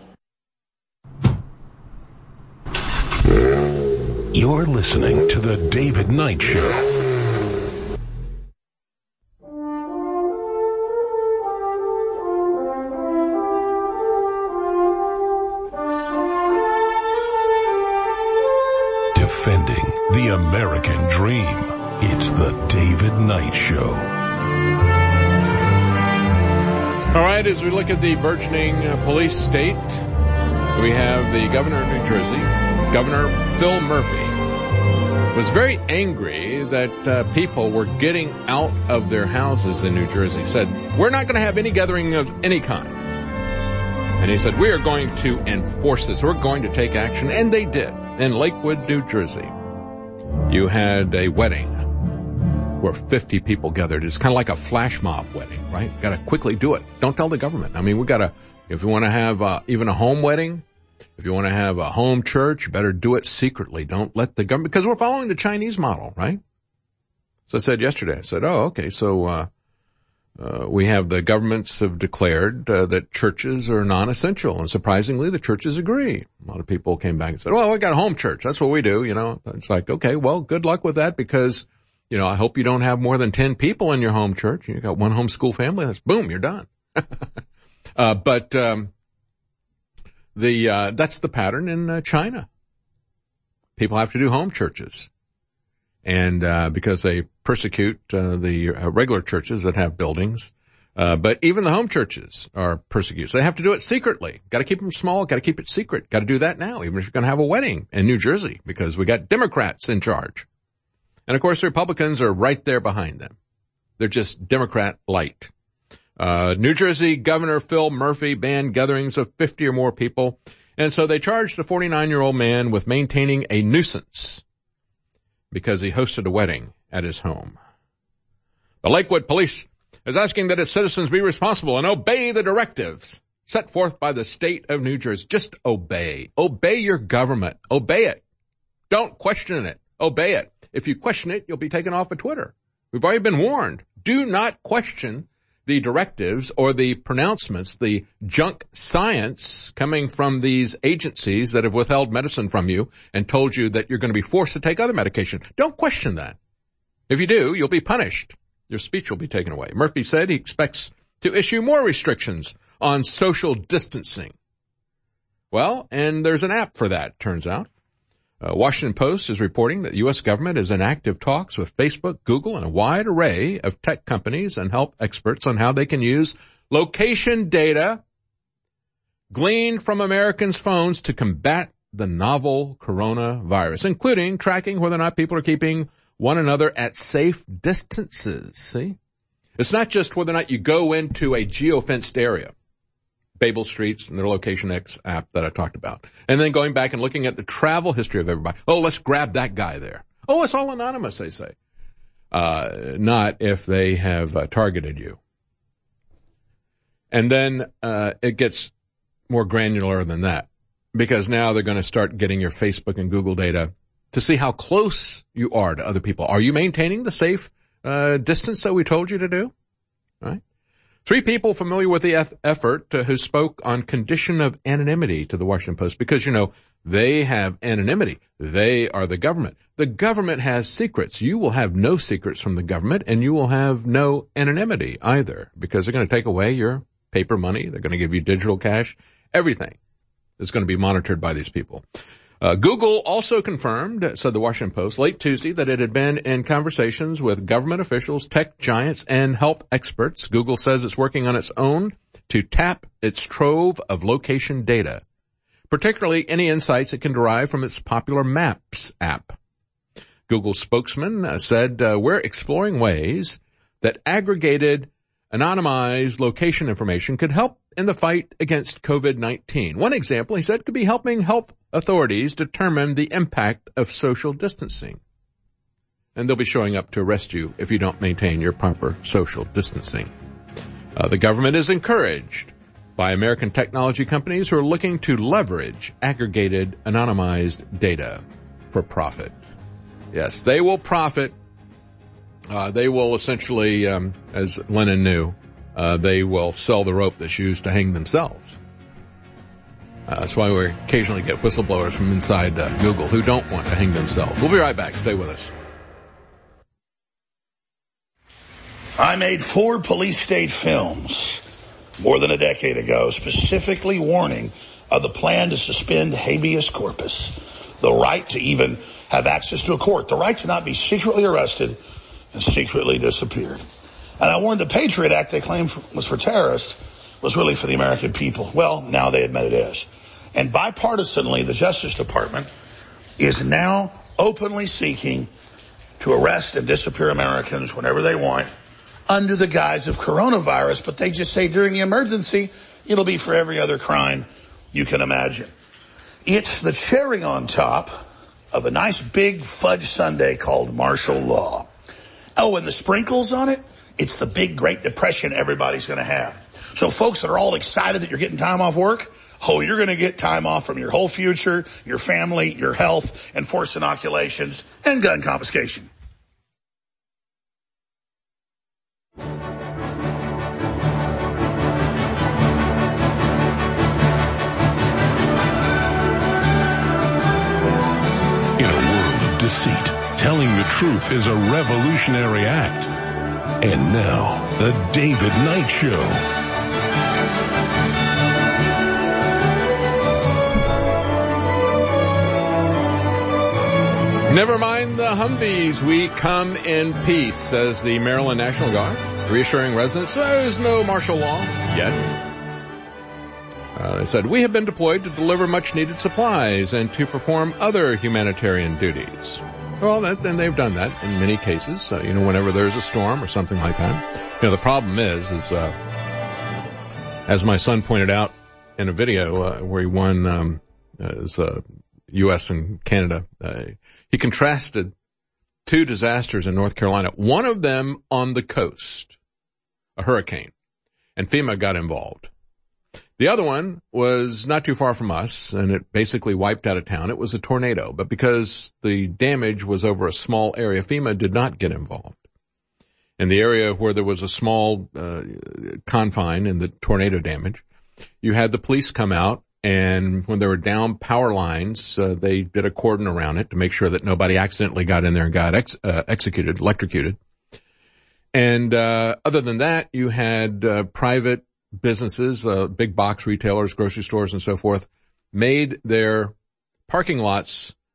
You're listening to The David Knight Show. Defending the American dream. It's The David Knight Show. All right, as we look at the burgeoning police state, we have the governor of New Jersey, Governor Phil Murphy, was very angry that people were getting out of their houses in New Jersey. He said, we're not going to have any gathering of any kind. And he said, we are going to enforce this. We're going to take action. And they did. In Lakewood, New Jersey, you had a wedding where 50 people gathered. It's kind of like a flash mob wedding, right? Got to quickly do it. Don't tell the government. I mean, we got to, if you want to have even a home wedding, if you want to have a home church, you better do it secretly. Don't let the government, because we're following the Chinese model, right? So I said yesterday, okay, so we have the governments have declared that churches are non-essential, and surprisingly, the churches agree. A lot of people came back and said, well, we got a home church. That's what we do, you know. It's like, okay, well, good luck with that, because, you know, I hope you don't have more than 10 people in your home church. You got one homeschool family, that's boom, you're done. That's the pattern in China. People have to do home churches. And because they persecute the regular churches that have buildings. But even the home churches are persecuted. So they have to do it secretly. Got to keep them small. Got to keep it secret. Got to do that now, even if you're going to have a wedding in New Jersey, because we got Democrats in charge. And of course, the Republicans are right there behind them. They're just Democrat light. New Jersey Governor Phil Murphy banned gatherings of 50 or more people. And so they charged a 49-year-old man with maintaining a nuisance because he hosted a wedding at his home. The Lakewood Police is asking that its citizens be responsible and obey the directives set forth by the state of New Jersey. Just obey. Obey your government. Obey it. Don't question it. Obey it. If you question it, you'll be taken off of Twitter. We've already been warned. Do not question the directives or the pronouncements, the junk science coming from these agencies that have withheld medicine from you and told you that you're going to be forced to take other medication. Don't question that. If you do, you'll be punished. Your speech will be taken away. Murphy said he expects to issue more restrictions on social distancing. Well, and there's an app for that, turns out. Washington Post is reporting that the U.S. government is in active talks with Facebook, Google, and a wide array of tech companies and health experts on how they can use location data gleaned from Americans' phones to combat the novel coronavirus, including tracking whether or not people are keeping one another at safe distances. See? It's not just whether or not you go into a geofenced area, Babel Streets and their Location X app that I talked about, and then going back and looking at the travel history of everybody. Oh, let's grab that guy there. Oh, it's all anonymous, they say. Not if they have targeted you. And then it gets more granular than that, because now they're going to start getting your Facebook and Google data to see how close you are to other people. Are you maintaining the safe distance that we told you to do? All right. 3 people familiar with the effort who spoke on condition of anonymity to the Washington Post, because, you know, they have anonymity. They are the government. The government has secrets. You will have no secrets from the government, and you will have no anonymity either, because they're going to take away your paper money. They're going to give you digital cash. Everything is going to be monitored by these people. Google also confirmed, said the Washington Post, late Tuesday, that it had been in conversations with government officials, tech giants, and health experts. Google says it's working on its own to tap its trove of location data, particularly any insights it can derive from its popular Maps app. Google spokesman said, we're exploring ways that aggregated, anonymized location information could help in the fight against COVID-19. One example, he said, could be helping health authorities determine the impact of social distancing. And they'll be showing up to arrest you if you don't maintain your proper social distancing. The government is encouraged by American technology companies who are looking to leverage aggregated, anonymized data for profit. Yes, they will profit. They will essentially, as Lenin knew, they will sell the rope that's used to hang themselves. That's why we occasionally get whistleblowers from inside Google who don't want to hang themselves. We'll be right back. Stay with us. I made 4 police state films more than a decade ago, specifically warning of the plan to suspend habeas corpus, the right to even have access to a court, the right to not be secretly arrested and secretly disappeared. And I warned the Patriot Act they claimed was for terrorists was really for the American people. Well, now they admit it is. And bipartisanly, the Justice Department is now openly seeking to arrest and disappear Americans whenever they want under the guise of coronavirus. But they just say during the emergency, it'll be for every other crime you can imagine. It's the cherry on top of a nice big fudge sundae called martial law. Oh, and the sprinkles on it, it's the big Great Depression everybody's going to have. So folks that are all excited that you're getting time off work, oh, you're going to get time off from your whole future, your family, your health, and forced inoculations, and gun confiscation. In a world of deceit, telling the truth is a revolutionary act. And now, the David Knight Show. Never mind the Humvees, we come in peace, says the Maryland National Guard, reassuring residents there's no martial law yet. They said, we have been deployed to deliver much-needed supplies and to perform other humanitarian duties. Well, then they've done that in many cases, whenever there's a storm or something like that. The problem is as my son pointed out in a video where he won U.S. and Canada, he contrasted 2 disasters in North Carolina, one of them on the coast, a hurricane, and FEMA got involved. The other one was not too far from us, and it basically wiped out a town. It was a tornado, but because the damage was over a small area, FEMA did not get involved. In the area where there was a small confine in the tornado damage, you had the police come out, and when there were down power lines, they did a cordon around it to make sure that nobody accidentally got in there and got electrocuted. And other than that, you had private businesses, big box retailers, grocery stores, and so forth, made their parking lots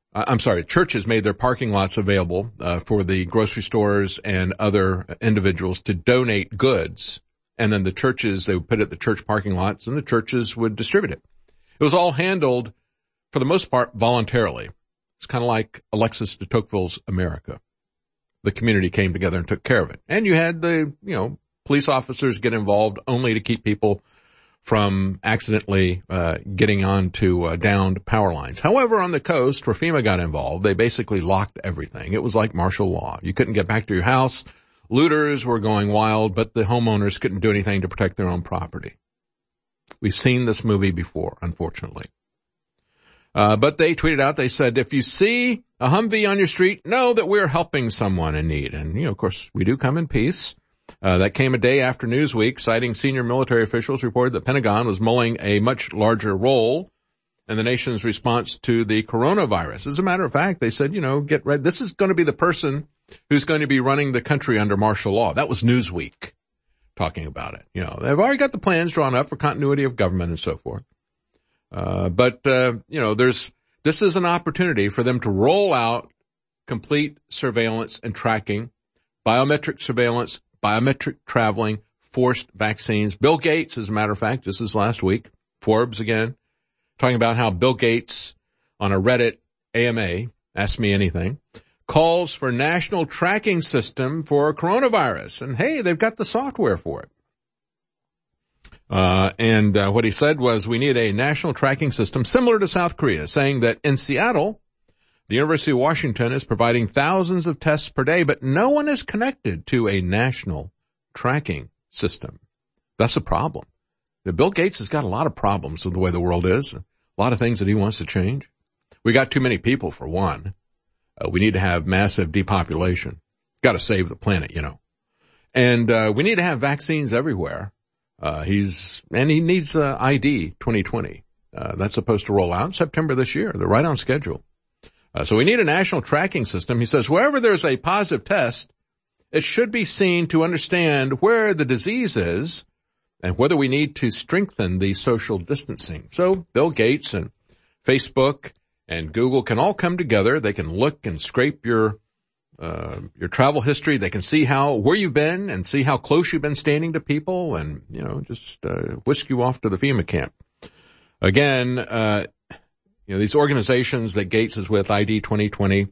churches made their parking lots available for the grocery stores and other individuals to donate goods. And then the churches, they would put it at the church parking lots and the churches would distribute it. It was all handled, for the most part, voluntarily. It's kind of like Alexis de Tocqueville's America. The community came together and took care of it. And you had the, police officers get involved only to keep people from accidentally getting onto downed power lines. However, on the coast, where FEMA got involved, they basically locked everything. It was like martial law. You couldn't get back to your house. Looters were going wild, but the homeowners couldn't do anything to protect their own property. We've seen this movie before, unfortunately. But they tweeted out, they said, if you see a Humvee on your street, know that we're helping someone in need. And, of course, we do come in peace. That came a day after Newsweek, citing senior military officials, reported that Pentagon was mulling a much larger role in the nation's response to the coronavirus. As a matter of fact, they said, get ready. This is going to be the person who's going to be running the country under martial law. That was Newsweek talking about it. They've already got the plans drawn up for continuity of government and so forth. But this is an opportunity for them to roll out complete surveillance and tracking, biometric surveillance, biometric traveling, forced vaccines. Bill Gates, as a matter of fact, just this last week, Forbes again, talking about how Bill Gates on a Reddit AMA, Ask Me Anything, calls for national tracking system for coronavirus. And hey, they've got the software for it. What he said was, we need a national tracking system similar to South Korea, saying that in Seattle, the University of Washington is providing thousands of tests per day, but no one is connected to a national tracking system. That's a problem. Bill Gates has got a lot of problems with the way the world is, a lot of things that he wants to change. We got too many people, for one. We need to have massive depopulation. Got to save the planet, And we need to have vaccines everywhere. He needs ID 2020. That's supposed to roll out in September this year. They're right on schedule. So we need a national tracking system. He says wherever there's a positive test, it should be seen to understand where the disease is and whether we need to strengthen the social distancing. So Bill Gates and Facebook and Google can all come together. They can look and scrape your travel history. They can see where you've been and see how close you've been standing to people and, just whisk you off to the FEMA camp. Again, these organizations that Gates is with, ID 2020,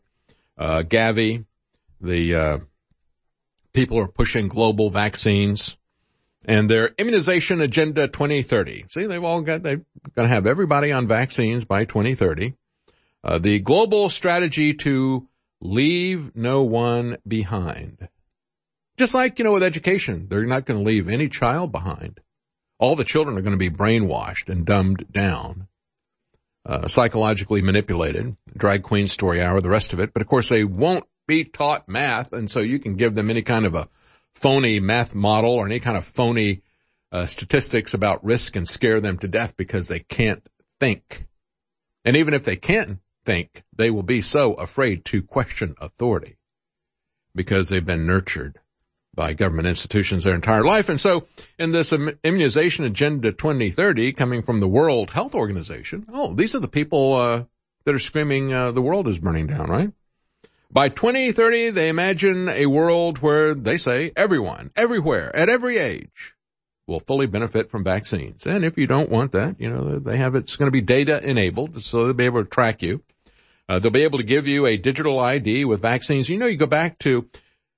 Gavi, the people are pushing global vaccines and their immunization agenda 2030. See, they're going to have everybody on vaccines by 2030. The global strategy to leave no one behind. Just like, with education, they're not going to leave any child behind. All the children are going to be brainwashed and dumbed down, psychologically manipulated, drag queen story hour, the rest of it. But of course they won't be taught math. And so you can give them any kind of a phony math model or any kind of phony statistics about risk and scare them to death because they can't think. And even if they can think, they will be so afraid to question authority because they've been nurtured by government institutions their entire life. And so in this immunization agenda 2030 coming from the World Health Organization, these are the people that are screaming the world is burning down, right? By 2030, they imagine a world where they say everyone, everywhere, at every age will fully benefit from vaccines. And if you don't want that, they have it's going to be data enabled, so they'll be able to track you. They'll be able to give you a digital ID with vaccines. You go back to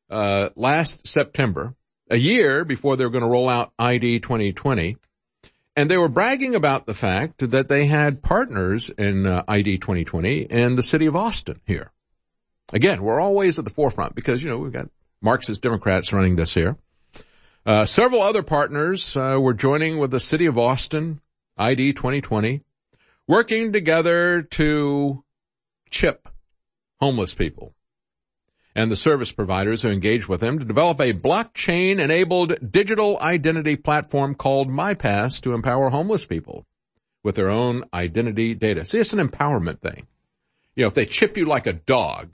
last September, a year before they were going to roll out ID 2020, and they were bragging about the fact that they had partners in ID 2020 in the city of Austin here. Again, we're always at the forefront because, we've got Marxist Democrats running this here. Several other partners were joining with the city of Austin, ID 2020, working together to chip homeless people and the service providers who engage with them to develop a blockchain-enabled digital identity platform called MyPass to empower homeless people with their own identity data. See, it's an empowerment thing. If they chip you like a dog,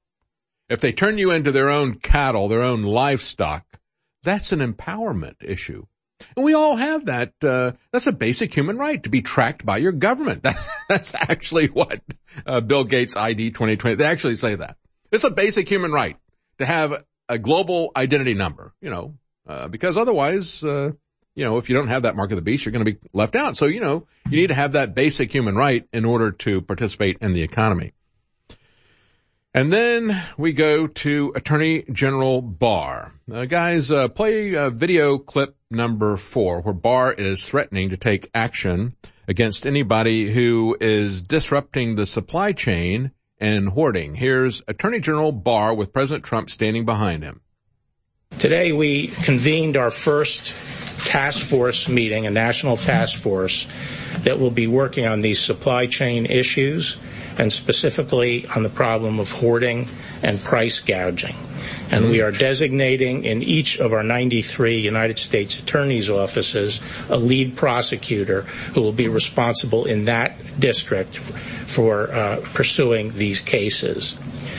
if they turn you into their own cattle, their own livestock, that's an empowerment issue. And we all have that. That's a basic human right to be tracked by your government. That's actually what Bill Gates ID 2020, they actually say that. It's a basic human right to have a global identity number, because otherwise, if you don't have that mark of the beast, you're going to be left out. So, you need to have that basic human right in order to participate in the economy. And then we go to Attorney General Barr. Guys, play video clip number 4, where Barr is threatening to take action against anybody who is disrupting the supply chain and hoarding. Here's Attorney General Barr with President Trump standing behind him. Today we convened our first task force meeting, a national task force that will be working on these supply chain issues and specifically on the problem of hoarding and price gouging. And we are designating in each of our 93 United States attorneys' offices a lead prosecutor who will be responsible in that district for pursuing these cases.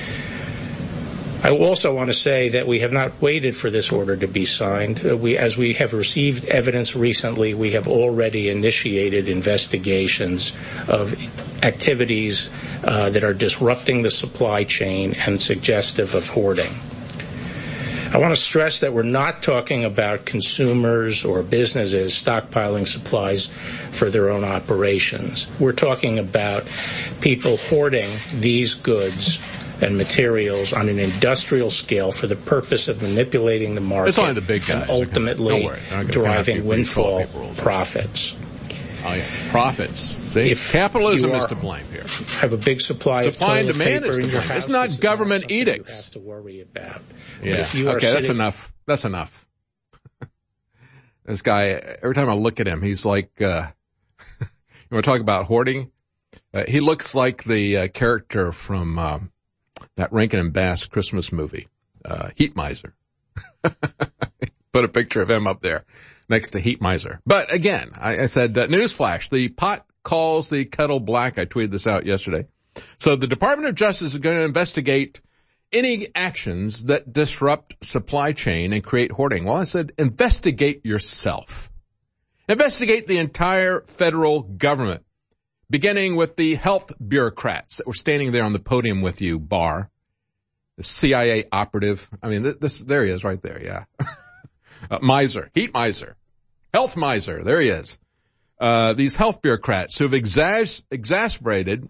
I also want to say that we have not waited for this order to be signed. As we have received evidence recently, we have already initiated investigations of activities that are disrupting the supply chain and suggestive of hoarding. I want to stress that we're not talking about consumers or businesses stockpiling supplies for their own operations. We're talking about people hoarding these goods and materials on an industrial scale for the purpose of manipulating the market. It's only the big guys. And ultimately deriving windfall profits. Oh, yeah. Profits. See, if capitalism is to blame here. Have a big supply of and demand is to blame. It's not government edicts. You have to worry about. Yeah. Okay, that's enough. That's enough. This guy, every time I look at him, he's like, you want to talk about hoarding? He looks like the character from that Rankin and Bass Christmas movie, Heat Miser. Put a picture of him up there next to Heat Miser. But again, I said, newsflash, the pot calls the kettle black. I tweeted this out yesterday. So the Department of Justice is going to investigate any actions that disrupt supply chain and create hoarding. Well, I said, investigate yourself. Investigate the entire federal government, beginning with the health bureaucrats that were standing there on the podium with you, Barr, the CIA operative. I mean, there he is right there. Yeah. Miser, heat miser, health miser. There he is. These health bureaucrats who have exacerbated.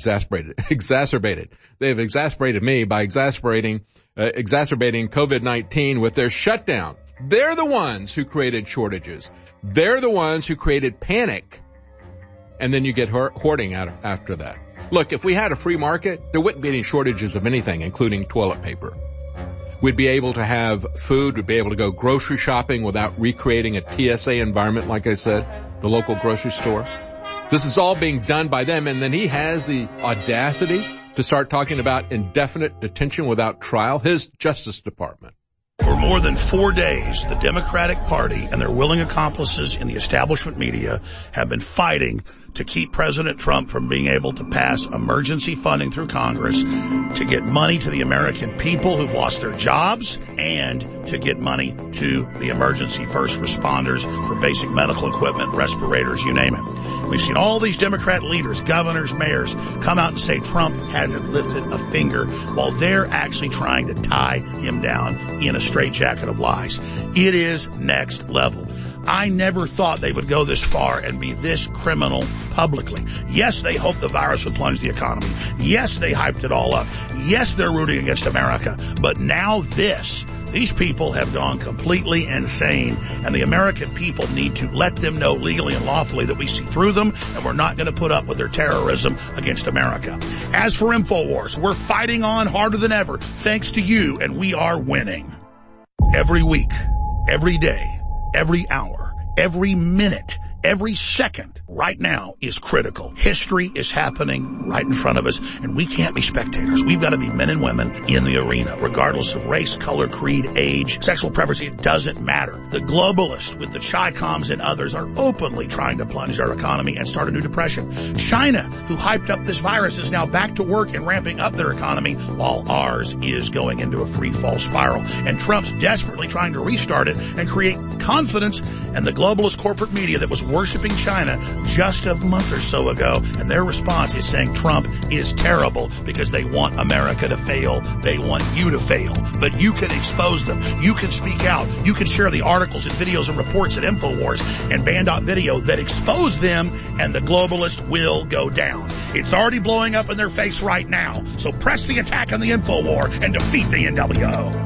They have exasperated me by exacerbating COVID-19 with their shutdown. They're the ones who created shortages. They're the ones who created panic. And then you get hoarding out after that. Look, if we had a free market, there wouldn't be any shortages of anything, including toilet paper. We'd be able to have food. We'd be able to go grocery shopping without recreating a TSA environment, like I said, the local grocery store. This is all being done by them. And then he has the audacity to start talking about indefinite detention without trial, his Justice Department. For more than 4 days, the Democratic Party and their willing accomplices in the establishment media have been fighting to keep President Trump from being able to pass emergency funding through Congress to get money to the American people who've lost their jobs and to get money to the emergency first responders for basic medical equipment, respirators, you name it. We've seen all these Democrat leaders, governors, mayors come out and say Trump hasn't lifted a finger while they're actually trying to tie him down in a straitjacket of lies. It is next level. I never thought they would go this far and be this criminal publicly. Yes, they hoped the virus would plunge the economy. Yes, they hyped it all up. Yes, they're rooting against America. But now this. These people have gone completely insane, and the American people need to let them know legally and lawfully that we see through them, and we're not going to put up with their terrorism against America. As for InfoWars, we're fighting on harder than ever, thanks to you, and we are winning. Every week, every day, every hour, every minute, Every second right now is critical. History is happening right in front of us, and we can't be spectators. We've got to be men and women in the arena, regardless of race, color, creed, age, sexual preference. It doesn't matter. The globalists with the Chi-Coms and others are openly trying to plunge our economy and start a new depression. China, who hyped up this virus, is now back to work and ramping up their economy while ours is going into a free fall spiral. And Trump's desperately trying to restart it and create confidence, and the globalist corporate media that was worshiping China just a month or so ago, and their response is saying Trump is terrible because they want America to fail. They want you to fail. But you can expose them. You can speak out. You can share the articles and videos and reports at InfoWars and Band.video that expose them, and the globalist will go down. It's already blowing up in their face right now. So press the attack on the InfoWar and defeat the NWO.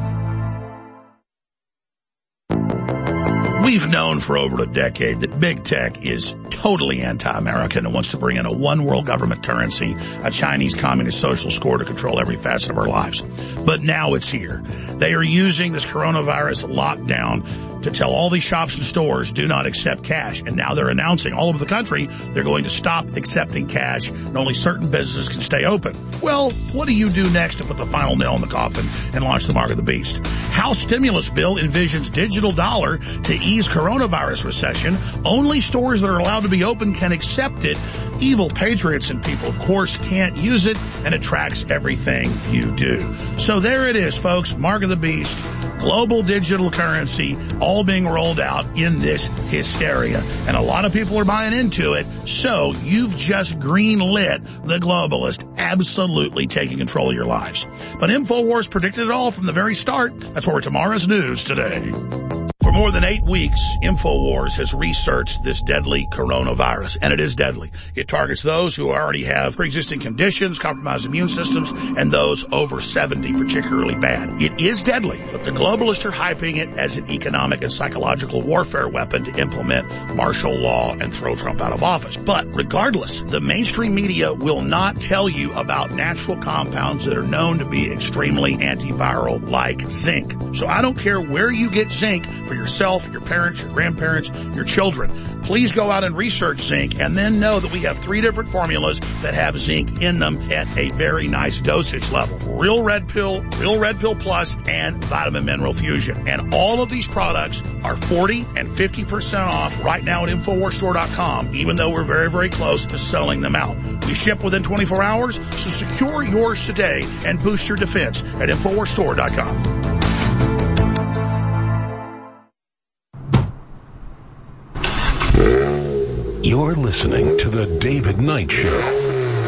We've known for over a decade that big tech is totally anti-American and wants to bring in a one-world government currency, a Chinese communist social score to control every facet of our lives. But now it's here. They are using this coronavirus lockdown to tell all these shops and stores do not accept cash. And now they're announcing all over the country they're going to stop accepting cash and only certain businesses can stay open. Well, what do you do next to put the final nail in the coffin and launch the mark of the beast? House stimulus bill envisions digital dollar to ease coronavirus recession. Only stores that are allowed to be open can accept it. Evil patriots and people, of course, can't use it, and it tracks everything you do. So there it is, folks. Mark of the beast. Global digital currency all being rolled out in this hysteria. And a lot of people are buying into it. So you've just green-lit the globalist absolutely taking control of your lives. But InfoWars predicted it all from the very start. That's where tomorrow's news today. For more than 8 weeks, InfoWars has researched this deadly coronavirus, and it is deadly. It targets those who already have pre-existing conditions, compromised immune systems, and those over 70 particularly bad. It is deadly, but the globalists are hyping it as an economic and psychological warfare weapon to implement martial law and throw Trump out of office. But regardless, the mainstream media will not tell you about natural compounds that are known to be extremely antiviral, like zinc. So I don't care where you get zinc for yourself, your parents, your grandparents, your children. Please go out and research zinc, and then know that we have 3 different formulas that have zinc in them at a very nice dosage level. Real Red Pill Plus, and Vitamin Mineral Fusion. And all of these products are 40 and 50% off right now at InfoWarsStore.com, even though we're very, very close to selling them out. We ship within 24 hours, so secure yours today and boost your defense at InfoWarsStore.com. You're listening to The David Knight Show.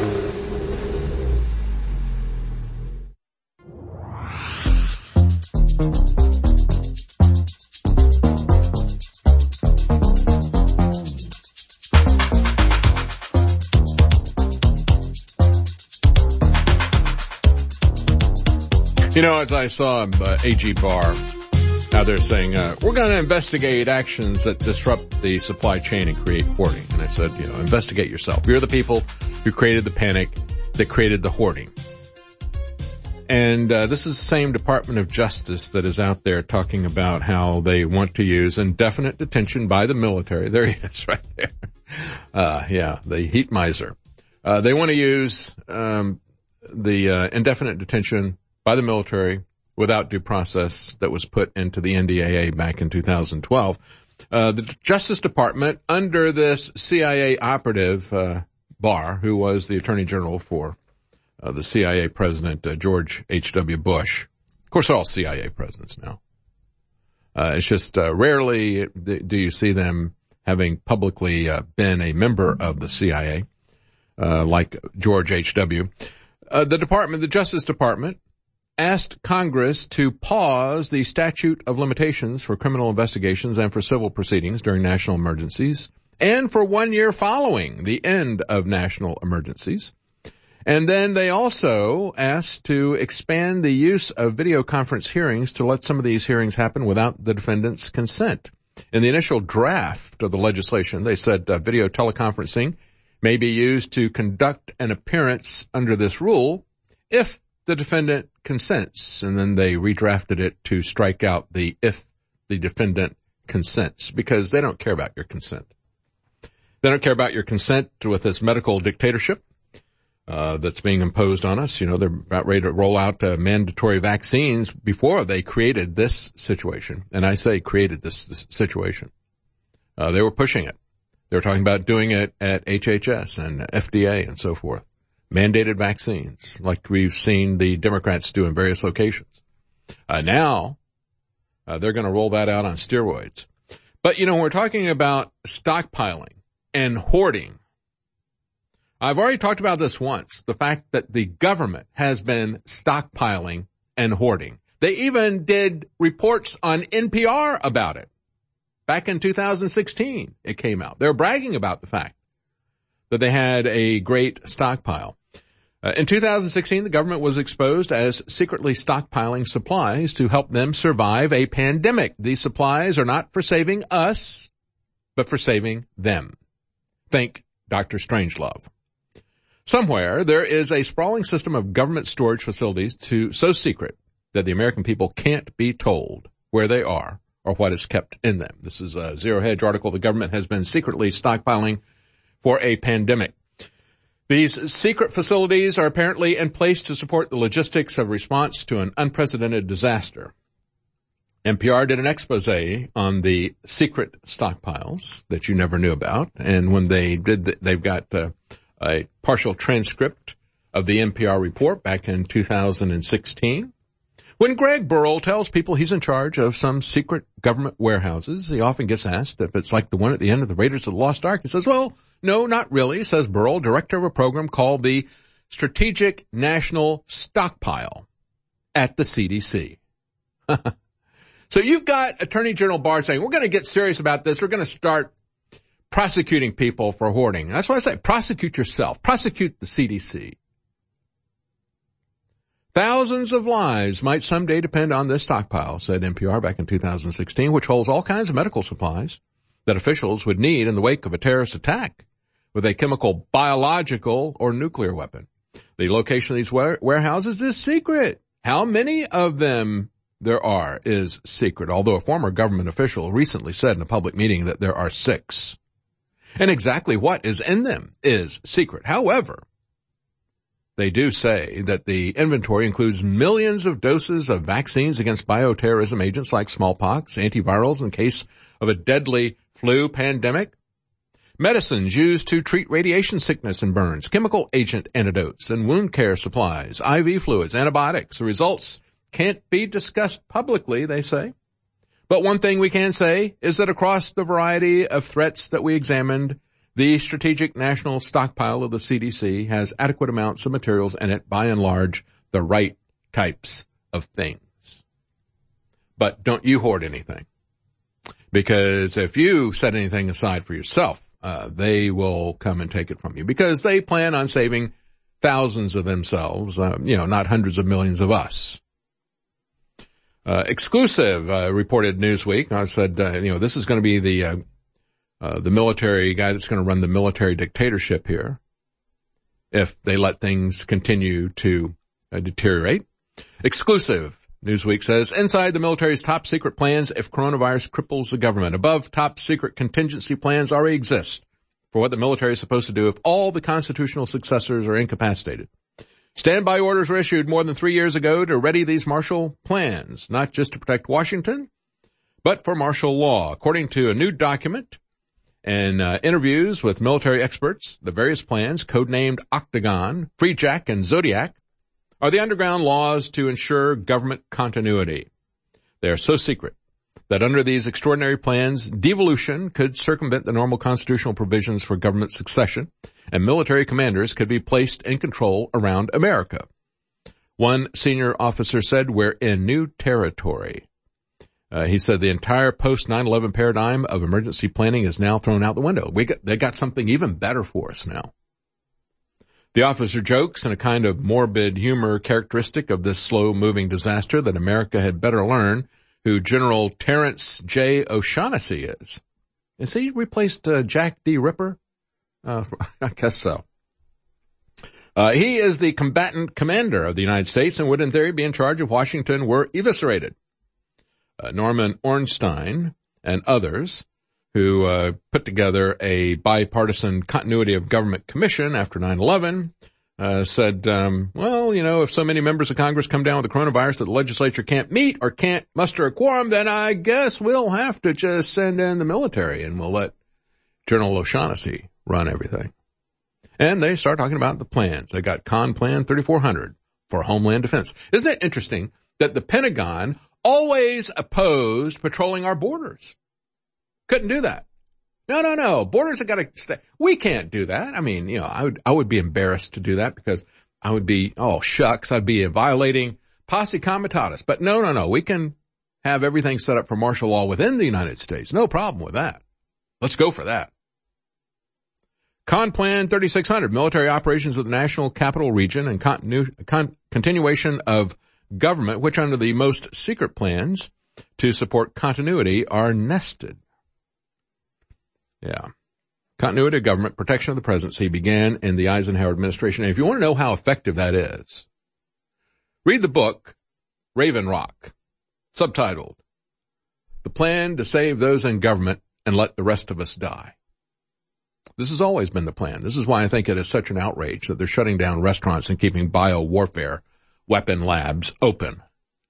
You know, as I saw AG Barr, now they're saying, we're going to investigate actions that disrupt the supply chain and create hoarding. And I said, investigate yourself. You're the people who created the panic, that created the hoarding. And this is the same Department of Justice that is out there talking about how they want to use indefinite detention by the military. There he is right there. The heat miser. They want to use the indefinite detention by the military without due process that was put into the NDAA back in 2012. The Justice Department, under this CIA operative, Barr, who was the Attorney General for the CIA President, George H.W. Bush. Of course, they're all CIA presidents now. It's just rarely do you see them having publicly been a member of the CIA, like George H.W. The Justice Department asked Congress to pause the statute of limitations for criminal investigations and for civil proceedings during national emergencies and for 1 year following the end of national emergencies. And then they also asked to expand the use of video conference hearings to let some of these hearings happen without the defendant's consent. In the initial draft of the legislation, they said video teleconferencing may be used to conduct an appearance under this rule if the defendant consents, and then they redrafted it to strike out the if the defendant consents, because they don't care about your consent. They don't care about your consent with this medical dictatorship that's being imposed on us. You know, they're about ready to roll out mandatory vaccines before they created this situation. And I say created this situation. They were pushing it. They were talking about doing it at HHS and FDA and so forth. Mandated vaccines, like we've seen the Democrats do in various locations. Now, they're going to roll that out on steroids. But, you know, we're talking about stockpiling and hoarding. I've already talked about this once, the fact that the government has been stockpiling and hoarding. They even did reports on NPR about it. Back in 2016, it came out. They're bragging about the fact that they had a great stockpile. In 2016, the government was exposed as secretly stockpiling supplies to help them survive a pandemic. These supplies are not for saving us, but for saving them. Think Dr. Strangelove. Somewhere, there is a sprawling system of government storage facilities so secret that the American people can't be told where they are or what is kept in them. This is a Zero Hedge article. The government has been secretly stockpiling for a pandemic. These secret facilities are apparently in place to support the logistics of response to an unprecedented disaster. NPR did an expose on the secret stockpiles that you never knew about. And when they did, they've got a partial transcript of the NPR report back in 2016. When Greg Burrell tells people he's in charge of some secret government warehouses, he often gets asked if it's like the one at the end of the Raiders of the Lost Ark. He says, well, no, not really, says Burrell, director of a program called the Strategic National Stockpile at the CDC. So you've got Attorney General Barr saying, we're going to get serious about this. We're going to start prosecuting people for hoarding. That's why I say prosecute yourself. Prosecute the CDC. Thousands of lives might someday depend on this stockpile, said NPR back in 2016, which holds all kinds of medical supplies that officials would need in the wake of a terrorist attack with a chemical, biological, or nuclear weapon. The location of these warehouses is secret. How many of them there are is secret, although a former government official recently said in a public meeting that there are 6. And exactly what is in them is secret. However, they do say that the inventory includes millions of doses of vaccines against bioterrorism agents like smallpox, antivirals in case of a deadly flu pandemic, medicines used to treat radiation sickness and burns, chemical agent antidotes and wound care supplies, IV fluids, antibiotics. The results can't be discussed publicly, they say. But one thing we can say is that across the variety of threats that we examined, the Strategic National Stockpile of the CDC has adequate amounts of materials in it, by and large, the right types of things. But don't you hoard anything. Because if you set anything aside for yourself, they will come and take it from you. Because they plan on saving thousands of themselves, not hundreds of millions of us. Exclusive, reported Newsweek. I said, this is going to be the military guy that's going to run the military dictatorship here if they let things continue to deteriorate. Exclusive, Newsweek says, inside the military's top secret plans if coronavirus cripples the government. Above top secret contingency plans already exist for what the military is supposed to do if all the constitutional successors are incapacitated. Standby orders were issued more than 3 years ago to ready these martial plans, not just to protect Washington, but for martial law. According to a new document, in interviews with military experts, the various plans, codenamed Octagon, Free Jack, and Zodiac, are the underground laws to ensure government continuity. They are so secret that under these extraordinary plans, devolution could circumvent the normal constitutional provisions for government succession, and military commanders could be placed in control around America. One senior officer said, we're in new territory. He said the entire post-9/11 paradigm of emergency planning is now thrown out the window. They got something even better for us now. The officer jokes in a kind of morbid humor characteristic of this slow-moving disaster that America had better learn who General Terrence J. O'Shaughnessy is. Has he replaced Jack D. Ripper? I guess so. He is the combatant commander of the United States and would in theory be in charge if Washington were eviscerated. Norman Ornstein and others who put together a bipartisan continuity of government commission after 9/11, said, well, you know, if so many members of Congress come down with the coronavirus that the legislature can't meet or can't muster a quorum, then I guess we'll have to just send in the military and we'll let General O'Shaughnessy run everything. And they start talking about the plans. They got Con Plan 3400 for Homeland Defense. Isn't it interesting that the Pentagon always opposed patrolling our borders? Couldn't do that. No. Borders have got to stay. We can't do that. I mean, you know, I would be embarrassed to do that because I would be, oh shucks, I'd be violating posse comitatus. But no. We can have everything set up for martial law within the United States. No problem with that. Let's go for that. Con Plan 3600, military operations of the National Capital Region and continuation of government, which under the most secret plans to support continuity are nested. Yeah. Continuity of government, protection of the presidency began in the Eisenhower administration. And if you want to know how effective that is, read the book Raven Rock, subtitled, The Plan to Save Those in Government and Let the Rest of Us Die. This has always been the plan. This is why I think it is such an outrage that they're shutting down restaurants and keeping biowarfare weapon labs open.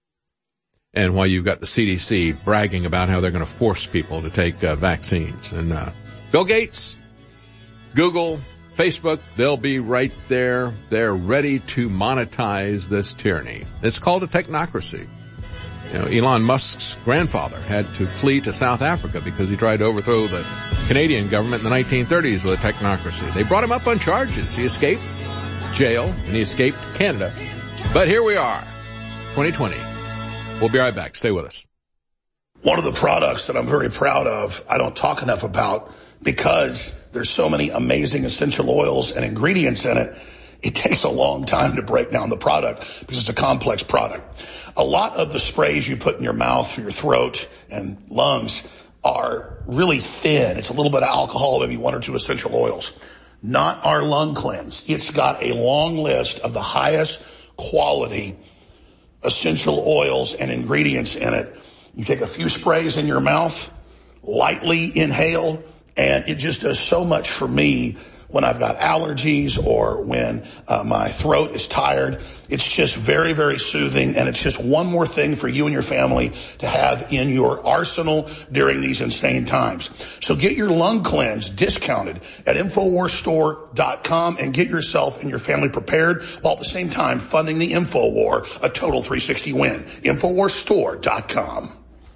And why you've got the CDC bragging about how they're going to force people to take vaccines. And Bill Gates, Google, Facebook, they'll be right there. They're ready to monetize this tyranny. It's called a technocracy. You know, Elon Musk's grandfather had to flee to South Africa because he tried to overthrow the Canadian government in the 1930s with a technocracy. They brought him up on charges. He escaped jail and he escaped Canada. But here we are, 2020. We'll be right back. Stay with us. One of the products that I'm very proud of, I don't talk enough about because there's so many amazing essential oils and ingredients in it. It takes a long time to break down the product because it's a complex product. A lot of the sprays you put in your mouth for your throat and lungs are really thin. It's a little bit of alcohol, maybe one or two essential oils. Not our lung cleanse. It's got a long list of the highest quality essential oils and ingredients in it. You take a few sprays in your mouth, lightly inhale, and it just does so much for me when I've got allergies or when my throat is tired. It's just very, very soothing, and it's just one more thing for you and your family to have in your arsenal during these insane times. So get your lung cleanse discounted at InfoWarsStore.com and get yourself and your family prepared while at the same time funding the InfoWar, a total 360 win. InfoWarsStore.com.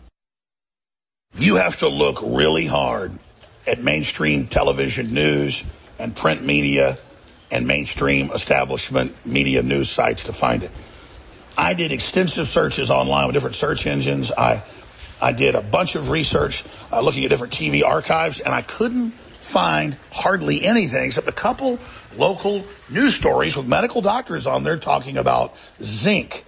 You have to look really hard at mainstream television news and print media and mainstream establishment media news sites to find it. I did extensive searches online with different search engines. I did a bunch of research looking at different TV archives, and I couldn't find hardly anything except a couple local news stories with medical doctors on there talking about zinc,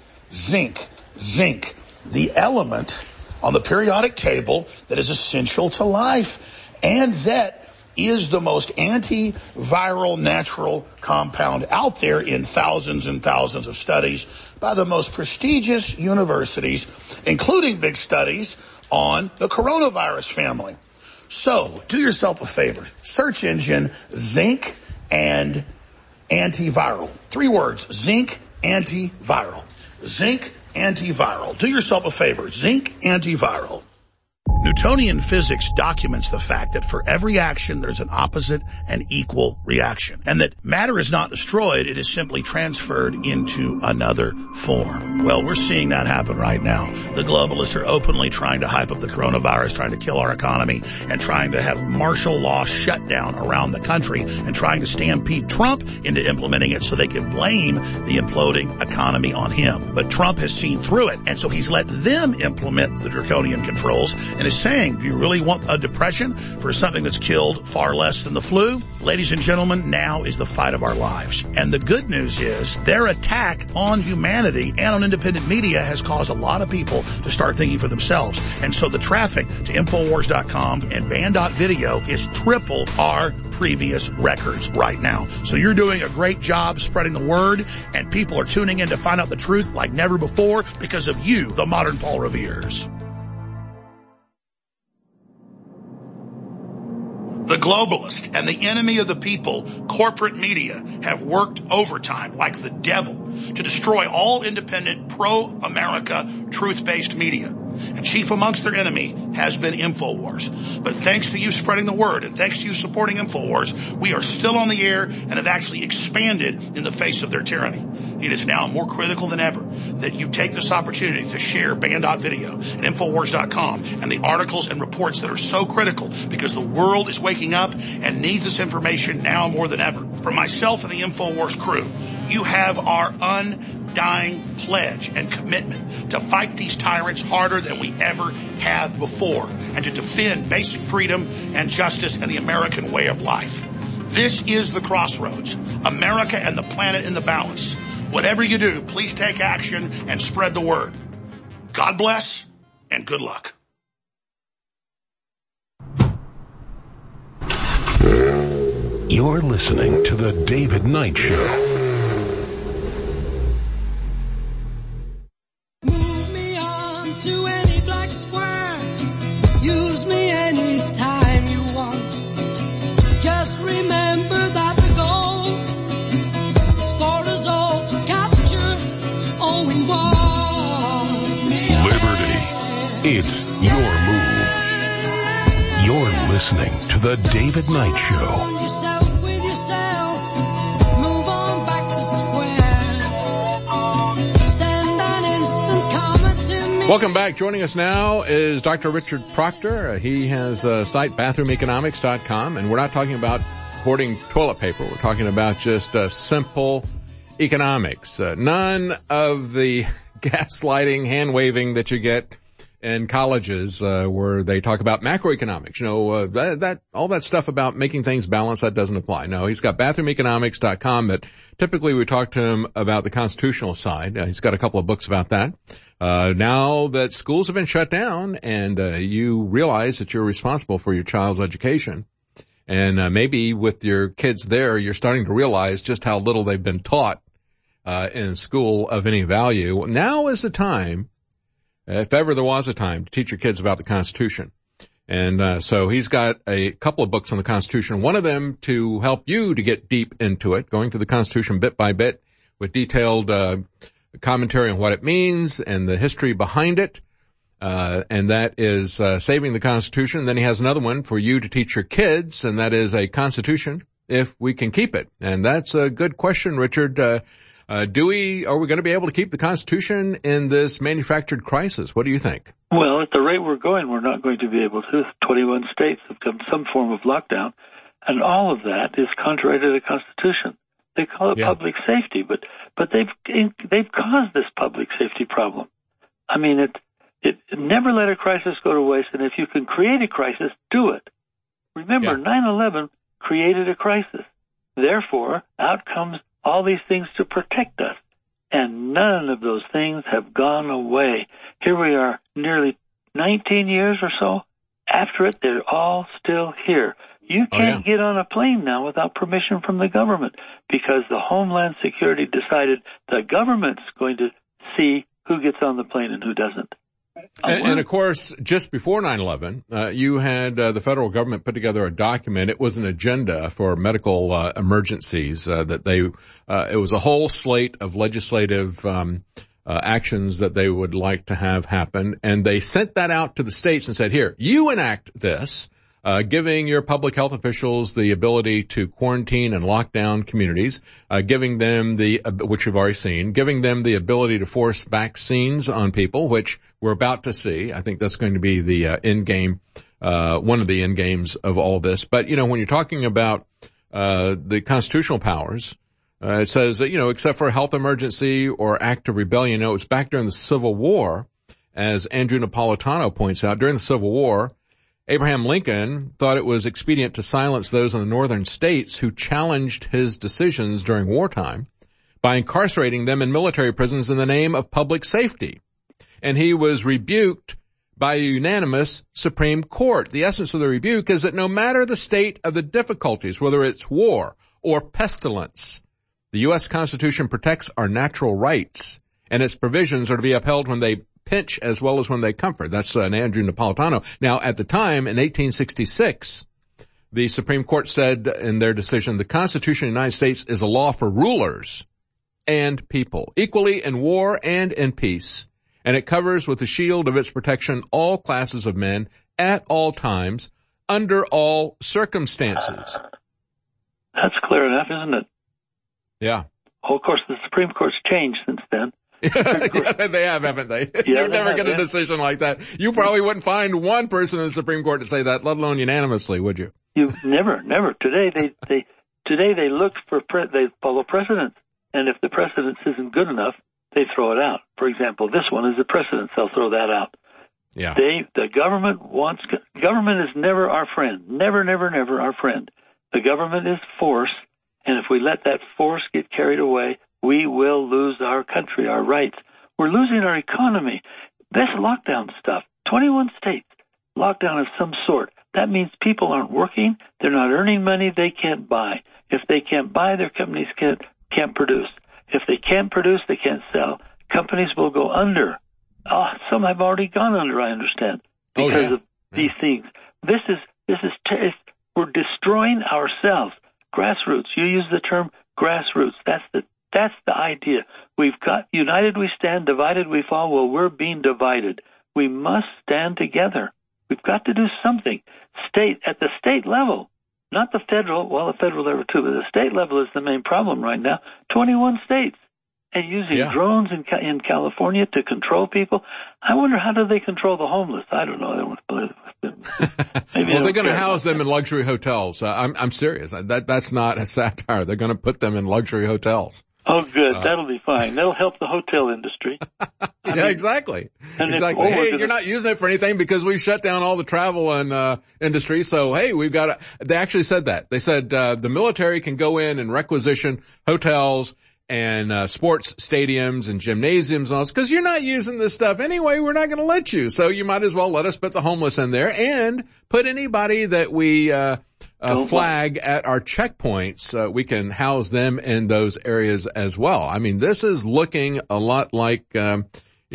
the element on the periodic table that is essential to life and that is the most antiviral natural compound out there in thousands and thousands of studies by the most prestigious universities, including big studies on the coronavirus family. So do yourself a favor. Search engine zinc and antiviral. 3 words, zinc antiviral. Zinc antiviral. Do yourself a favor. Zinc antiviral. Newtonian physics documents the fact that for every action there's an opposite and equal reaction, and that matter is not destroyed, it is simply transferred into another form. Well, we're seeing that happen right now. The globalists are openly trying to hype up the coronavirus, trying to kill our economy, and trying to have martial law shut down around the country, and trying to stampede Trump into implementing it so they can blame the imploding economy on him. But Trump has seen through it, and so he's let them implement the draconian controls and is saying, do you really want a depression for something that's killed far less than the flu? Ladies and gentlemen, now is the fight of our lives. And the good news is their attack on humanity and on independent media has caused a lot of people to start thinking for themselves. And so the traffic to Infowars.com and Band.video is triple our previous records right now. So you're doing a great job spreading the word, and people are tuning in to find out the truth like never before because of you, the modern Paul Revere's. globalists and the enemy of the people, corporate media, have worked overtime like the devil to destroy all independent, pro-America, truth-based media. And chief amongst their enemy has been InfoWars. But thanks to you spreading the word and thanks to you supporting InfoWars, we are still on the air and have actually expanded in the face of their tyranny. It is now more critical than ever that you take this opportunity to share Band.video and Infowars.com and the articles and reports that are so critical because the world is waking up and needs this information now more than ever. For myself and the InfoWars crew, you have our undying pledge and commitment to fight these tyrants harder than we ever have before and to defend basic freedom and justice and the American way of life. This is the crossroads. America and the planet in the balance. Whatever you do, please take action and spread the word. God bless and good luck. You're listening to The David Knight Show. Move me on to any black square. Use me anytime you want. Just remember that the goal is for us all to capture all we want. Liberty. It's your move. You're listening to The David Knight Show. Welcome back. Joining us now is Dr. Richard Proctor. He has a site, bathroomeconomics.com, and we're not talking about hoarding toilet paper. We're talking about just simple economics. None of the gaslighting, hand-waving that you get in colleges where they talk about macroeconomics. You know, that all that stuff about making things balanced, that doesn't apply. No, he's got bathroomeconomics.com, but typically we talk to him about the constitutional side. He's got a couple of books about that. Now that schools have been shut down and you realize that you're responsible for your child's education, and maybe with your kids there, you're starting to realize just how little they've been taught in school of any value. Now is the time, if ever there was a time, to teach your kids about the Constitution. And so he's got a couple of books on the Constitution, one of them to help you to get deep into it, going through the Constitution bit by bit with detailed commentary on what it means and the history behind it. And that is Saving the Constitution. Then he has another one for you to teach your kids, and that is A Constitution, If We Can Keep It. And that's a good question, Richard. Are we going to be able to keep the Constitution in this manufactured crisis? What do you think? Well, at the rate we're going, we're not going to be able to. 21 states have come some form of lockdown, and all of that is contrary to the Constitution. They call it public safety, but they've caused this public safety problem. I mean, it never let a crisis go to waste, and if you can create a crisis, do it. Remember, 9/11 created a crisis. Therefore, out comes all these things to protect us, and none of those things have gone away. Here we are, nearly 19 years or so after it, they're all still here. You can't get on a plane now without permission from the government because the Homeland Security decided the government's going to see who gets on the plane and who doesn't. And of course, just before 9/11, you had the federal government put together a document. It was an agenda for medical emergencies that it was a whole slate of legislative actions that they would like to have happen. And they sent that out to the states and said, here, you enact this, giving your public health officials the ability to quarantine and lock down communities, giving them which we've already seen, giving them the ability to force vaccines on people, which we're about to see. I think that's going to be the end game, one of the end games of all this. But, you know, when you're talking about the constitutional powers, it says that, you know, except for a health emergency or act of rebellion, it was back during the Civil War, as Andrew Napolitano points out, during the Civil War, Abraham Lincoln thought it was expedient to silence those in the northern states who challenged his decisions during wartime by incarcerating them in military prisons in the name of public safety. And he was rebuked by a unanimous Supreme Court. The essence of the rebuke is that no matter the state of the difficulties, whether it's war or pestilence, the U.S. Constitution protects our natural rights, and its provisions are to be upheld when they pinch as well as when they comfort. That's Andrew Napolitano. Now, at the time, in 1866, the Supreme Court said in their decision, the Constitution of the United States is a law for rulers and people, equally in war and in peace, and it covers with the shield of its protection all classes of men at all times, under all circumstances. That's clear enough, isn't it? Yeah. Oh, of course, the Supreme Court's changed since then. Yeah, they have, haven't they? You'd never get a decision like that. You probably wouldn't find one person in the Supreme Court to say that, let alone unanimously, would you? You never. Today they look for they follow precedents, and if the precedent isn't good enough, they throw it out. For example, this one is a precedent; they'll throw that out. Yeah. The government is never our friend. Never, never, never our friend. The government is force, and if we let that force get carried away, we will lose our country, our rights. We're losing our economy. This lockdown stuff, 21 states, lockdown of some sort. That means people aren't working. They're not earning money. They can't buy. If they can't buy, their companies can't produce. If they can't produce, they can't sell. Companies will go under. Some have already gone under, I understand, because of these things. We're destroying ourselves. Grassroots. You use the term grassroots. That's the idea. We've got united we stand, divided we fall. Well, we're being divided. We must stand together. We've got to do something. At the state level, not the federal. Well, the federal level too, but the state level is the main problem right now. 21 states. And using drones in California to control people. I wonder, how do they control the homeless? I don't know. Well, they're going to house them in luxury hotels. I'm serious. That's not a satire. They're going to put them in luxury hotels. Oh, good. That'll be fine. That'll help the hotel industry. Exactly. Exactly. Hey, you're not using it for anything because we've shut down all the travel and industry. So, hey, we've got they actually said that. They said the military can go in and requisition hotels and sports stadiums and gymnasiums and all this, because you're not using this stuff anyway. We're not going to let you. So you might as well let us put the homeless in there and put anybody that we flag at our checkpoints. We can house them in those areas as well. I mean, this is looking a lot like the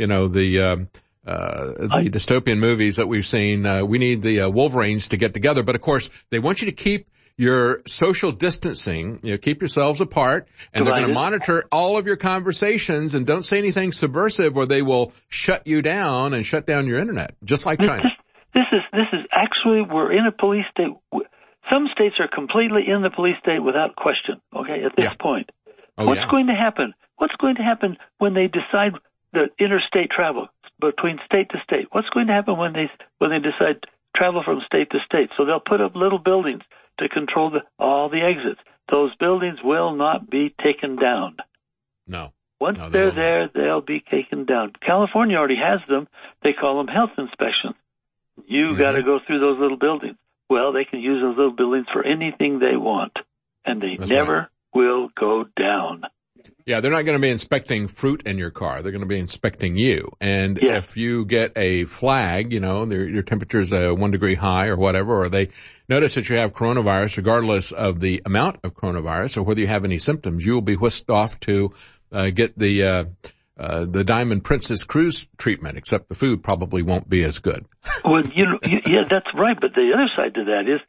dystopian movies that we've seen. We need the Wolverines to get together, but of course they want you to keep your social distancing, keep yourselves apart, and they're going to monitor all of your conversations, and don't say anything subversive or they will shut you down and shut down your internet, just like China. This is actually, we're in a police state. Some states are completely in the police state without question, okay, at this point. What's going to happen? What's going to happen when they decide the interstate travel between state to state? What's going to happen when they decide travel from state to state? So they'll put up little buildings to control all the exits. Those buildings will not be taken down. No. Once they're there, they'll be taken down. California already has them. They call them health inspections. You got to go through those little buildings. Well, they can use those little buildings for anything they want, and they never will go down. Yeah, they're not going to be inspecting fruit in your car. They're going to be inspecting you. And if you get a flag, your temperature is 1 degree high or whatever, or they notice that you have coronavirus, regardless of the amount of coronavirus or whether you have any symptoms, you will be whisked off to get the Diamond Princess cruise treatment, except the food probably won't be as good. Well, that's right. But the other side to that is,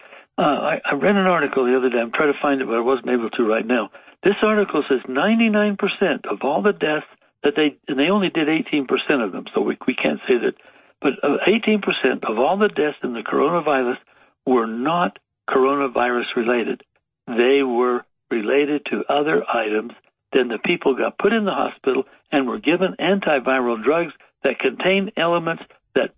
I read an article the other day. I'm trying to find it, but I wasn't able to right now. This article says 99% of all the deaths and they only did 18% of them, so we can't say that, but 18% of all the deaths in the coronavirus were not coronavirus related. They were related to other items. Then the people got put in the hospital and were given antiviral drugs that contained elements that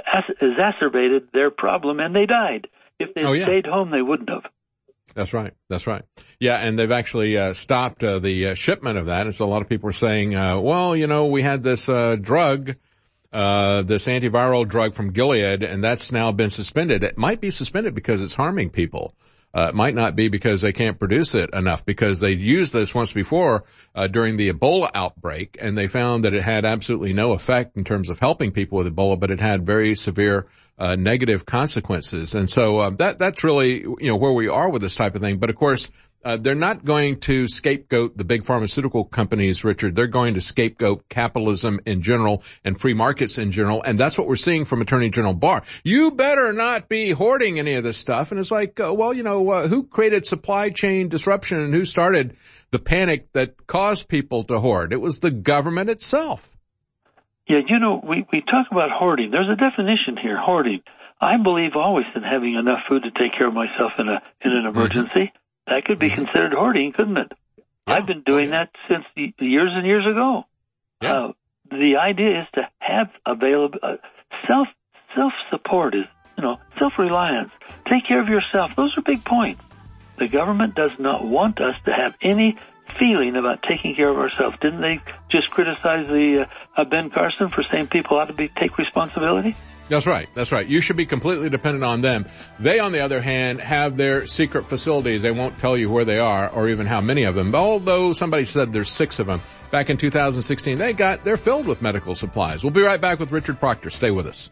exacerbated their problem, and they died. If they stayed home, they wouldn't have. That's right. Yeah, and they've actually stopped the shipment of that. And so a lot of people are saying, we had this drug, this antiviral drug from Gilead, and that's now been suspended. It might be suspended because it's harming people. It might not be because they can't produce it enough, because they used this once before during the Ebola outbreak, and they found that it had absolutely no effect in terms of helping people with Ebola, but it had very severe negative consequences. And so that's really where we are with this type of thing. But of course, They're not going to scapegoat the big pharmaceutical companies, Richard. They're going to scapegoat capitalism in general and free markets in general. And that's what we're seeing from Attorney General Barr. You better not be hoarding any of this stuff. And it's like, who created supply chain disruption and who started the panic that caused people to hoard? It was the government itself. Yeah, we talk about hoarding. There's a definition here, hoarding. I believe always in having enough food to take care of myself in an emergency. That could be considered hoarding, couldn't it? Yeah. I've been doing that since years and years ago. Yeah. The idea is to have available self-support is, self-reliance. Take care of yourself. Those are big points. The government does not want us to have any feeling about taking care of ourselves. Didn't they just criticize the Ben Carson for saying people ought to take responsibility? That's right. That's right. You should be completely dependent on them. They, on the other hand, have their secret facilities. They won't tell you where they are or even how many of them. Although somebody said there's 6 of them. Back in 2016, they're filled with medical supplies. We'll be right back with Richard Proctor. Stay with us.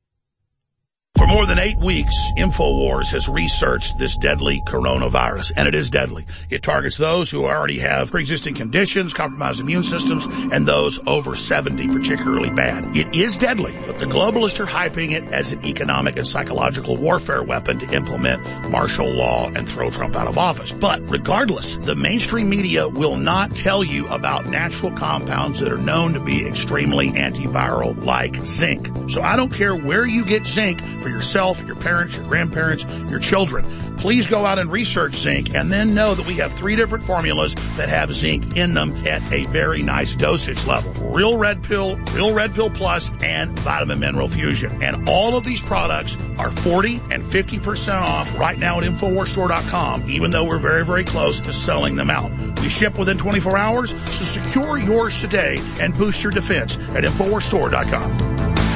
For more than 8 weeks, InfoWars has researched this deadly coronavirus, and it is deadly. It targets those who already have pre-existing conditions, compromised immune systems, and those over 70 particularly bad. It is deadly, but the globalists are hyping it as an economic and psychological warfare weapon to implement martial law and throw Trump out of office. But regardless, the mainstream media will not tell you about natural compounds that are known to be extremely antiviral, like zinc. So I don't care where you get zinc for yourself, your parents, your grandparents, your children. Please go out and research zinc and then know that we have 3 different formulas that have zinc in them at a very nice dosage level. Real Red Pill Plus, and Vitamin Mineral Fusion. And all of these products are 40 and 50% off right now at InfoWarsStore.com, even though we're very, very close to selling them out. We ship within 24 hours, so secure yours today and boost your defense at InfoWarsStore.com.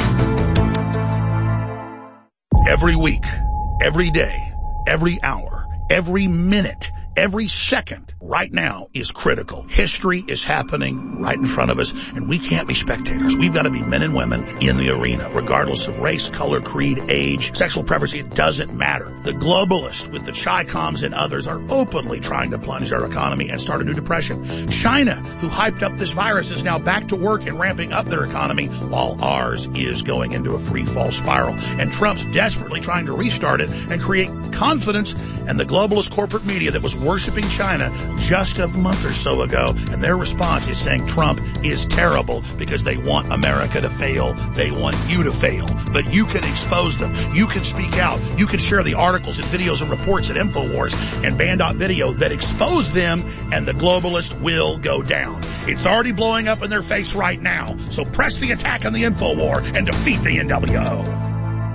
Every week, every day, every hour, every minute, every second right now is critical. History is happening right in front of us, and we can't be spectators. We've got to be men and women in the arena, regardless of race, color, creed, age, sexual preference. It doesn't matter. The globalists with the Chi-Coms and others are openly trying to plunge our economy and start a new depression. China, who hyped up this virus, is now back to work and ramping up their economy while ours is going into a free fall spiral. And Trump's desperately trying to restart it and create confidence, and the globalist corporate media that was worshiping China just a month or so ago, and their response is saying Trump is terrible because they want America to fail. They want you to fail. But you can expose them. You can speak out. You can share the articles and videos and reports at InfoWars and Band.video that expose them, and the globalist will go down. It's already blowing up in their face right now. So press the attack on the InfoWar and defeat the NWO.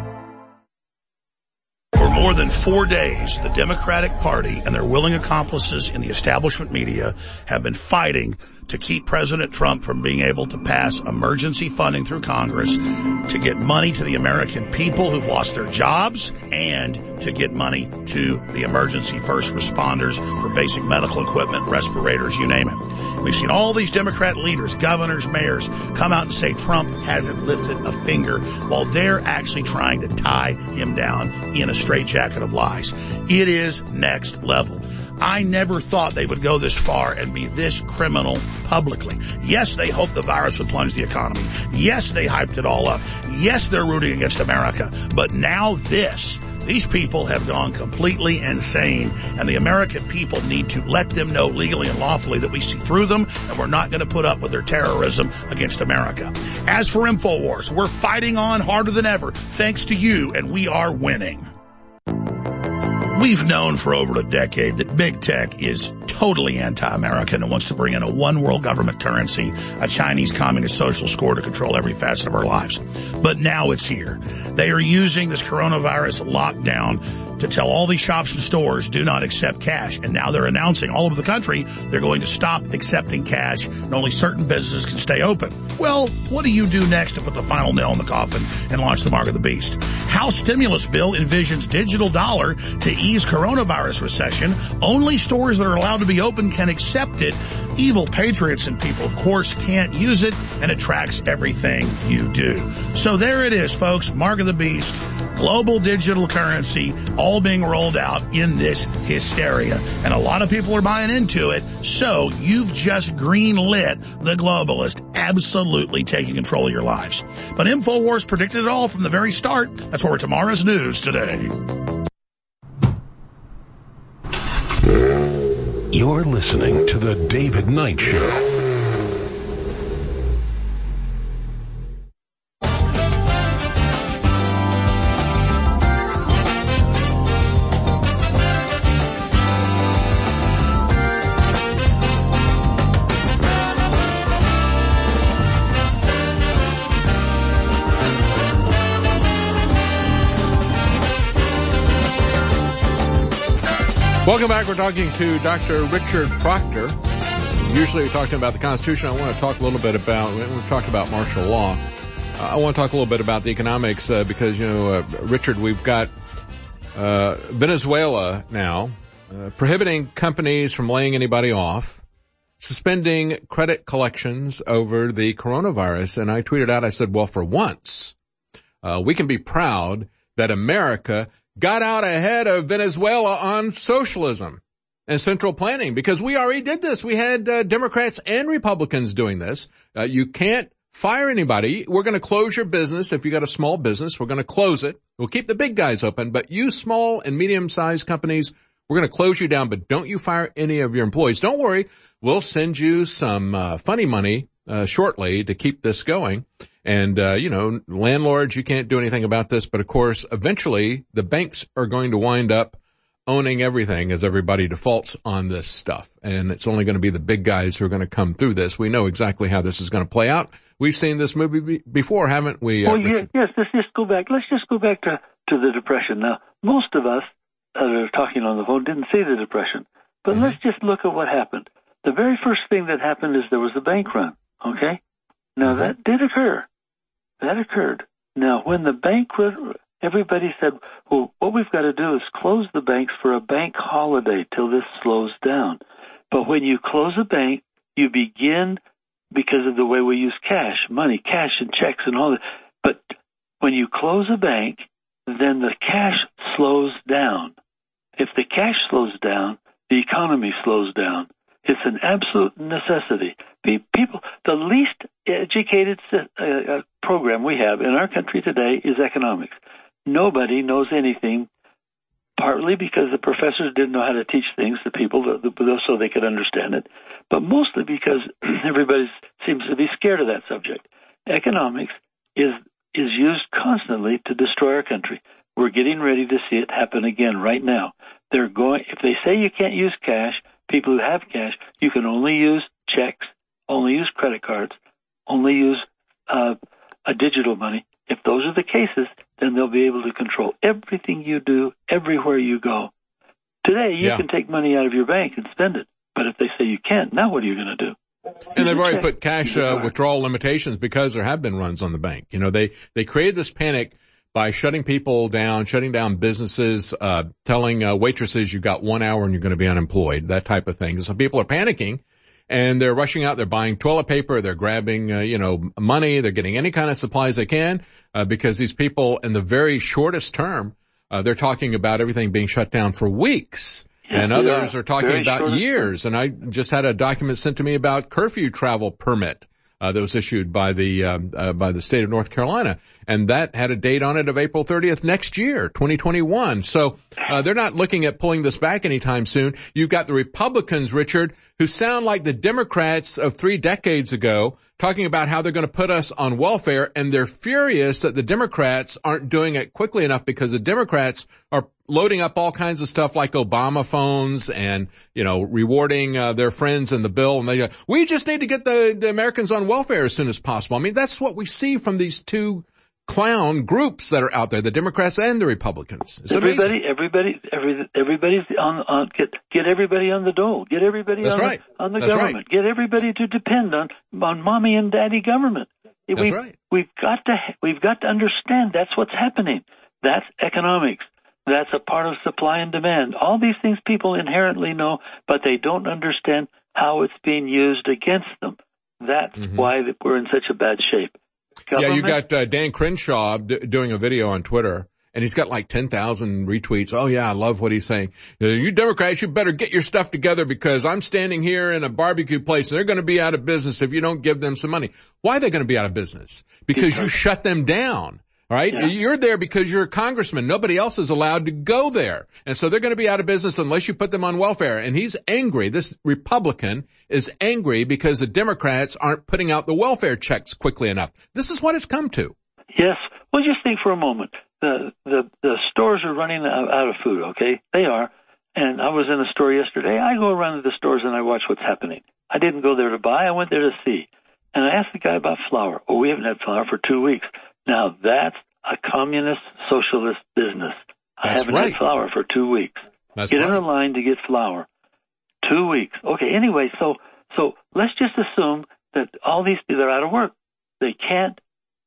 For more than 4 days, the Democratic Party and their willing accomplices in the establishment media have been fighting to keep President Trump from being able to pass emergency funding through Congress to get money to the American people who've lost their jobs and to get money to the emergency first responders for basic medical equipment, respirators, you name it. We've seen all these Democrat leaders, governors, mayors come out and say Trump hasn't lifted a finger while they're actually trying to tie him down in a straitjacket of lies. It is next level. I never thought they would go this far and be this criminal publicly. Yes, they hoped the virus would plunge the economy. Yes, they hyped it all up. Yes, they're rooting against America. But now this. These people have gone completely insane, and the American people need to let them know legally and lawfully that we see through them, and we're not going to put up with their terrorism against America. As for InfoWars, we're fighting on harder than ever, thanks to you, and we are winning. We've known for over a decade that big tech is totally anti-American and wants to bring in a one world government currency, a Chinese communist social score to control every facet of our lives. But now it's here. They are using this coronavirus lockdown to tell all these shops and stores do not accept cash. And now they're announcing all over the country they're going to stop accepting cash and only certain businesses can stay open. Well, what do you do next to put the final nail in the coffin and launch the mark of the beast? House stimulus bill envisions digital dollar to ease coronavirus recession. Only stores that are allowed to be open can accept it. Evil patriots and people, of course, can't use it, and it tracks everything you do. So there it is, folks. Mark of the beast. global digital currency all being rolled out in this hysteria. And a lot of people are buying into it. So you've just green-lit the globalist absolutely taking control of your lives. But InfoWars predicted it all from the very start. That's where tomorrow's news today. You're listening to The David Knight Show. Welcome back. We're talking to Dr. Richard Proctor. Usually we're talking about the Constitution. I want to talk a little bit about, we've talked about martial law. I want to talk a little bit about the economics because, Richard, we've got Venezuela now prohibiting companies from laying anybody off, suspending credit collections over the coronavirus. And I tweeted out, I said, well, for once, we can be proud that America got out ahead of Venezuela on socialism and central planning because we already did this. We had Democrats and Republicans doing this. You can't fire anybody. We're going to close your business. If you got a small business, we're going to close it. We'll keep the big guys open, but you small and medium-sized companies, we're going to close you down, but don't you fire any of your employees. Don't worry. We'll send you some funny money shortly to keep this going. And, landlords, you can't do anything about this. But, of course, eventually the banks are going to wind up owning everything as everybody defaults on this stuff. And it's only going to be the big guys who are going to come through this. We know exactly how this is going to play out. We've seen this movie before, haven't we? Yes. Let's just go back. Let's just go back to the Depression. Now, most of us that are talking on the phone didn't see the Depression. But let's just look at what happened. The very first thing that happened is there was a bank run. Okay? Now, that did occur. That occurred. Now, when the bank, everybody said, well, what we've got to do is close the banks for a bank holiday till this slows down. But when you close a bank, you begin, because of the way we use cash and checks and all that. But when you close a bank, then the cash slows down. If the cash slows down, the economy slows down. It's an absolute necessity. People, the least educated program we have in our country today is economics. Nobody knows anything, partly because the professors didn't know how to teach things to people so they could understand it, but mostly because everybody seems to be scared of that subject. Economics is used constantly to destroy our country. We're getting ready to see it happen again right now. If they say you can't use cash, people who have cash, you can only use checks, only use credit cards, only use a digital money. If those are the cases, then they'll be able to control everything you do, everywhere you go. Today, you can take money out of your bank and spend it. But if they say you can't, now what are you going to do? And they've already put cash withdrawal limitations because there have been runs on the bank. They created this panic by shutting people down, shutting down businesses, telling waitresses you've got 1 hour and you're going to be unemployed, that type of thing. So people are panicking and they're rushing out. They're buying toilet paper. They're grabbing, money. They're getting any kind of supplies they can, because these people in the very shortest term, they're talking about everything being shut down for weeks. And others are talking about years. And I just had a document sent to me about curfew travel permit that was issued by the state of North Carolina, and that had a date on it of April 30th next year, 2021. So they're not looking at pulling this back anytime soon. You've got the Republicans, Richard, who sound like the Democrats of 3 decades ago, talking about how they're going to put us on welfare, and they're furious that the Democrats aren't doing it quickly enough because the Democrats are loading up all kinds of stuff like Obama phones and, rewarding their friends in the bill. And they go, we just need to get the Americans on welfare as soon as possible. I mean, that's what we see from these two clown groups that are out there, the Democrats and the Republicans. Everybody's on get everybody on the dole. Get everybody on the government. Right. Get everybody to depend on mommy and daddy government. We've got to understand that's what's happening. That's economics. That's a part of supply and demand. All these things people inherently know, but they don't understand how it's being used against them. That's why we're in such a bad shape. You got Dan Crenshaw doing a video on Twitter, And he's got like 10,000 retweets. Oh yeah, I love what he's saying. You Democrats, you better get your stuff together because I'm standing here in a barbecue place and they're going to be out of business if you don't give them some money. Why are they going to be out of business? Because you shut them down. All right. Yeah. You're there because you're a congressman. Nobody else is allowed to go there. And so they're going to be out of business unless you put them on welfare. And he's angry. This Republican is angry because the Democrats aren't putting out the welfare checks quickly enough. This is what it's come to. Yes. Well, just think for a moment. The stores are running out of food, okay? They are. And I was in a store yesterday. I go around to the stores and I watch what's happening. I didn't go there to buy. I went there to see. And I asked the guy about flour. Oh, we haven't had flour for 2 weeks. Now, that's a communist socialist business. I haven't had flour for 2 weeks. Get in a line to get flour. 2 weeks. Okay, anyway, so let's just assume that all these people are out of work. They can't.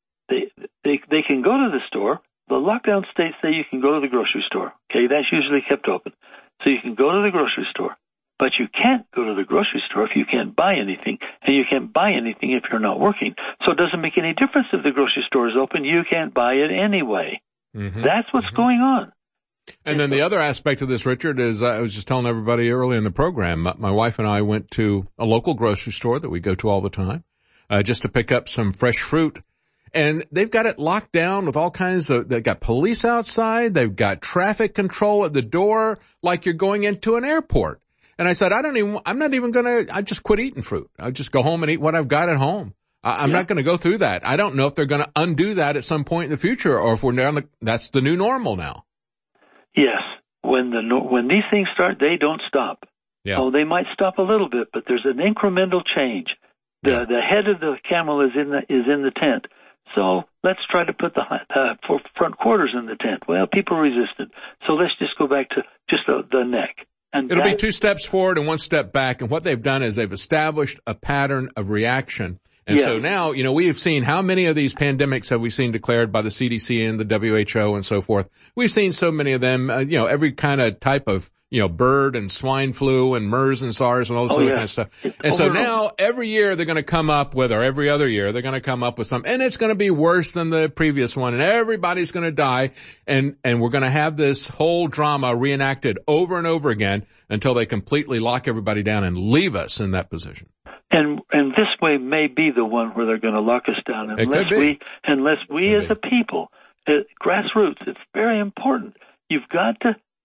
They can go to the store. The lockdown states say you can go to the grocery store. Okay, that's usually kept open. So you can go to the grocery store. But you can't go to the grocery store if you can't buy anything, and you can't buy anything if you're not working. So it doesn't make any difference if the grocery store is open. You can't buy it anyway. Mm-hmm. That's what's going on. And then the other aspect of this, Richard, is I was just telling everybody early in the program, my wife and I went to a local grocery store that we go to all the time just to pick up some fresh fruit. And they've got it locked down with all kinds of, they've got police outside, they've got traffic control at the door like you're going into an airport. And I said, I'm not even I just quit eating fruit. I'll just go home and eat what I've got at home. I'm not going to go through that. I don't know if they're going to undo that at some point in the future or if that's the new normal now. Yes. When these things start, they don't stop. Yeah. Oh, they might stop a little bit, but there's an incremental change. The head of the camel is in the tent. So let's try to put the front quarters in the tent. Well, people resisted. So let's just go back to just the neck. And it'll be 2 steps forward and 1 step back. And what they've done is they've established a pattern of reaction. And so now, we have seen how many of these pandemics have we seen declared by the CDC and the WHO and so forth. We've seen so many of them, every kind of type of, bird and swine flu and MERS and SARS and all this other kind of stuff. And so now every year they're going to come up with, or every other year, they're going to come up with some, and it's going to be worse than the previous one and everybody's going to die. And we're going to have this whole drama reenacted over and over again until they completely lock everybody down and leave us in that position. And this way may be the one where they're going to lock us down unless we as a people, grassroots, it's very important. You've got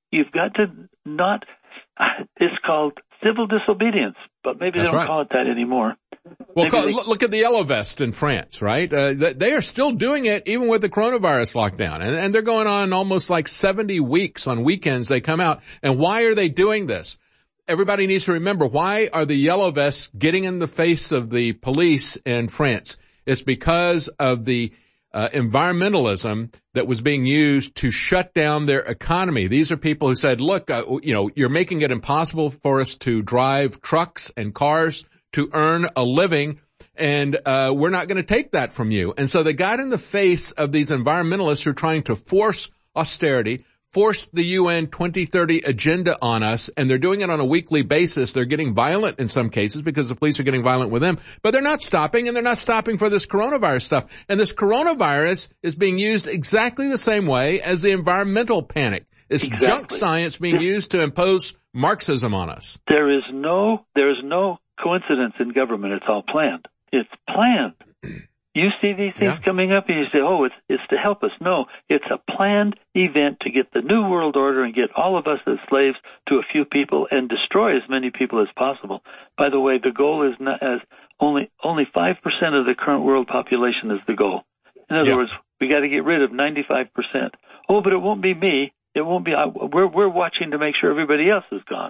to not, it's called civil disobedience, but maybe they don't call it that anymore. Well, look at the Yellow Vest in France, right? They are still doing it even with the coronavirus lockdown. And they're going on almost like 70 weeks on weekends they come out. And why are they doing this? Everybody needs to remember, why are the Yellow Vests getting in the face of the police in France? It's because of the environmentalism that was being used to shut down their economy. These are people who said, look, you're making it impossible for us to drive trucks and cars to earn a living, and we're not going to take that from you. And so they got in the face of these environmentalists who are trying to force austerity, force the UN 2030 agenda on us, and they're doing it on a weekly basis. They're getting violent in some cases because the police are getting violent with them, but they're not stopping, and they're not stopping for this coronavirus stuff. And this coronavirus is being used exactly the same way as the environmental panic. It's junk science being used to impose Marxism on us. There is no coincidence in government. It's all planned. It's planned. You see these things coming up and you say, oh, it's to help us. No, it's a planned event to get the New World Order and get all of us as slaves to a few people and destroy as many people as possible. By the way, the goal is not as only 5% of the current world population is the goal. In other words, we got to get rid of 95%. Oh, but it won't be me. It won't be. We're watching to make sure everybody else is gone.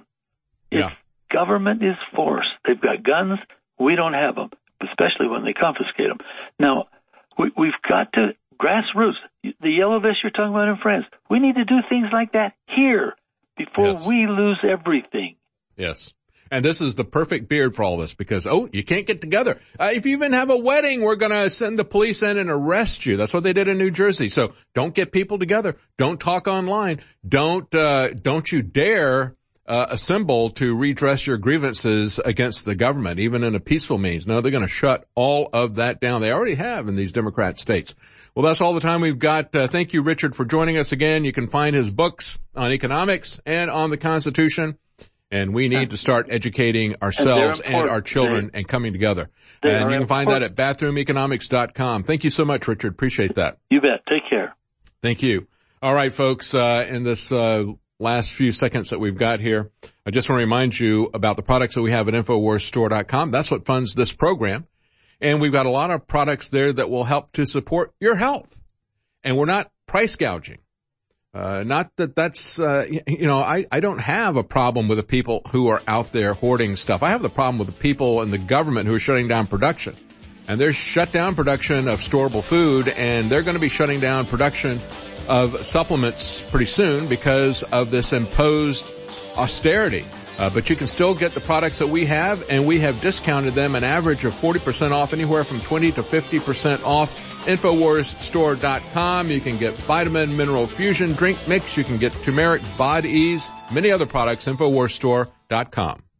Government is force. They've got guns. We don't have them, especially when they confiscate them. Now, we've got to, grassroots, the Yellow Vest you're talking about in France, we need to do things like that here before we lose everything. Yes. And this is the perfect beard for all this because, you can't get together. If you even have a wedding, we're going to send the police in and arrest you. That's what they did in New Jersey. So don't get people together. Don't talk online. Don't you dare assemble to redress your grievances against the government, even in a peaceful means. No, they're going to shut all of that down. They already have in these Democrat states. Well, that's all the time we've got. Thank you, Richard, for joining us again. You can find his books on economics and on the Constitution. And we need to start educating ourselves and our children and coming together. And you can find that at bathroomeconomics.com. Thank you so much, Richard. Appreciate that. You bet. Take care. Thank you. All right, folks, in this last few seconds that we've got here, I just want to remind you about the products that we have at InfoWarsStore.com. That's what funds this program. And we've got a lot of products there that will help to support your health. And we're not price gouging. Not that that's, I don't have a problem with the people who are out there hoarding stuff. I have the problem with the people in the government who are shutting down production. And they're shut down production of storable food, and they're going to be shutting down production of supplements pretty soon because of this imposed austerity. But you can still get the products that we have, and we have discounted them an average of 40% off, anywhere from 20 to 50% off. InfoWarsStore.com. You can get Vitamin Mineral Fusion Drink Mix. You can get Turmeric Bod Ease, many other products. InfoWarsStore.com.